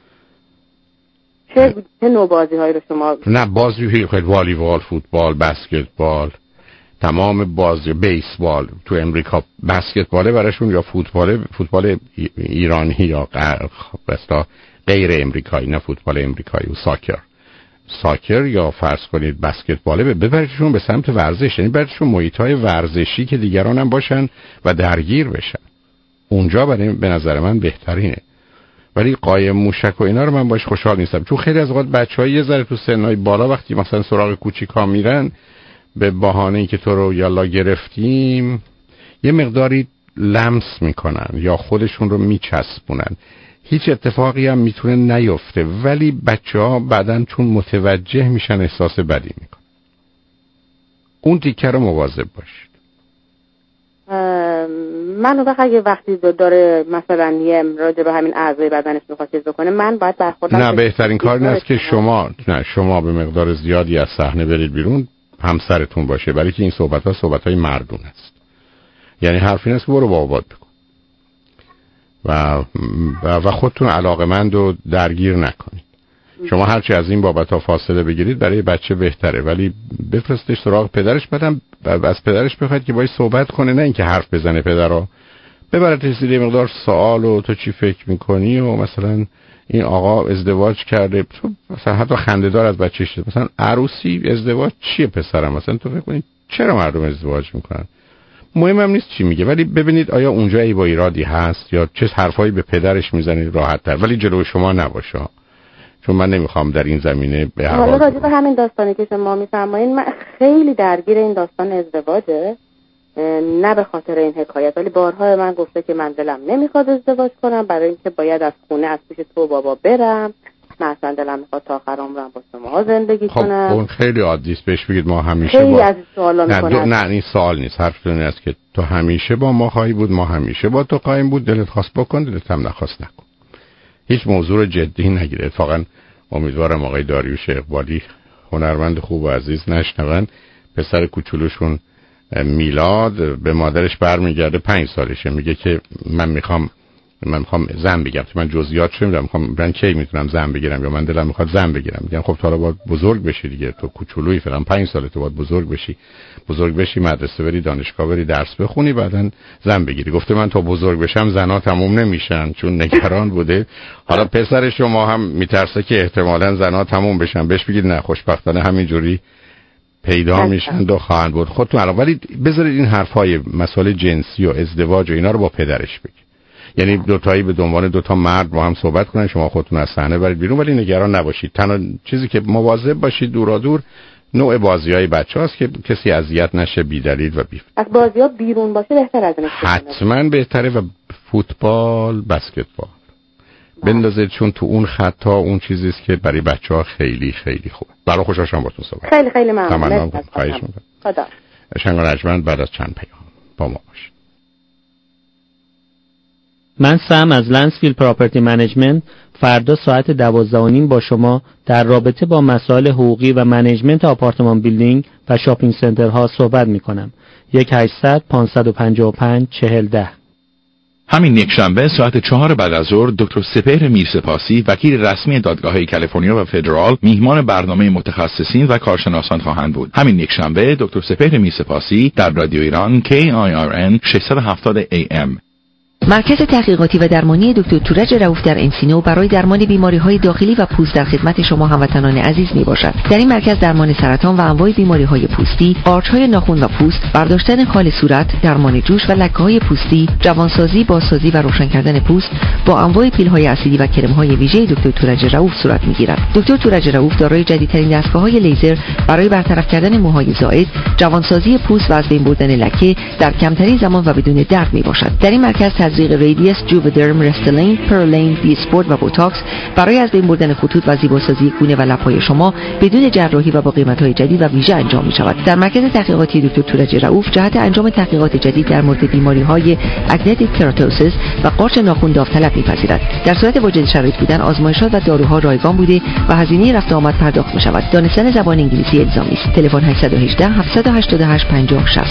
چه نوع بازی هایی رو شما؟ نه بازی خیلی والیبال، فوتبال، بسکتبال، تمام بازی، بیسبال تو امریکا بسکتباله براشون، یا فوتبال ایرانی یا غیر امریکایی، نه فوتبال امریکایی، و ساکر یا فرض کنید بسکتباله، ببرشون به سمت ورزش، یعنی برشون محیط‌های ورزشی که دیگران هم باشن و درگیر بشن. اونجا برای به نظر من بهترینه. ولی قایم موشک و اینا رو من باش خوشحال نیستم، چون خیلی از اوقات بچه‌ها یه ذره تو سنای بالا وقتی مثلا سراغ کوچیکا میرن به بهانه اینکه تو رو یالا گرفتیم یه مقداری لمس میکنن یا خودشون رو میچسبونن. هیچ اتفاقی هم میتونه نیفته، ولی بچه‌ها بعدن چون متوجه میشن احساس بدی میکنن. اون تیکه رو مواظب باشید. من اون اگه وقتی داره مثلا یه راجع به همین اعضای بدنش میخواد چیز بکنه، من باید برخوردم. نه بهترین کار این است که شما به مقدار زیادی از صحنه برید بیرون، همسرتون باشه، برای که این صحبت‌های مردون است. یعنی حرف این است که برو بابات بکن و خودتون علاقه‌مند و درگیر نکنید. شما هرچی از این بابت‌ها فاصله بگیرید برای بچه بهتره، ولی بفرستش سراغ پدرش، بعدم از پدرش بخواید که باهاش صحبت کنه، نه اینکه حرف بزنه پدرو. ببرتش زیر مقدار سوال و تو چی فکر می‌کنی و مثلا این آقا ازدواج کرده، تو مثلا حتی خنده‌دار از بچه‌ش، مثلا عروسی ازدواج چیه پسرم، مثلا تو فکر کنید چرا مردم ازدواج میکنن، مهمم نیست چی میگه، ولی ببینید آیا اونجا ای با ایرادی هست یا چه حرفایی به پدرش میزنید راحت‌تر، ولی جلوی شما نباشه، چون من نمیخوام در این زمینه به هر حال. راجع به همین داستانی که شما میفرمایید، من خیلی درگیر این داستان ازدواجه، نه به خاطر این حکایت، ولی بارها من گفته که من دلم نمیخواد ازدواج کنم برای اینکه باید از خونه از پیش تو بابا برم، من اصلا دلم میخواد تا آخر عمرم با شما زندگی کنم. خب اون خیلی عادی است، بهش بگید ما همیشه خیلی از سوالا میکنن. نه این سوال نیست، حرف این است که تو همیشه با ما خواهی بود، ما همیشه با تو خواهیم بود، دلت خواست بکن، دلت هم نخواست نکن. هیچ موضوع رو جدی نگیره. اتفاقا امیدوارم آقای داریوش اقبالی هنرمند خوب و عزیز نشنون، پسر کوچولوشون میلاد به مادرش برمیگرده، 5 سالشه، میگه که من میخوام زن بگیرم، من جزئیاتش نمیدونم، من کی میتونم زن بگیرم یا من دلم میخواد زن بگیرم. میگم خب تو حالا باید بزرگ بشی دیگه، تو کوچولویی فلان 5 سالته، باید بزرگ بشی مدرسه بری، دانشگاه بری، درس بخونی، بعدن زن بگیری. گفته من تا بزرگ بشم زنا تموم نمیشن، چون نگران بوده. حالا پسر شما هم میترسه که احتمالاً زنا تموم بشن، بهش بگید نه، خوشبختانه همینجوری پیدا میشن و خواهند بود. خودتون علاوه، ولی بذارید این حرفای مسائل جنسی و ازدواج و اینا رو با پدرش بگید. یعنی دوتایی به عنوان دوتا مرد با هم صحبت کنن، شما خودتون از صحنه برید بیرون، ولی نگران نباشید. تنها چیزی که مواظب باشید دور نوع بازی‌های بچه‌هاست که کسی اذیت نشه بی دلیل و بی. از بازی‌ها بیرون باشه بهتره از این. حتما بهتره، و فوتبال، بسکتبال بندازید، چون تو اون خطا اون چیزی است که برای بچه‌ها خیلی خیلی خوبه. برای خوشحالم باهاتون صحبت. خیلی خیلی ممنون. خواهش می‌کنم. خدا. شنگان رجمند بعد از چند پیام با ما باشید. من سم از لنسفیلد پراپرتی منیجمنت فردا ساعت 12:30 با شما در رابطه با مسائل حقوقی و منیجمنت آپارتمان بیلدینگ و شاپینگ سنترها صحبت می کنم. 1-800-555-4010. همین یکشنبه ساعت 4 بعد از ظهر دکتر سپهر میرسپاسی، وکیل رسمی دادگاه‌های کالیفرنیا و فدرال، میهمان برنامه متخصصین و کارشناسان خواهند بود. همین یکشنبه دکتر سپهر میرسپاسی در رادیو ایران KIRN 670 AM. مرکز تحقیقاتی و درمانی دکتر تورج رؤوف در انسینو برای درمان بیماری‌های داخلی و پوست در خدمت شما هموطنان عزیز میباشد. در این مرکز درمان سرطان و انواع بیماری‌های پوستی، قارچ‌های ناخن و پوست، برداشتن خال صورت، درمان جوش و لکه‌های پوستی، جوانسازی، بازسازی و روشن کردن پوست با انواع پیل‌های اسیدی و کرم‌های ویژه دکتر تورج رؤوف صورت می‌گیرد. دکتر تورج رؤوف دارای جدیدترین دستگاه‌های لیزر برای برطرف کردن موهای زائد، جوانسازی پوست و از بین بردن لکه در کمترین زمان و بدون درد میباشد. در این مرکز تزریق ریدیس، جوودرم، رستلین، پرلین، بی اسپورت و بوتاکس برای از بین بردن خطوط و زیباسازی گونه و لب‌های شما بدون جراحی و با قیمت‌های جدید و ویژه انجام می‌شود. در مرکز تحقیقاتی دکتر تورج رؤوف جهت انجام تحقیقات جدید در مورد بیماری‌های اگنتیک کراتوسیس و قارچ ناخن داوطلب می‌پذیرد. در صورت واجد شرایط بودن آزمایشات و داروها رایگان بوده و هزینه رفت و آمد پرداخت می‌شود. دانستن زبان انگلیسی الزامی است. تلفن 818 788 5060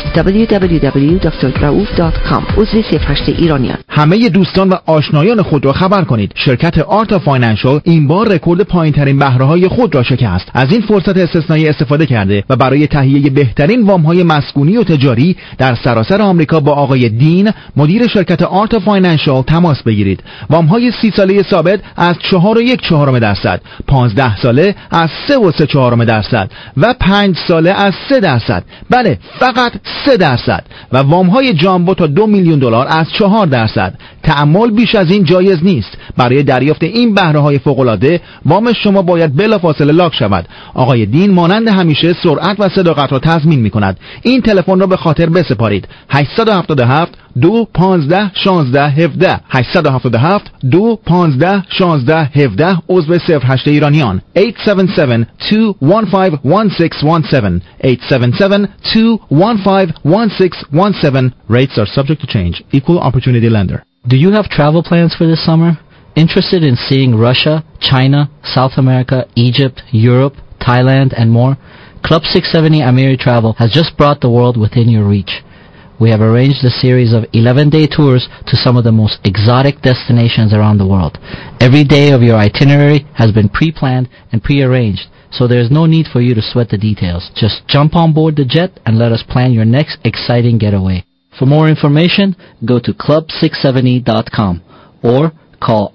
www.drraouf.com عضو 08 ایرانیان. همه دوستان و آشنایان خود را خبر کنید شرکت آرتا فاینانشال این بار رکورد پایین‌ترین بهره‌های خود را شکست. از این فرصت استثنایی استفاده کرده و برای تهیه بهترین وام‌های مسکونی و تجاری در سراسر آمریکا با آقای دین مدیر شرکت آرتا فاینانشال تماس بگیرید. وام‌های 30 ساله ثابت از 4.1%، 15 ساله از 3.3% و 5 ساله از 3%. بله، فقط 3% و وام‌های جامبو تا $2 میلیون از 4%. تأمل بیش از این جایز نیست. برای دریافت این بهره‌های فوق‌العاده وام شما باید بلافاصله لاک شود. آقای دین مانند همیشه سرعت و صداقت را تضمین می‌کند. این تلفن را به خاطر بسپارید: 877 215 16 17 877 215 16 17 عضو 08 ایرانیان. 877 215 1617 877 215 1617. Rates are subject to change. Equal opportunity lender. Do you have travel plans for this summer? Interested in seeing Russia, China, South America, Egypt, Europe, Thailand, and more? Club 670 Amiri Travel has just brought the world within your reach. We have arranged a series of 11-day tours to some of the most exotic destinations around the world. Every day of your itinerary has been pre-planned and pre-arranged, so there is no need for you to sweat the details. Just jump on board the jet and let us plan your next exciting getaway. For more information, go to club670.com or call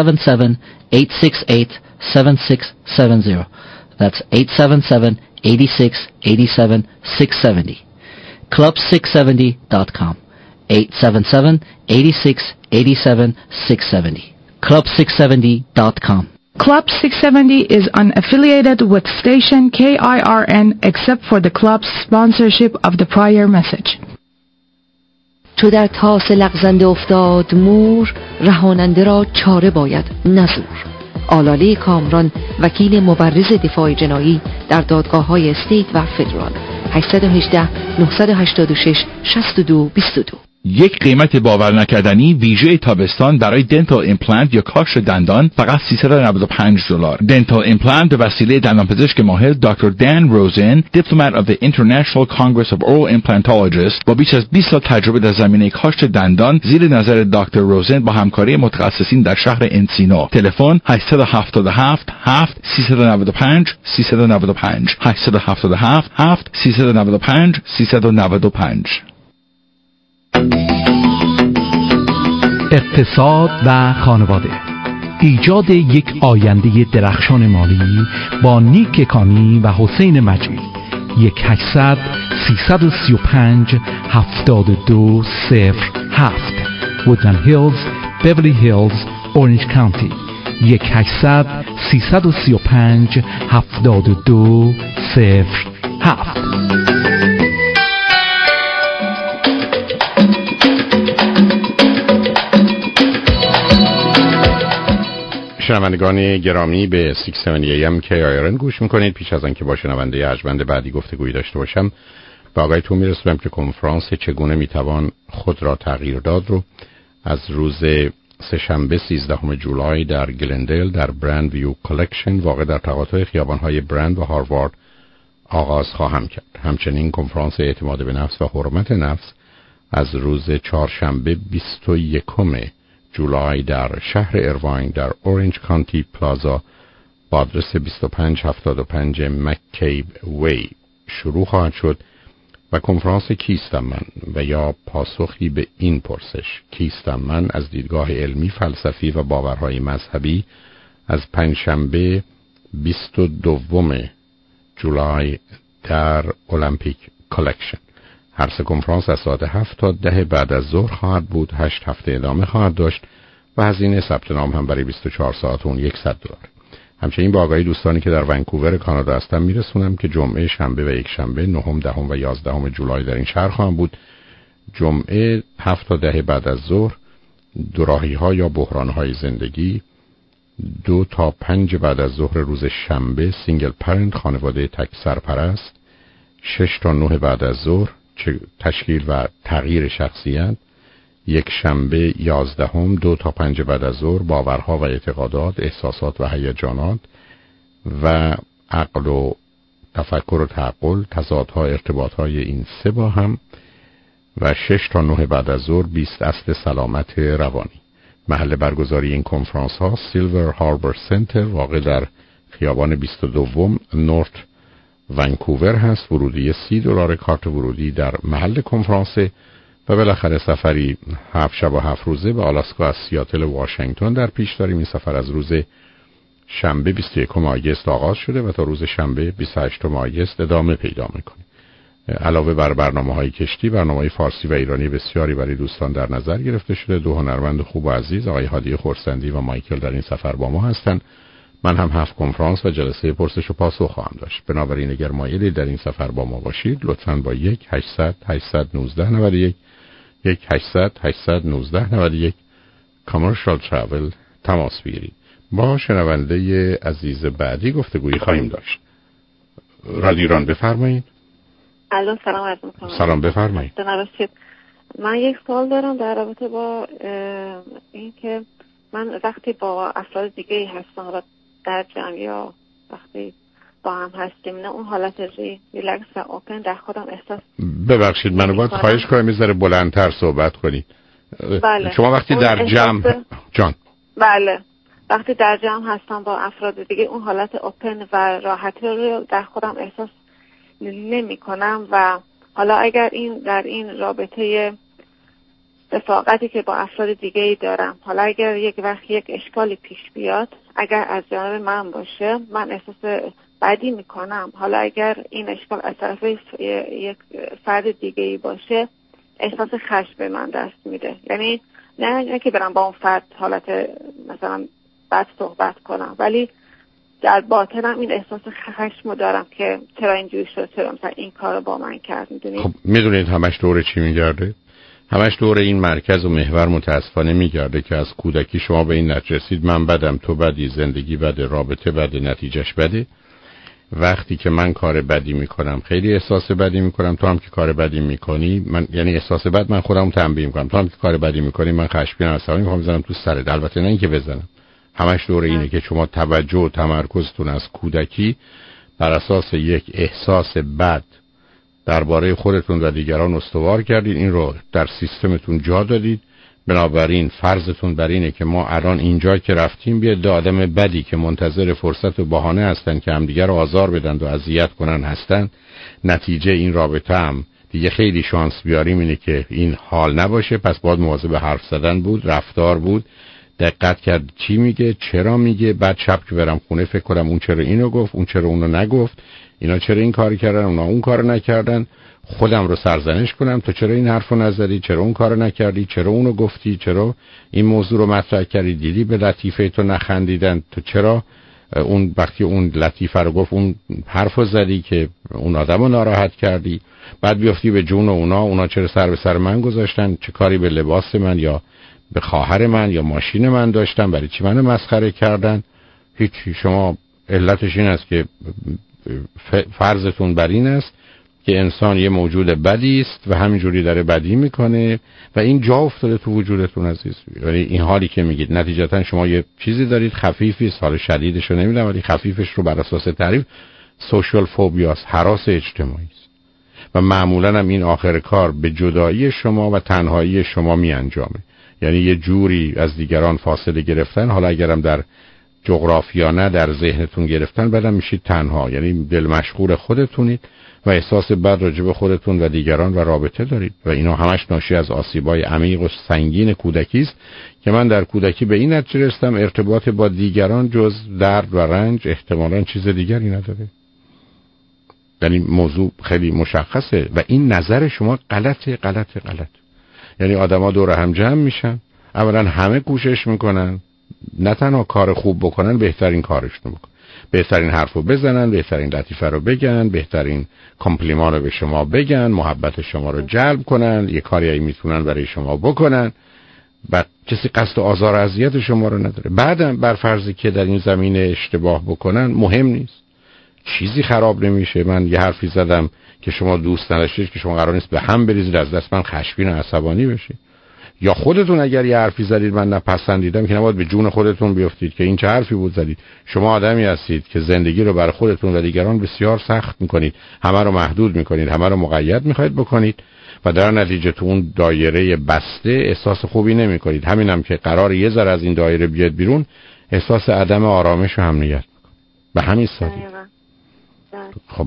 877-868-7670. That's 877-86-87-670. Club670.com 877-86-87-670. Club670.com. Club 670 is unaffiliated with station KIRN except for the club's sponsorship of the prior message. چو در طاس لغزنده افتاد مور، رهاننده را چاره باید نزور. آلاله کامران، وکیل مبرز دفاع جنایی در دادگاه‌های استیت و فدرال. 818 986 62 22. یک قیمت باور نکردنی ویژه تابستان برای دنتال ایمپلنت یا کاش دندان فقط $395. دنتال ایمپلنت به وسیله دندانپزشک ماهر دکتر دان روزن، دیپلمات of the International Congress of Oral Implantologists با بیش از 20 سال تجربه در زمینه کاشت دندان زیر نظر دکتر روزن با همکاری متخصصین در شهر انسینو. تلفن 877 7 395 395 877 7 395 395. اقتصاد و خانواده، ایجاد یک آینده درخشان مالی با نیک کانی و حسین مجید. 1-800-335-7207 وودلند هیلز، بیورلی هیلز، اورنج کانتی. 1-800-335-7207. شنوندگان گرامی به 670 AM KIRN گوش میکنید. پیش از آنکه با شنونده ارجمند بعدی گفتگویی داشته باشم به آقایتون میرسونم که کنفرانس چگونه میتوان خود را تغییر داد رو از روز سه‌شنبه 13 جولای در گلندل در برند ویو کالکشن واقع در تقاطع خیابان‌های برند و هاروارد آغاز خواهم کرد. همچنین کنفرانس اعتماد به نفس و حرمت نفس از روز چهارشنبه 21 جولای در شهر ایرواین در اورنج کانتی پلازا با آدرس 2575 مککیب وی شروع خواهد شد و کنفرانس کیستم من و یا پاسخی به این پرسش کیستم من از دیدگاه علمی، فلسفی و باورهای مذهبی از پنجشنبه 22 جولای در المپیک کالکشن. هر سه کنفرانس از ساعت 7 تا 10 بعد از ظهر خواهد بود. 8 هفته ادامه خواهد داشت و هزینه ثبت نام هم برای 24 ساعت اون $100. همچنین با آقای دوستانی که در ونکوور کانادا هستن میرسونم که جمعه، شنبه و یک شنبه 9، 10 و 11 جولای در این شهر خواهم بود. جمعه 7 تا 10 بعد از ظهر دوراهی‌ها یا بحران‌های زندگی 2 تا 5 بعد از ظهر روز شنبه سینگل پرنت خانواده تک سرپرست 6 تا 9 بعد از ظهر تشکیل و تغییر شخصیت یک شنبه 11 2 تا 5 بعد از ظهر باورها و اعتقادات احساسات و هیجانات و عقل و تفکر و تعقل تضادها ارتباطهای این سه با هم و 6 تا 9 بعد از ظهر 20 اصل سلامت روانی. محل برگزاری این کنفرانس ها سیلور هاربر سنتر واقع در خیابان 22 نورت ونکوور هست. ورودی $30 کارت ورودی در محل کنفرانس و بالاخره سفری 7 شب و 7 روزه به آلاسکا از سیاتل واشنگتن در پیش داریم. این سفر از روز شنبه 21 آگوست آغاز شده و تا روز شنبه 28 آگوست ادامه پیدا میکنه. علاوه بر برنامه‌های کشتی، برنامه‌های فارسی و ایرانی بسیاری برای دوستان در نظر گرفته شده. 2 هنرمند خوب و عزیز آقای هادی خورسندی و مایکل در این سفر با ما هستند. من هم 7 کنفرانس و جلسه پرسش و پاسخ خواهم داشت. بنابراین اگر مایلی در این سفر با ما باشید لطفاً با 1-800-819-91 1-800-819-91 Commercial Travel تماس بگیرید. با شنونده عزیز بعدی گفتگویی خواهیم داشت. رادیو ایران بفرمایید. الو سلام علیکم. سلام بفرمایید. من یک سوال دارم در رابطه با این که من وقتی با افراد دیگه هستم در جمع یا وقتی با هم هستیم نه اون حالت ریلکس و اوپن در خودم احساس. ببخشید منو باید خواهش کنم یه ذره بلندتر صحبت کنید. بله. شما وقتی در جمع جان بله وقتی در جمع هستم با افراد دیگه اون حالت اوپن و راحتی رو در خودم احساس نمی کنم و حالا اگر این در این رابطه رفاقتی که با افراد دیگه ای دارم حالا اگر یک وقت یک اشکالی پیش بیاد اگر از جانب من باشه من احساس بدی میکنم. حالا اگر این اشکال از طرف یک فرد دیگه ای باشه احساس خشم به من دست میده. یعنی نه که برم با اون فرد حالت مثلا بد صحبت کنم ولی در باطنم این احساس خشم دارم که چرا اینجوری شد، چرا مثلا این کارو با من کرد. میدونید خب میدونید همش دور چی میگرده؟ همش دور این مرکز و محور متاسفانه میگرده که از کودکی شما به این نتیجه رسید من بدم، تو بدی، زندگی بده، رابطه بده، نتیجهش بده. وقتی که من کار بدی میکنم خیلی احساس بدی میکنم، تو هم که کار بدی میکنی من یعنی احساس بد من خودم تنبیه میکنم، تو هم که کار بدی میکنی من خشمگینم عصبی میخوام بزنم تو سرت. البته نه اینکه بزنم، همش دور اینه که شما توجه و تمرکزتون از کودکی بر اساس یک احساس بد درباره خودتون و دیگران استوار کردید، این رو در سیستمتون جا دادید. بنابراین فرضتون بر اینه که ما الان اینجا که رفتیم بیاد آدم بدی که منتظر فرصت و بهانه هستن که همدیگر رو آزار بدن و اذیت کنن هستن. نتیجه این رابطه هم دیگه خیلی شانس بیاریم اینه که این حال نباشه. پس باید مواظب حرف زدن بود، رفتار بود، دقت کرد چی میگه، چرا میگه. بعد شب که برم خونه فکر کنم اون چرا اینو گفت، اون چرا اونو نگفت، اینا چرا این کاری کردن، اونا اون کارو نکردن. خودم رو سرزنش کنم تو چرا این حرفو نزدی، چرا اون کارو نکردی، چرا اونو گفتی، چرا این موضوع رو مطرح کردی، دیدی به لطیفه تو نخندیدن، تو چرا اون وقتی اون لطیفه رو گفت اون حرفو زدی که اون آدمو ناراحت کردی. بعد بیافتی به جون اونا چرا سر به سر من گذاشتن، چه کاری به لباس من یا به خواهر من یا ماشین من داشتن، برای چی منو مسخره کردن. هیچ. شما علتش این است که فرضتون بر این است که انسان یه موجود بدی است و همینجوری داره بدی میکنه و این جا افتاده تو وجودتون عزیز. یعنی این حالی که میگید نتیجتا شما یه چیزی دارید خفیفی است، حال شدیدش رو نمیدونم ولی خفیفش رو بر اساس تعریف سوشال فوبیاست، هراس اجتماعی است و معمولا هم این آخر کار به جدایی شما و تنهایی شما میانجامه. یعنی یه جوری از دیگران فاصله گرفتن، حالا اگرم در جغرافیا نه در ذهنتون گرفتن، بعدم میشید تنها، یعنی دل مشغول خودتونید و احساس بد راجع به خودتون و دیگران و رابطه دارید و اینا همش ناشی از آسیبای عمیق و سنگین کودکی است که من در کودکی به این نتیجه رسیدم ارتباط با دیگران جز درد و رنج احتمالاً چیز دیگری نداره. یعنی موضوع خیلی مشخصه و این نظر شما غلطه. یعنی آدما دور هم جمع میشن، اولا همه کوشش میکنن نه تنها کار خوب بکنن، بهترین کارشون بکنن، بهترین حرفو بزنن، بهترین لطیفه رو بگن، بهترین کامپلیمان رو به شما بگن، محبت شما رو جلب کنن، یه کاری میتونن برای شما بکنن بعد کسی قصد آزار و اذیت شما رو نداره. بعدم بر فرضی که در این زمینه اشتباه بکنن مهم نیست، چیزی خراب نمیشه. من یه حرفی زدم که شما دوست نداشتید که شما قرار نیست به هم بریزید، از دست من خشمگین و عصبانی بشید. یا خودتون اگر یه حرفی زدید من نپسندیدم که نباید به جون خودتون بیافتید که این چه حرفی بود زدید. شما آدمی هستید که زندگی رو برای خودتون و دیگران بسیار سخت میکنید، همه رو محدود میکنید، همه رو مقید میخواید بکنید و در نتیجه تو اون دایره بسته احساس خوبی نمیکنید. همینم که قرار یه ذره از این دایره بیاد بیرون، احساس عدم آرامش و امنیت میکنید. به همین سادگی. خب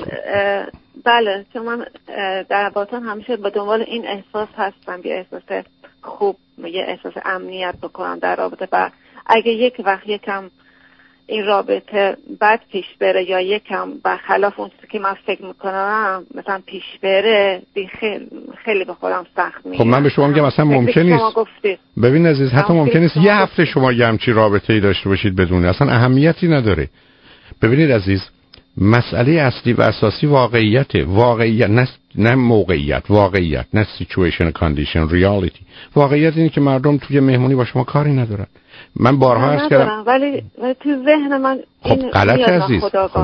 بله، چون من در باطن همیشه به دنبال این احساس هستم، یه احساس خوب، یه احساس امنیت بکنم در رابطه. و اگه یک وقت یکم این رابطه بد پیش بره یا یکم برخلاف اون چیزی که من فکر میکنم مثلا پیش بره، خیلی به خودم سخت میگیرم. خب من به شما میگم اصلا ممکن نیست. ببین عزیز، حتی ممکن نیست یه هفته شما یه همچین رابطه‌ای داشته باشید بدون اصلا اهمیتی نداره. ببینید عزیز، مسئله اصلی و اساسی واقعیت نه موقعیت، واقعیت نه situation condition reality. واقعیت اینه که مردم توی مهمونی با شما کاری ندارن. من بارها عرض کردم ولی تو ذهن من خب غلط عزیز،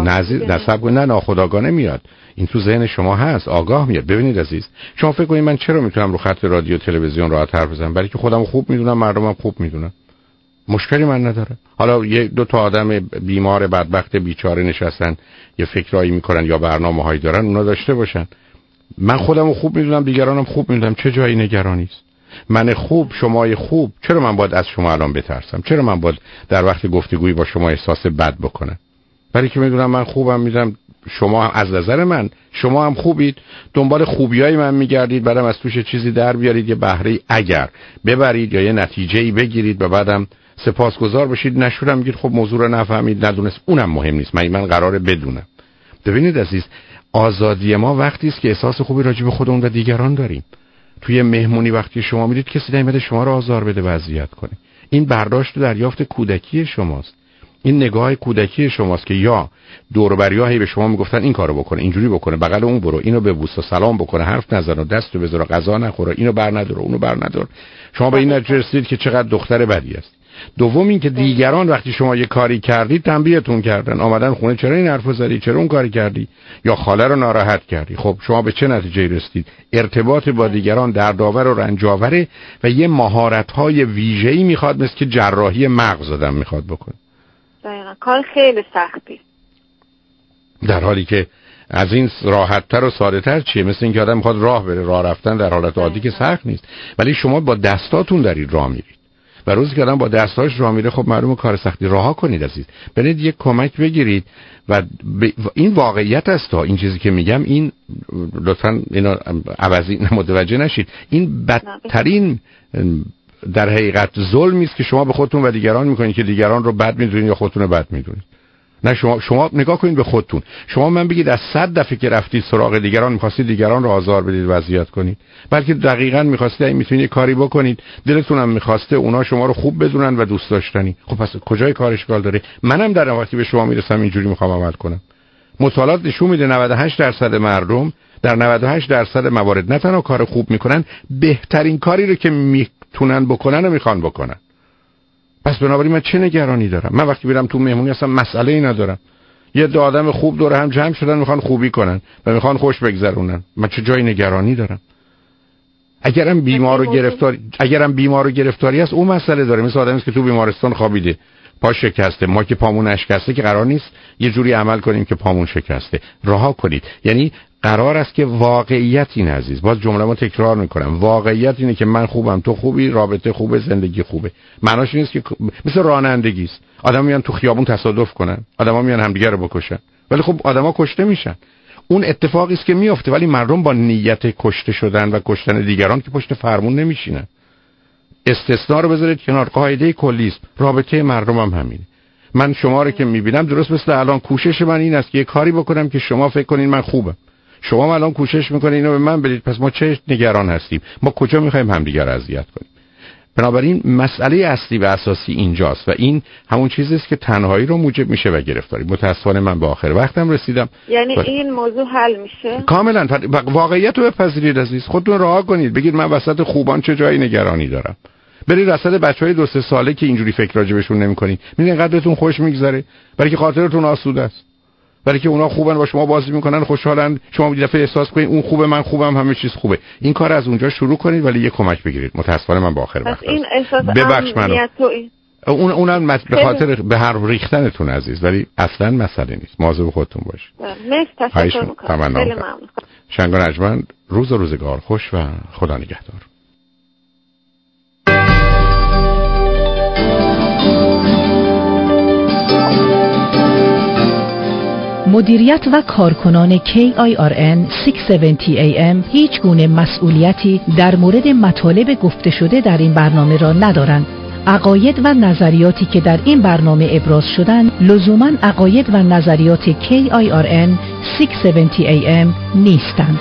نه ناخودآگاه نمیاد، این تو ذهن شما هست، آگاه میاد. ببینید عزیز، شما فکر کنید من چرا میتونم رو خط رادیو تلویزیون راحت حرف بزنم؟ برای که خودم خوب میدونم، مردمم خوب میدونن، مشکلی من نداره. حالا یک دو تا آدم بیمار بدبخت بیچاره نشستن یه فکرایی میکنن یا برنامه‌هایی دارن، اونا داشته باشن. من خودمو خوب میدونم، دیگرانم خوب میدونم، چه جایی نگرانی است؟ من خوب، شمای خوب، چرا من باید از شما الان بترسم؟ چرا من باید در وقت گفتگویی با شما احساس بد بکنم؟ برای که میدونم من خوبم، میدونم شما از نظر من شما هم خوبید، دنبال خوبیای من میگردید، بعدم از توش چیزی در بیارید، یه بهره اگر ببرید یا یه نتیجه‌ای بگیرید و بعدم سپاسگزار بشید. نشورم میگید خب موضوع رو نفهمید، ندونست، اونم مهم نیست، من قراره بدونم. ببینید عزیز، آزادی ما وقتی است که احساس خوبی راجع به خودمون و دیگران داریم. توی مهمونی وقتی شما میرید کسی نمیاد شما رو آزار بده و اذیت کنه. این برداشت و دریافت کودکی شماست، این نگاه کودکی شماست که یا دور و بریاهی به شما میگفتن این کارو بکنه، اینجوری بکنه، بغل اون برو، اینو ببوس و سلام بکنه، حرف نزن و دستو بذار، غذا نخوره، اینو بر ندار، اونو بر ندار. شما به این نتیجه رسیدید که چقدر دختر بدی است. دوم این که دیگران وقتی شما یه کاری کردید تنبیهتون کردن، آمدن خونه چرا این حرفو زدی، چرا اون کاری کردی، یا خاله رو ناراحت کردی. خب شما به چه نتیجه‌ای رسیدید؟ ارتباط با دیگران دردآور و رنج‌آوره و یه مهارت‌های ویژه‌ای میخواد، مثل که جراحی مغز آدم میخواد بکنه. دقیقاً کار خیلی سختی، در حالی که از این راحت‌تر و ساده‌تر چیه؟ مثل اینکه آدم میخواد راه بره، راه رفتن در حالت عادی که سخت نیست، ولی شما با دستاتون دارید راه میرید و روزی که آدم با دستاش راه میره خب معلومه کار سختی. راها کنید عزیز، برید یک کمک بگیرید و این واقعیت است. این چیزی که میگم این لطفاً اینا عوضی متوجه نشید، این بدترین در حقیقت ظلمی است که شما به خودتون و دیگران میکنید که دیگران رو بد میدونید یا خودتون رو بد میدونید. نه شما نگاه کنید به خودتون. شما من بگید از 100 دفعه که رفتید سراغ دیگران می‌خواستید دیگران رو آزار بدید و اذیت کنید، بلکه دقیقاً می‌خواستید این میتونید کاری بکنید دلتون هم می‌خواسته اونا شما رو خوب بدونن و دوست داشتنی. خب پس کجای کار اشکال داره؟ منم در وقتی به شما میرسم اینجوری می‌خوام عمل کنم. مطالعات نشون میده 98% مردم در 98% موارد نه تنها کار خوب میکنن، بهترین کاری رو که میتونن بکنن و میخوان بکنن. پس بنابراین من چه نگرانی دارم؟ من وقتی میرم تو مهمونی اصلا مسئله ای ندارم. یه دو آدم خوب دور هم جمع شدن میخوان خوبی کنن و میخوان خوش بگذرونن، من چه جای نگرانی دارم؟ اگرم بیمار و گرفتاری است اون مسئله داره. مثل آدمی که تو بیمارستان خوابیده، پا شکسته، ما که پامون اشکسته که قرار نیست یه جوری عمل کنیم که پامون شکسته. رها کنید. یعنی قرار است که واقعیت این عزیز، باز جمله‌مو تکرار میکنم، واقعیت اینه که من خوبم، تو خوبی، رابطه خوبه، زندگی خوبه. معناش نیست که مثل رانندگی است، آدم میان تو خیابون تصادف کنن، آدما میان همدیگه رو بکشن، ولی خب آدما کشته میشن. اون اتفاقی است که میفته، ولی مردم با نیت کشته شدن و کشتن دیگران که پشت فرمون نمیشینن. استثناء رو بذارید کنار، قاعده کلی است، رابطه مردم هم همینه. من شما رو که میبینم درست مثل الان کوشش من این است که یه کاری بکنم که شما فکر کنین من خوبم. شما الان کوشش میکنید اینو به من بدید، پس ما چه نگران هستیم؟ ما کجا میخوایم همدیگر رو اذیت کنیم؟ بنابراین مسئله اصلی و اساسی اینجاست و این همون چیزی است که تنهایی رو موجب میشه و گرفتاری. متاسفانه من به آخر وقتم رسیدم. یعنی این موضوع حل میشه؟ کاملا. واقعیت رو بپذیرید عزیز، خودتون رها کنید، بگید من وسط خوبان چه جایی نگرانی دارم. برید وسط بچهای 2-3 ساله که اینجوری فکر راجبشون نمی‌کنین، می‌بینین قدرتون خوش میگذره، برای که خاطرتون آسوده است، برای که اونا خوبن با شما بازی میکنن، خوشحالن، شما یه دفعه احساس کنید اون خوبه، من خوبم، همه چیز خوبه. این کار از اونجا شروع کنید، ولی یه کمک بگیرید. متاسفانه من با آخر وقت این احساس امنیت اونم به خاطر به هر ریختنتون عزیز، ولی اصلا مسئله نیست. مواظب خودتون باشید. مرسی، تشکر می‌کنم. خیلی ممنون. شنگ و نجمن، روز و روزگار خوش و خدا نگهدار. مدیریت و کارکنان KIRN 670 AM هیچ گونه مسئولیتی در مورد مطالب گفته شده در این برنامه را ندارند. عقاید و نظریاتی که در این برنامه ابراز شدند لزوماً عقاید و نظریات KIRN 670 AM نیستند.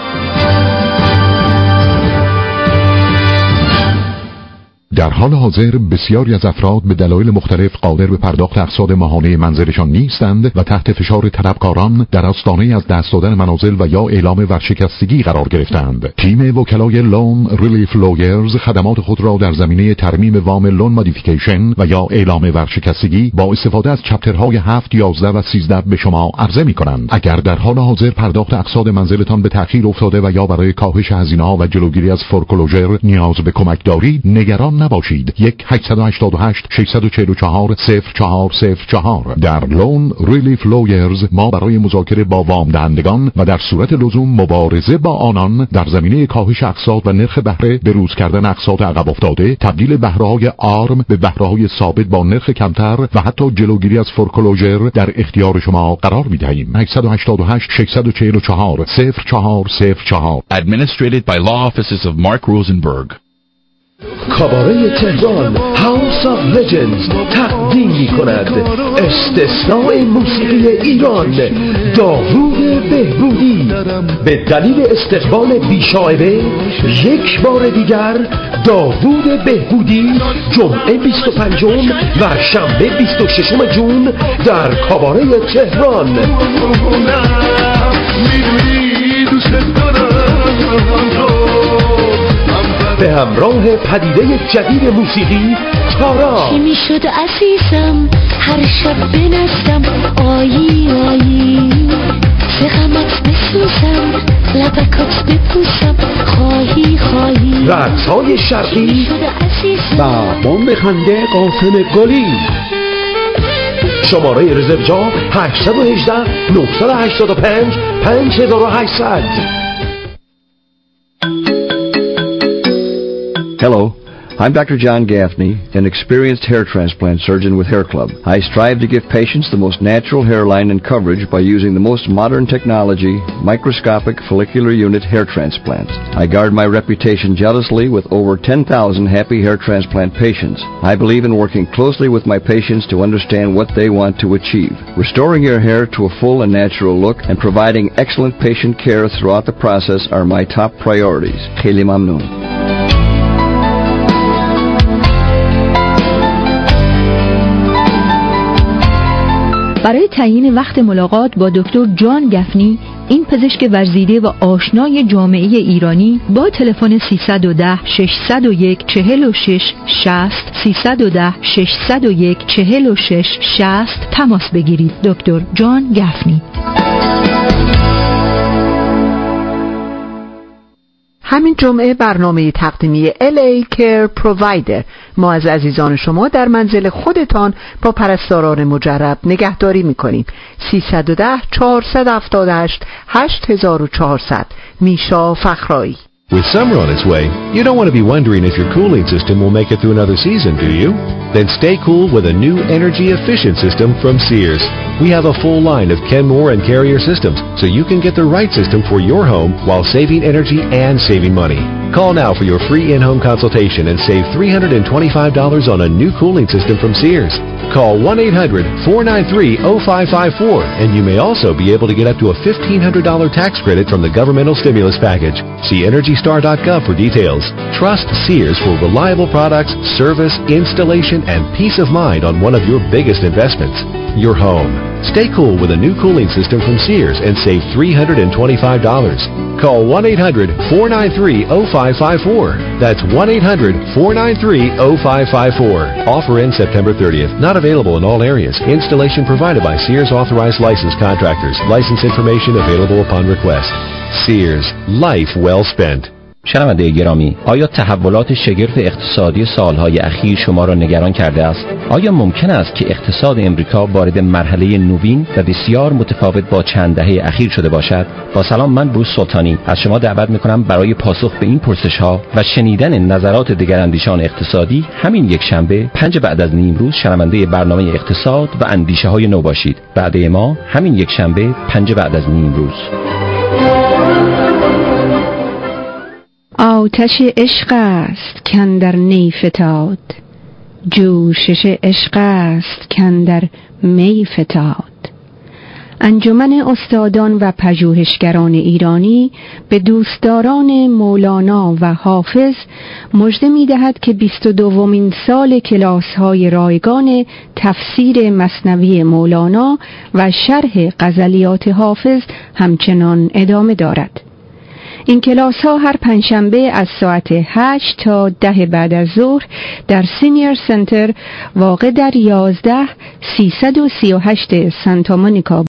در حال حاضر بسیاری از افراد به دلایل مختلف قادر به پرداخت اقساط ماهانه منزلشان نیستند و تحت فشار طلبکاران در آستانه از دست دادن منازل و یا اعلام ورشکستگی قرار گرفتند. تیم وکلای لون ریلیف لویرز خدمات خود را در زمینه ترمیم وام لون مودیفیکیشن و یا اعلام ورشکستگی با استفاده از چپترهای 7, 11 و 13 به شما عرضه می‌کنند. اگر در حال حاضر پرداخت اقساط منزلتان به تأخیر افتاده و یا برای کاهش هزینه‌ها و جلوگیری از فورکلوژر نیاز به کمک دارید، نگران نباشید. 1-888-644-0404 در لون ریلیف لویرز ما برای مذاکره با وام دهندگان و در صورت لزوم مبارزه با آنان در زمینه کاهش اقساط و نرخ بهره، بروز کردن اقساط عقب افتاده، تبدیل بهره‌های آرم به بهره‌های ثابت با نرخ کمتر و حتی جلوگیری از فورکلوژر در اختیار شما قرار می‌دهیم. 888-644-0404 Administrated by Law Offices of Mark Rosenberg. کاباره تهران هاوس آف لجندز تقدیم می کند استثناء موسیقی ایران، داوود بهبودی. به دلیل استقبال بیشایبه یک بار دیگر داوود بهبودی جمعه 25 و شنبه 26 جون در کاباره تهران. به همراه پدیده جدید موسیقی تارا. چی می شد عزیزم هر شب بنستم آیی آیی، سقمت بسوزم لبکات بپوسم خواهی خواهی. رقص‌های شرقی و بمب خنده قاسم گلی. شماره رزرو جا 818-985-5800. Hello, I'm Dr. John Gaffney, an experienced hair transplant surgeon with Hair Club. I strive to give patients the most natural hairline and coverage by using the most modern technology, microscopic follicular unit hair transplants. I guard my reputation jealously with over 10,000 happy hair transplant patients. I believe in working closely with my patients to understand what they want to achieve. Restoring your hair to a full and natural look and providing excellent patient care throughout the process are my top priorities. Kheli Mamnoon. برای تعیین وقت ملاقات با دکتر جان گفنی، این پزشک ورزیده و آشنای جامعه ایرانی، با تلفن 310-601-46-60 310-601-46-60 تماس بگیرید. دکتر جان گفنی. همین جمعه برنامه تقدیمی LA Care Provider. ما از عزیزان شما در منزل خودتان با پرستاران مجرب نگهداری می‌کنیم. 310-478-8400. میشا فخرایی. With summer on its way, you don't want to be wondering if your cooling system will make it through another season, do you? Then stay cool with a new energy-efficient system from Sears. We have a full line of Kenmore and Carrier systems, so you can get the right system for your home while saving energy and saving money. Call now for your free in-home consultation and save $325 on a new cooling system from Sears. Call 1-800-493-0554, and you may also be able to get up to a $1,500 tax credit from the governmental stimulus package. See EnergyStar.gov for details. Trust Sears for reliable products, service, installation, and peace of mind on one of your biggest investments, your home. Stay cool with a new cooling system from Sears and save $325. Call 1-800-493-0554. That's 1-800-493-0554. Offer ends September 30th. Not available in all areas. Installation provided by Sears Authorized Licensed Contractors. License information available upon request. Sears. Life well spent. شنونده گرامی، آیا تحولات شگرف اقتصادی سالهای اخیر شما را نگران کرده است؟ آیا ممکن است که اقتصاد امریکا وارد مرحله نوین و بسیار متفاوت با چند دهه اخیر شده باشد؟ با سلام، من بروس سلطانی از شما دعوت می‌کنم برای پاسخ به این پرسش‌ها و شنیدن نظرات دگراندیشان اقتصادی همین یک شنبه 5 بعد از نیمروز شنونده برنامه اقتصاد و اندیشه‌های نو باشید. وعده ما همین یک شنبه 5 بعد از نیمروز. آتش عشق است کاندر نی فتاد، جوشش عشق است کاندر می فتاد. انجمن استادان و پژوهشگران ایرانی به دوستداران مولانا و حافظ مژده می‌دهد که 22مین سال کلاس‌های رایگان تفسیر مثنوی مولانا و شرح غزلیات حافظ همچنان ادامه دارد. این کلاس ها هر پنجشنبه از ساعت 8 تا 10 بعد از ظهر در سینیر سنتر واقع در 11338 سانتا مونیکا